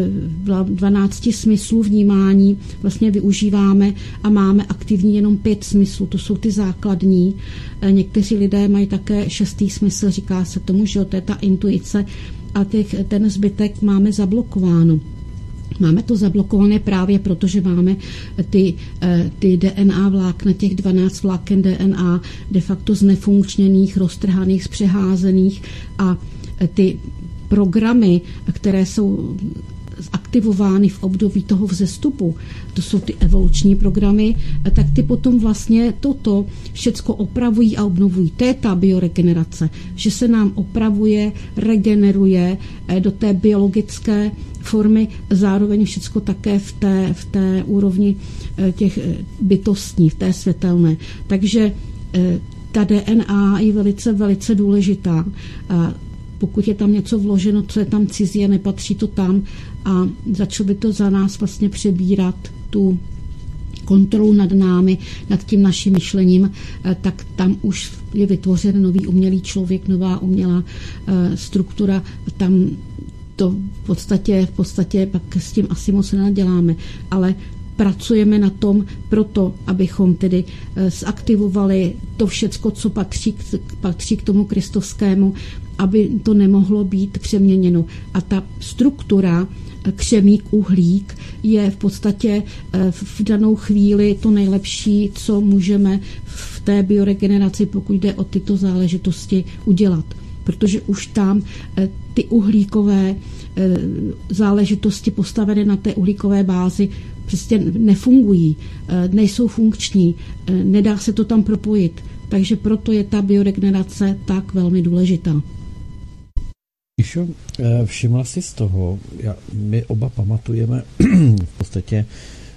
dvanácti smyslů vnímání vlastně využíváme a máme aktivní jenom pět smyslů, to jsou ty základní. Někteří lidé mají také šestý smysl, říká se tomu, že to je ta intuice a těch, ten zbytek máme zablokováno. Máme to zablokované právě proto, že máme ty, ty D N A vlákna, těch dvanáct vláken D N A de facto znefunkčněných, roztrhaných, zpřeházených a ty programy, které jsou aktivovány v období toho vzestupu, to jsou ty evoluční programy, tak ty potom vlastně toto všecko opravují a obnovují. To je ta bioregenerace, že se nám opravuje, regeneruje do té biologické formy, zároveň všecko také v té, v té úrovni těch bytostní, v té světelné. Takže ta D N A je velice, velice důležitá. Pokud je tam něco vloženo, co je tam cizí a nepatří to tam a začalo by to za nás vlastně přebírat tu kontrolu nad námi, nad tím naším myšlením, tak tam už je vytvořen nový umělý člověk, nová umělá struktura, tam to v podstatě, v podstatě pak s tím asi moc nenaděláme, ale pracujeme na tom proto, abychom tedy zaktivovali to všecko, co patří, patří k tomu kristovskému, aby to nemohlo být přeměněno. A ta struktura křemík, uhlík je v podstatě v danou chvíli to nejlepší, co můžeme v té bioregeneraci, pokud jde o tyto záležitosti, udělat. Protože už tam ty uhlíkové záležitosti postavené na té uhlíkové bázi prostě nefungují, nejsou funkční, nedá se to tam propojit. Takže proto je ta bioregenerace tak velmi důležitá.
Išo, všimla si z toho, já, my oba pamatujeme v podstatě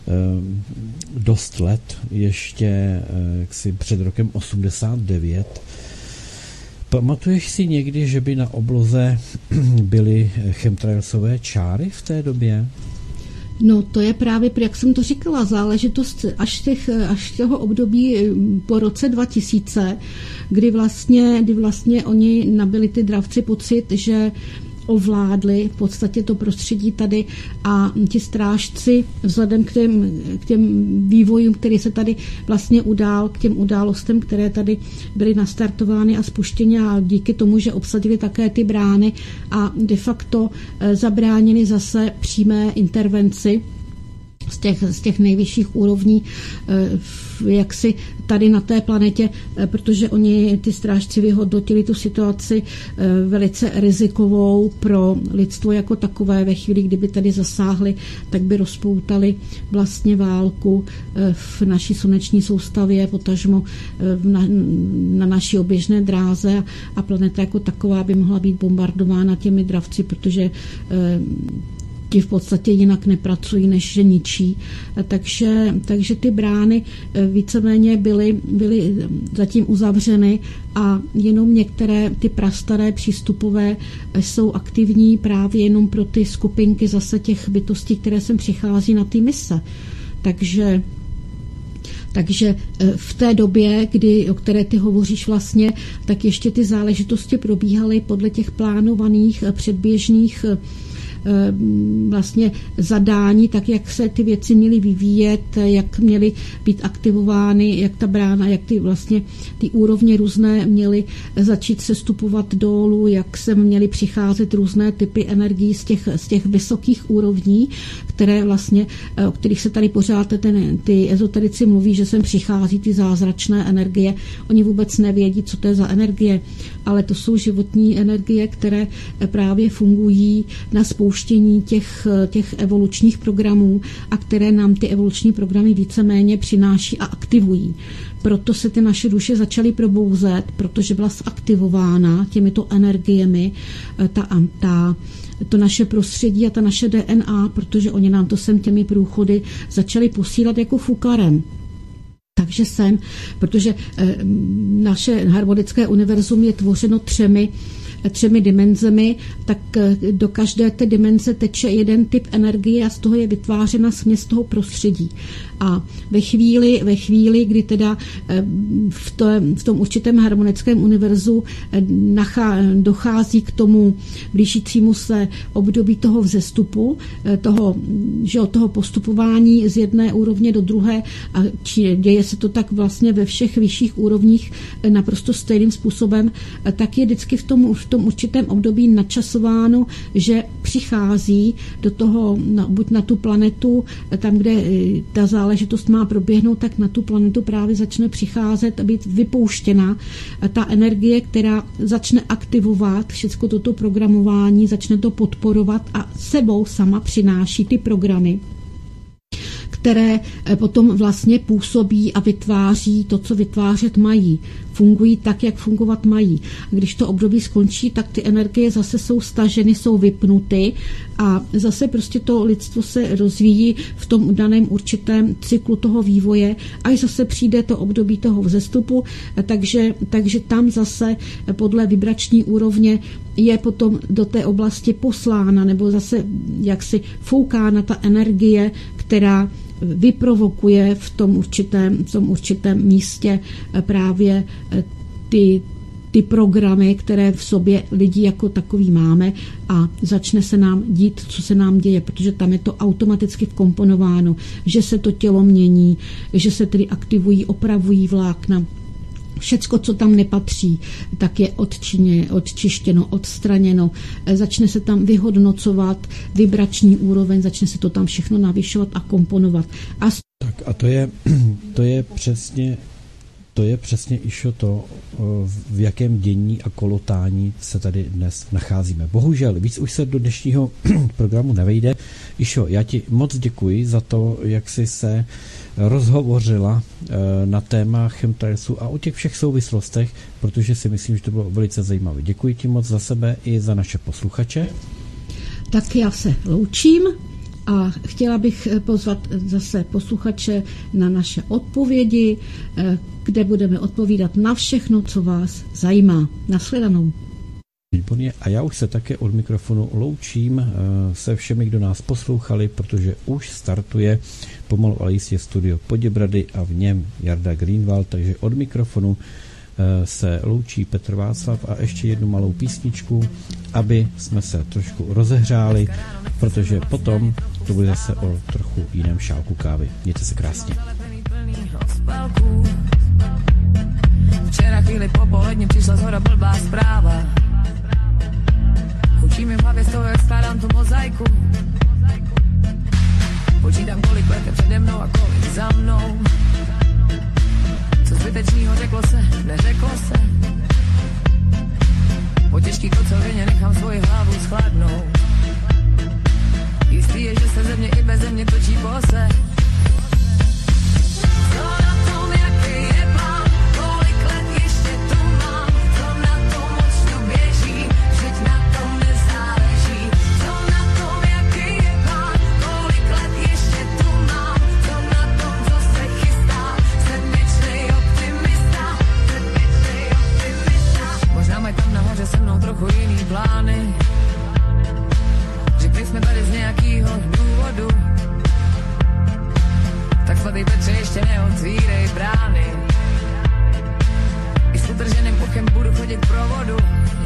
dost let, ještě jaksi před rokem osmdesát devět. Pamatuješ si někdy, že by na obloze byly chemtrailsové čáry v té době?
No to je právě, jak jsem to říkala, záležitost až, těch, až toho období po roce dva tisíce, kdy vlastně, kdy vlastně oni nabili ty dravci pocit, že ovládli v podstatě to prostředí tady a ti strážci vzhledem k těm, k těm vývojům, který se tady vlastně udál, k těm událostem, které tady byly nastartovány a spuštěny a díky tomu, že obsadili také ty brány a de facto zabránili zase přímé intervenci z těch, z těch nejvyšších úrovní jaksi tady na té planetě, protože oni, ty strážci, vyhodnotili tu situaci velice rizikovou pro lidstvo jako takové. Ve chvíli, kdyby tady zasáhli, tak by rozpoutali vlastně válku v naší sluneční soustavě, potažmo na, na naší oběžné dráze a planeta jako taková by mohla být bombardována těmi dravci, protože ti v podstatě jinak nepracují, než že ničí. Takže, takže ty brány víceméně byly, byly zatím uzavřeny a jenom některé ty prastaré přístupové jsou aktivní právě jenom pro ty skupinky zase těch bytostí, které sem přichází na ty mise. Takže Takže v té době, kdy, o které ty hovoříš vlastně, tak ještě ty záležitosti probíhaly podle těch plánovaných předběžných vlastně zadání, tak jak se ty věci měly vyvíjet, jak měly být aktivovány, jak ta brána, jak ty vlastně ty úrovně různé měly začít sestupovat dolů, jak se měly přicházet různé typy energií z těch, z těch vysokých úrovní, které vlastně, o kterých se tady pořád ten, ty ezoterici mluví, že sem přichází ty zázračné energie. Oni vůbec nevědí, co to je za energie, ale to jsou životní energie, které právě fungují na spouštění těch, těch evolučních programů a které nám ty evoluční programy víceméně přináší a aktivují. proto se ty naše duše začaly probouzet, protože byla zaktivována těmito energiemi ta, ta, to naše prostředí a ta naše D N A, protože oni nám to sem těmi průchody začali posílat jako fukarem. Takže sem, protože naše harmonické univerzum je tvořeno třemi třemi dimenzemi, tak do každé té dimenze teče jeden typ energie a z toho je vytvářena směs toho prostředí. A ve chvíli, ve chvíli, kdy teda v tom, v tom určitém harmonickém univerzu dochází k tomu blížícímu se období toho vzestupu, toho, že od toho postupování z jedné úrovně do druhé, a děje se to tak vlastně ve všech vyšších úrovních naprosto stejným způsobem, tak je vždycky v tom, v tom určitém období načasováno, že přichází do toho, na, buď na tu planetu, tam, kde ta záležitost má proběhnout, tak na tu planetu právě začne přicházet a být vypouštěna ta energie, která začne aktivovat všechno toto programování, začne to podporovat a sebou sama přináší ty programy, které potom vlastně působí a vytváří to, co vytvářet mají. Fungují tak, jak fungovat mají. A když to období skončí, tak ty energie zase jsou staženy, jsou vypnuty a zase prostě to lidstvo se rozvíjí v tom daném určitém cyklu toho vývoje, až zase přijde to období toho vzestupu, takže, takže tam zase podle vibrační úrovně je potom do té oblasti poslána nebo zase jaksi foukána ta energie, která vyprovokuje v tom určitém, v tom určitém místě právě ty, ty programy, které v sobě lidi jako takový máme a začne se nám dít, co se nám děje, protože tam je to automaticky vkomponováno, že se to tělo mění, že se tedy aktivují, opravují vlákna. Všecko, co tam nepatří, tak je odčině, odčištěno, odstraněno. Začne se tam vyhodnocovat vibrační úroveň, začne se to tam všechno navyšovat a komponovat. A...
Tak a to je, to je přesně to je přesně, Išo, to, v jakém dění a kolotání se tady dnes nacházíme. Bohužel, víc už se do dnešního programu nevejde. Išo, já ti moc děkuji za to, jak jsi se rozhovořila na téma chemtrailsu a o těch všech souvislostech, protože si myslím, že to bylo velice zajímavé. Děkuji ti moc za sebe i za naše posluchače.
Tak já se loučím a chtěla bych pozvat zase posluchače na naše odpovědi, kde budeme odpovídat na všechno, co vás zajímá. Nashledanou.
Výborně. A já už se také od mikrofonu loučím se všemi, kdo nás poslouchali, protože už startuje pomalu ale jistě studio Poděbrady a v něm Jarda Greenwald, takže od mikrofonu se loučí Petr Václav a ještě jednu malou písničku, aby jsme se trošku rozehřáli, protože potom to bude zase o trochu jiném šálku kávy. Mějte se krásně.
Včera chvíli popoledně přišla z hora blbá zpráva. Učí mi v hlavě z toho, jak skládám tu mozaiku. Počítám, kolik let je přede mnou a kolik za mnou. Co zbytečnýho řeklo se, neřeklo se. Po těžký kocovině nechám svoji hlavu schladnout. Jistý je, že se země i bez země točí po se. Co na tom, jaký je plán, kolik let ještě tu mám, co na tom močnu běží, vždyť na tom nezáleží. Co na tom, jaký je plán, kolik let ještě tu mám, co na tom, co se chystá, sedmičnej optimista, sedmičnej optimista. Možná mají tam nahoře se mnou trochu jiný plány, že když jsme tady z nějakýho důvodu, tak svatý Petře ještě neotvírej brány. I s utrženým okem budu chodit pro vodu.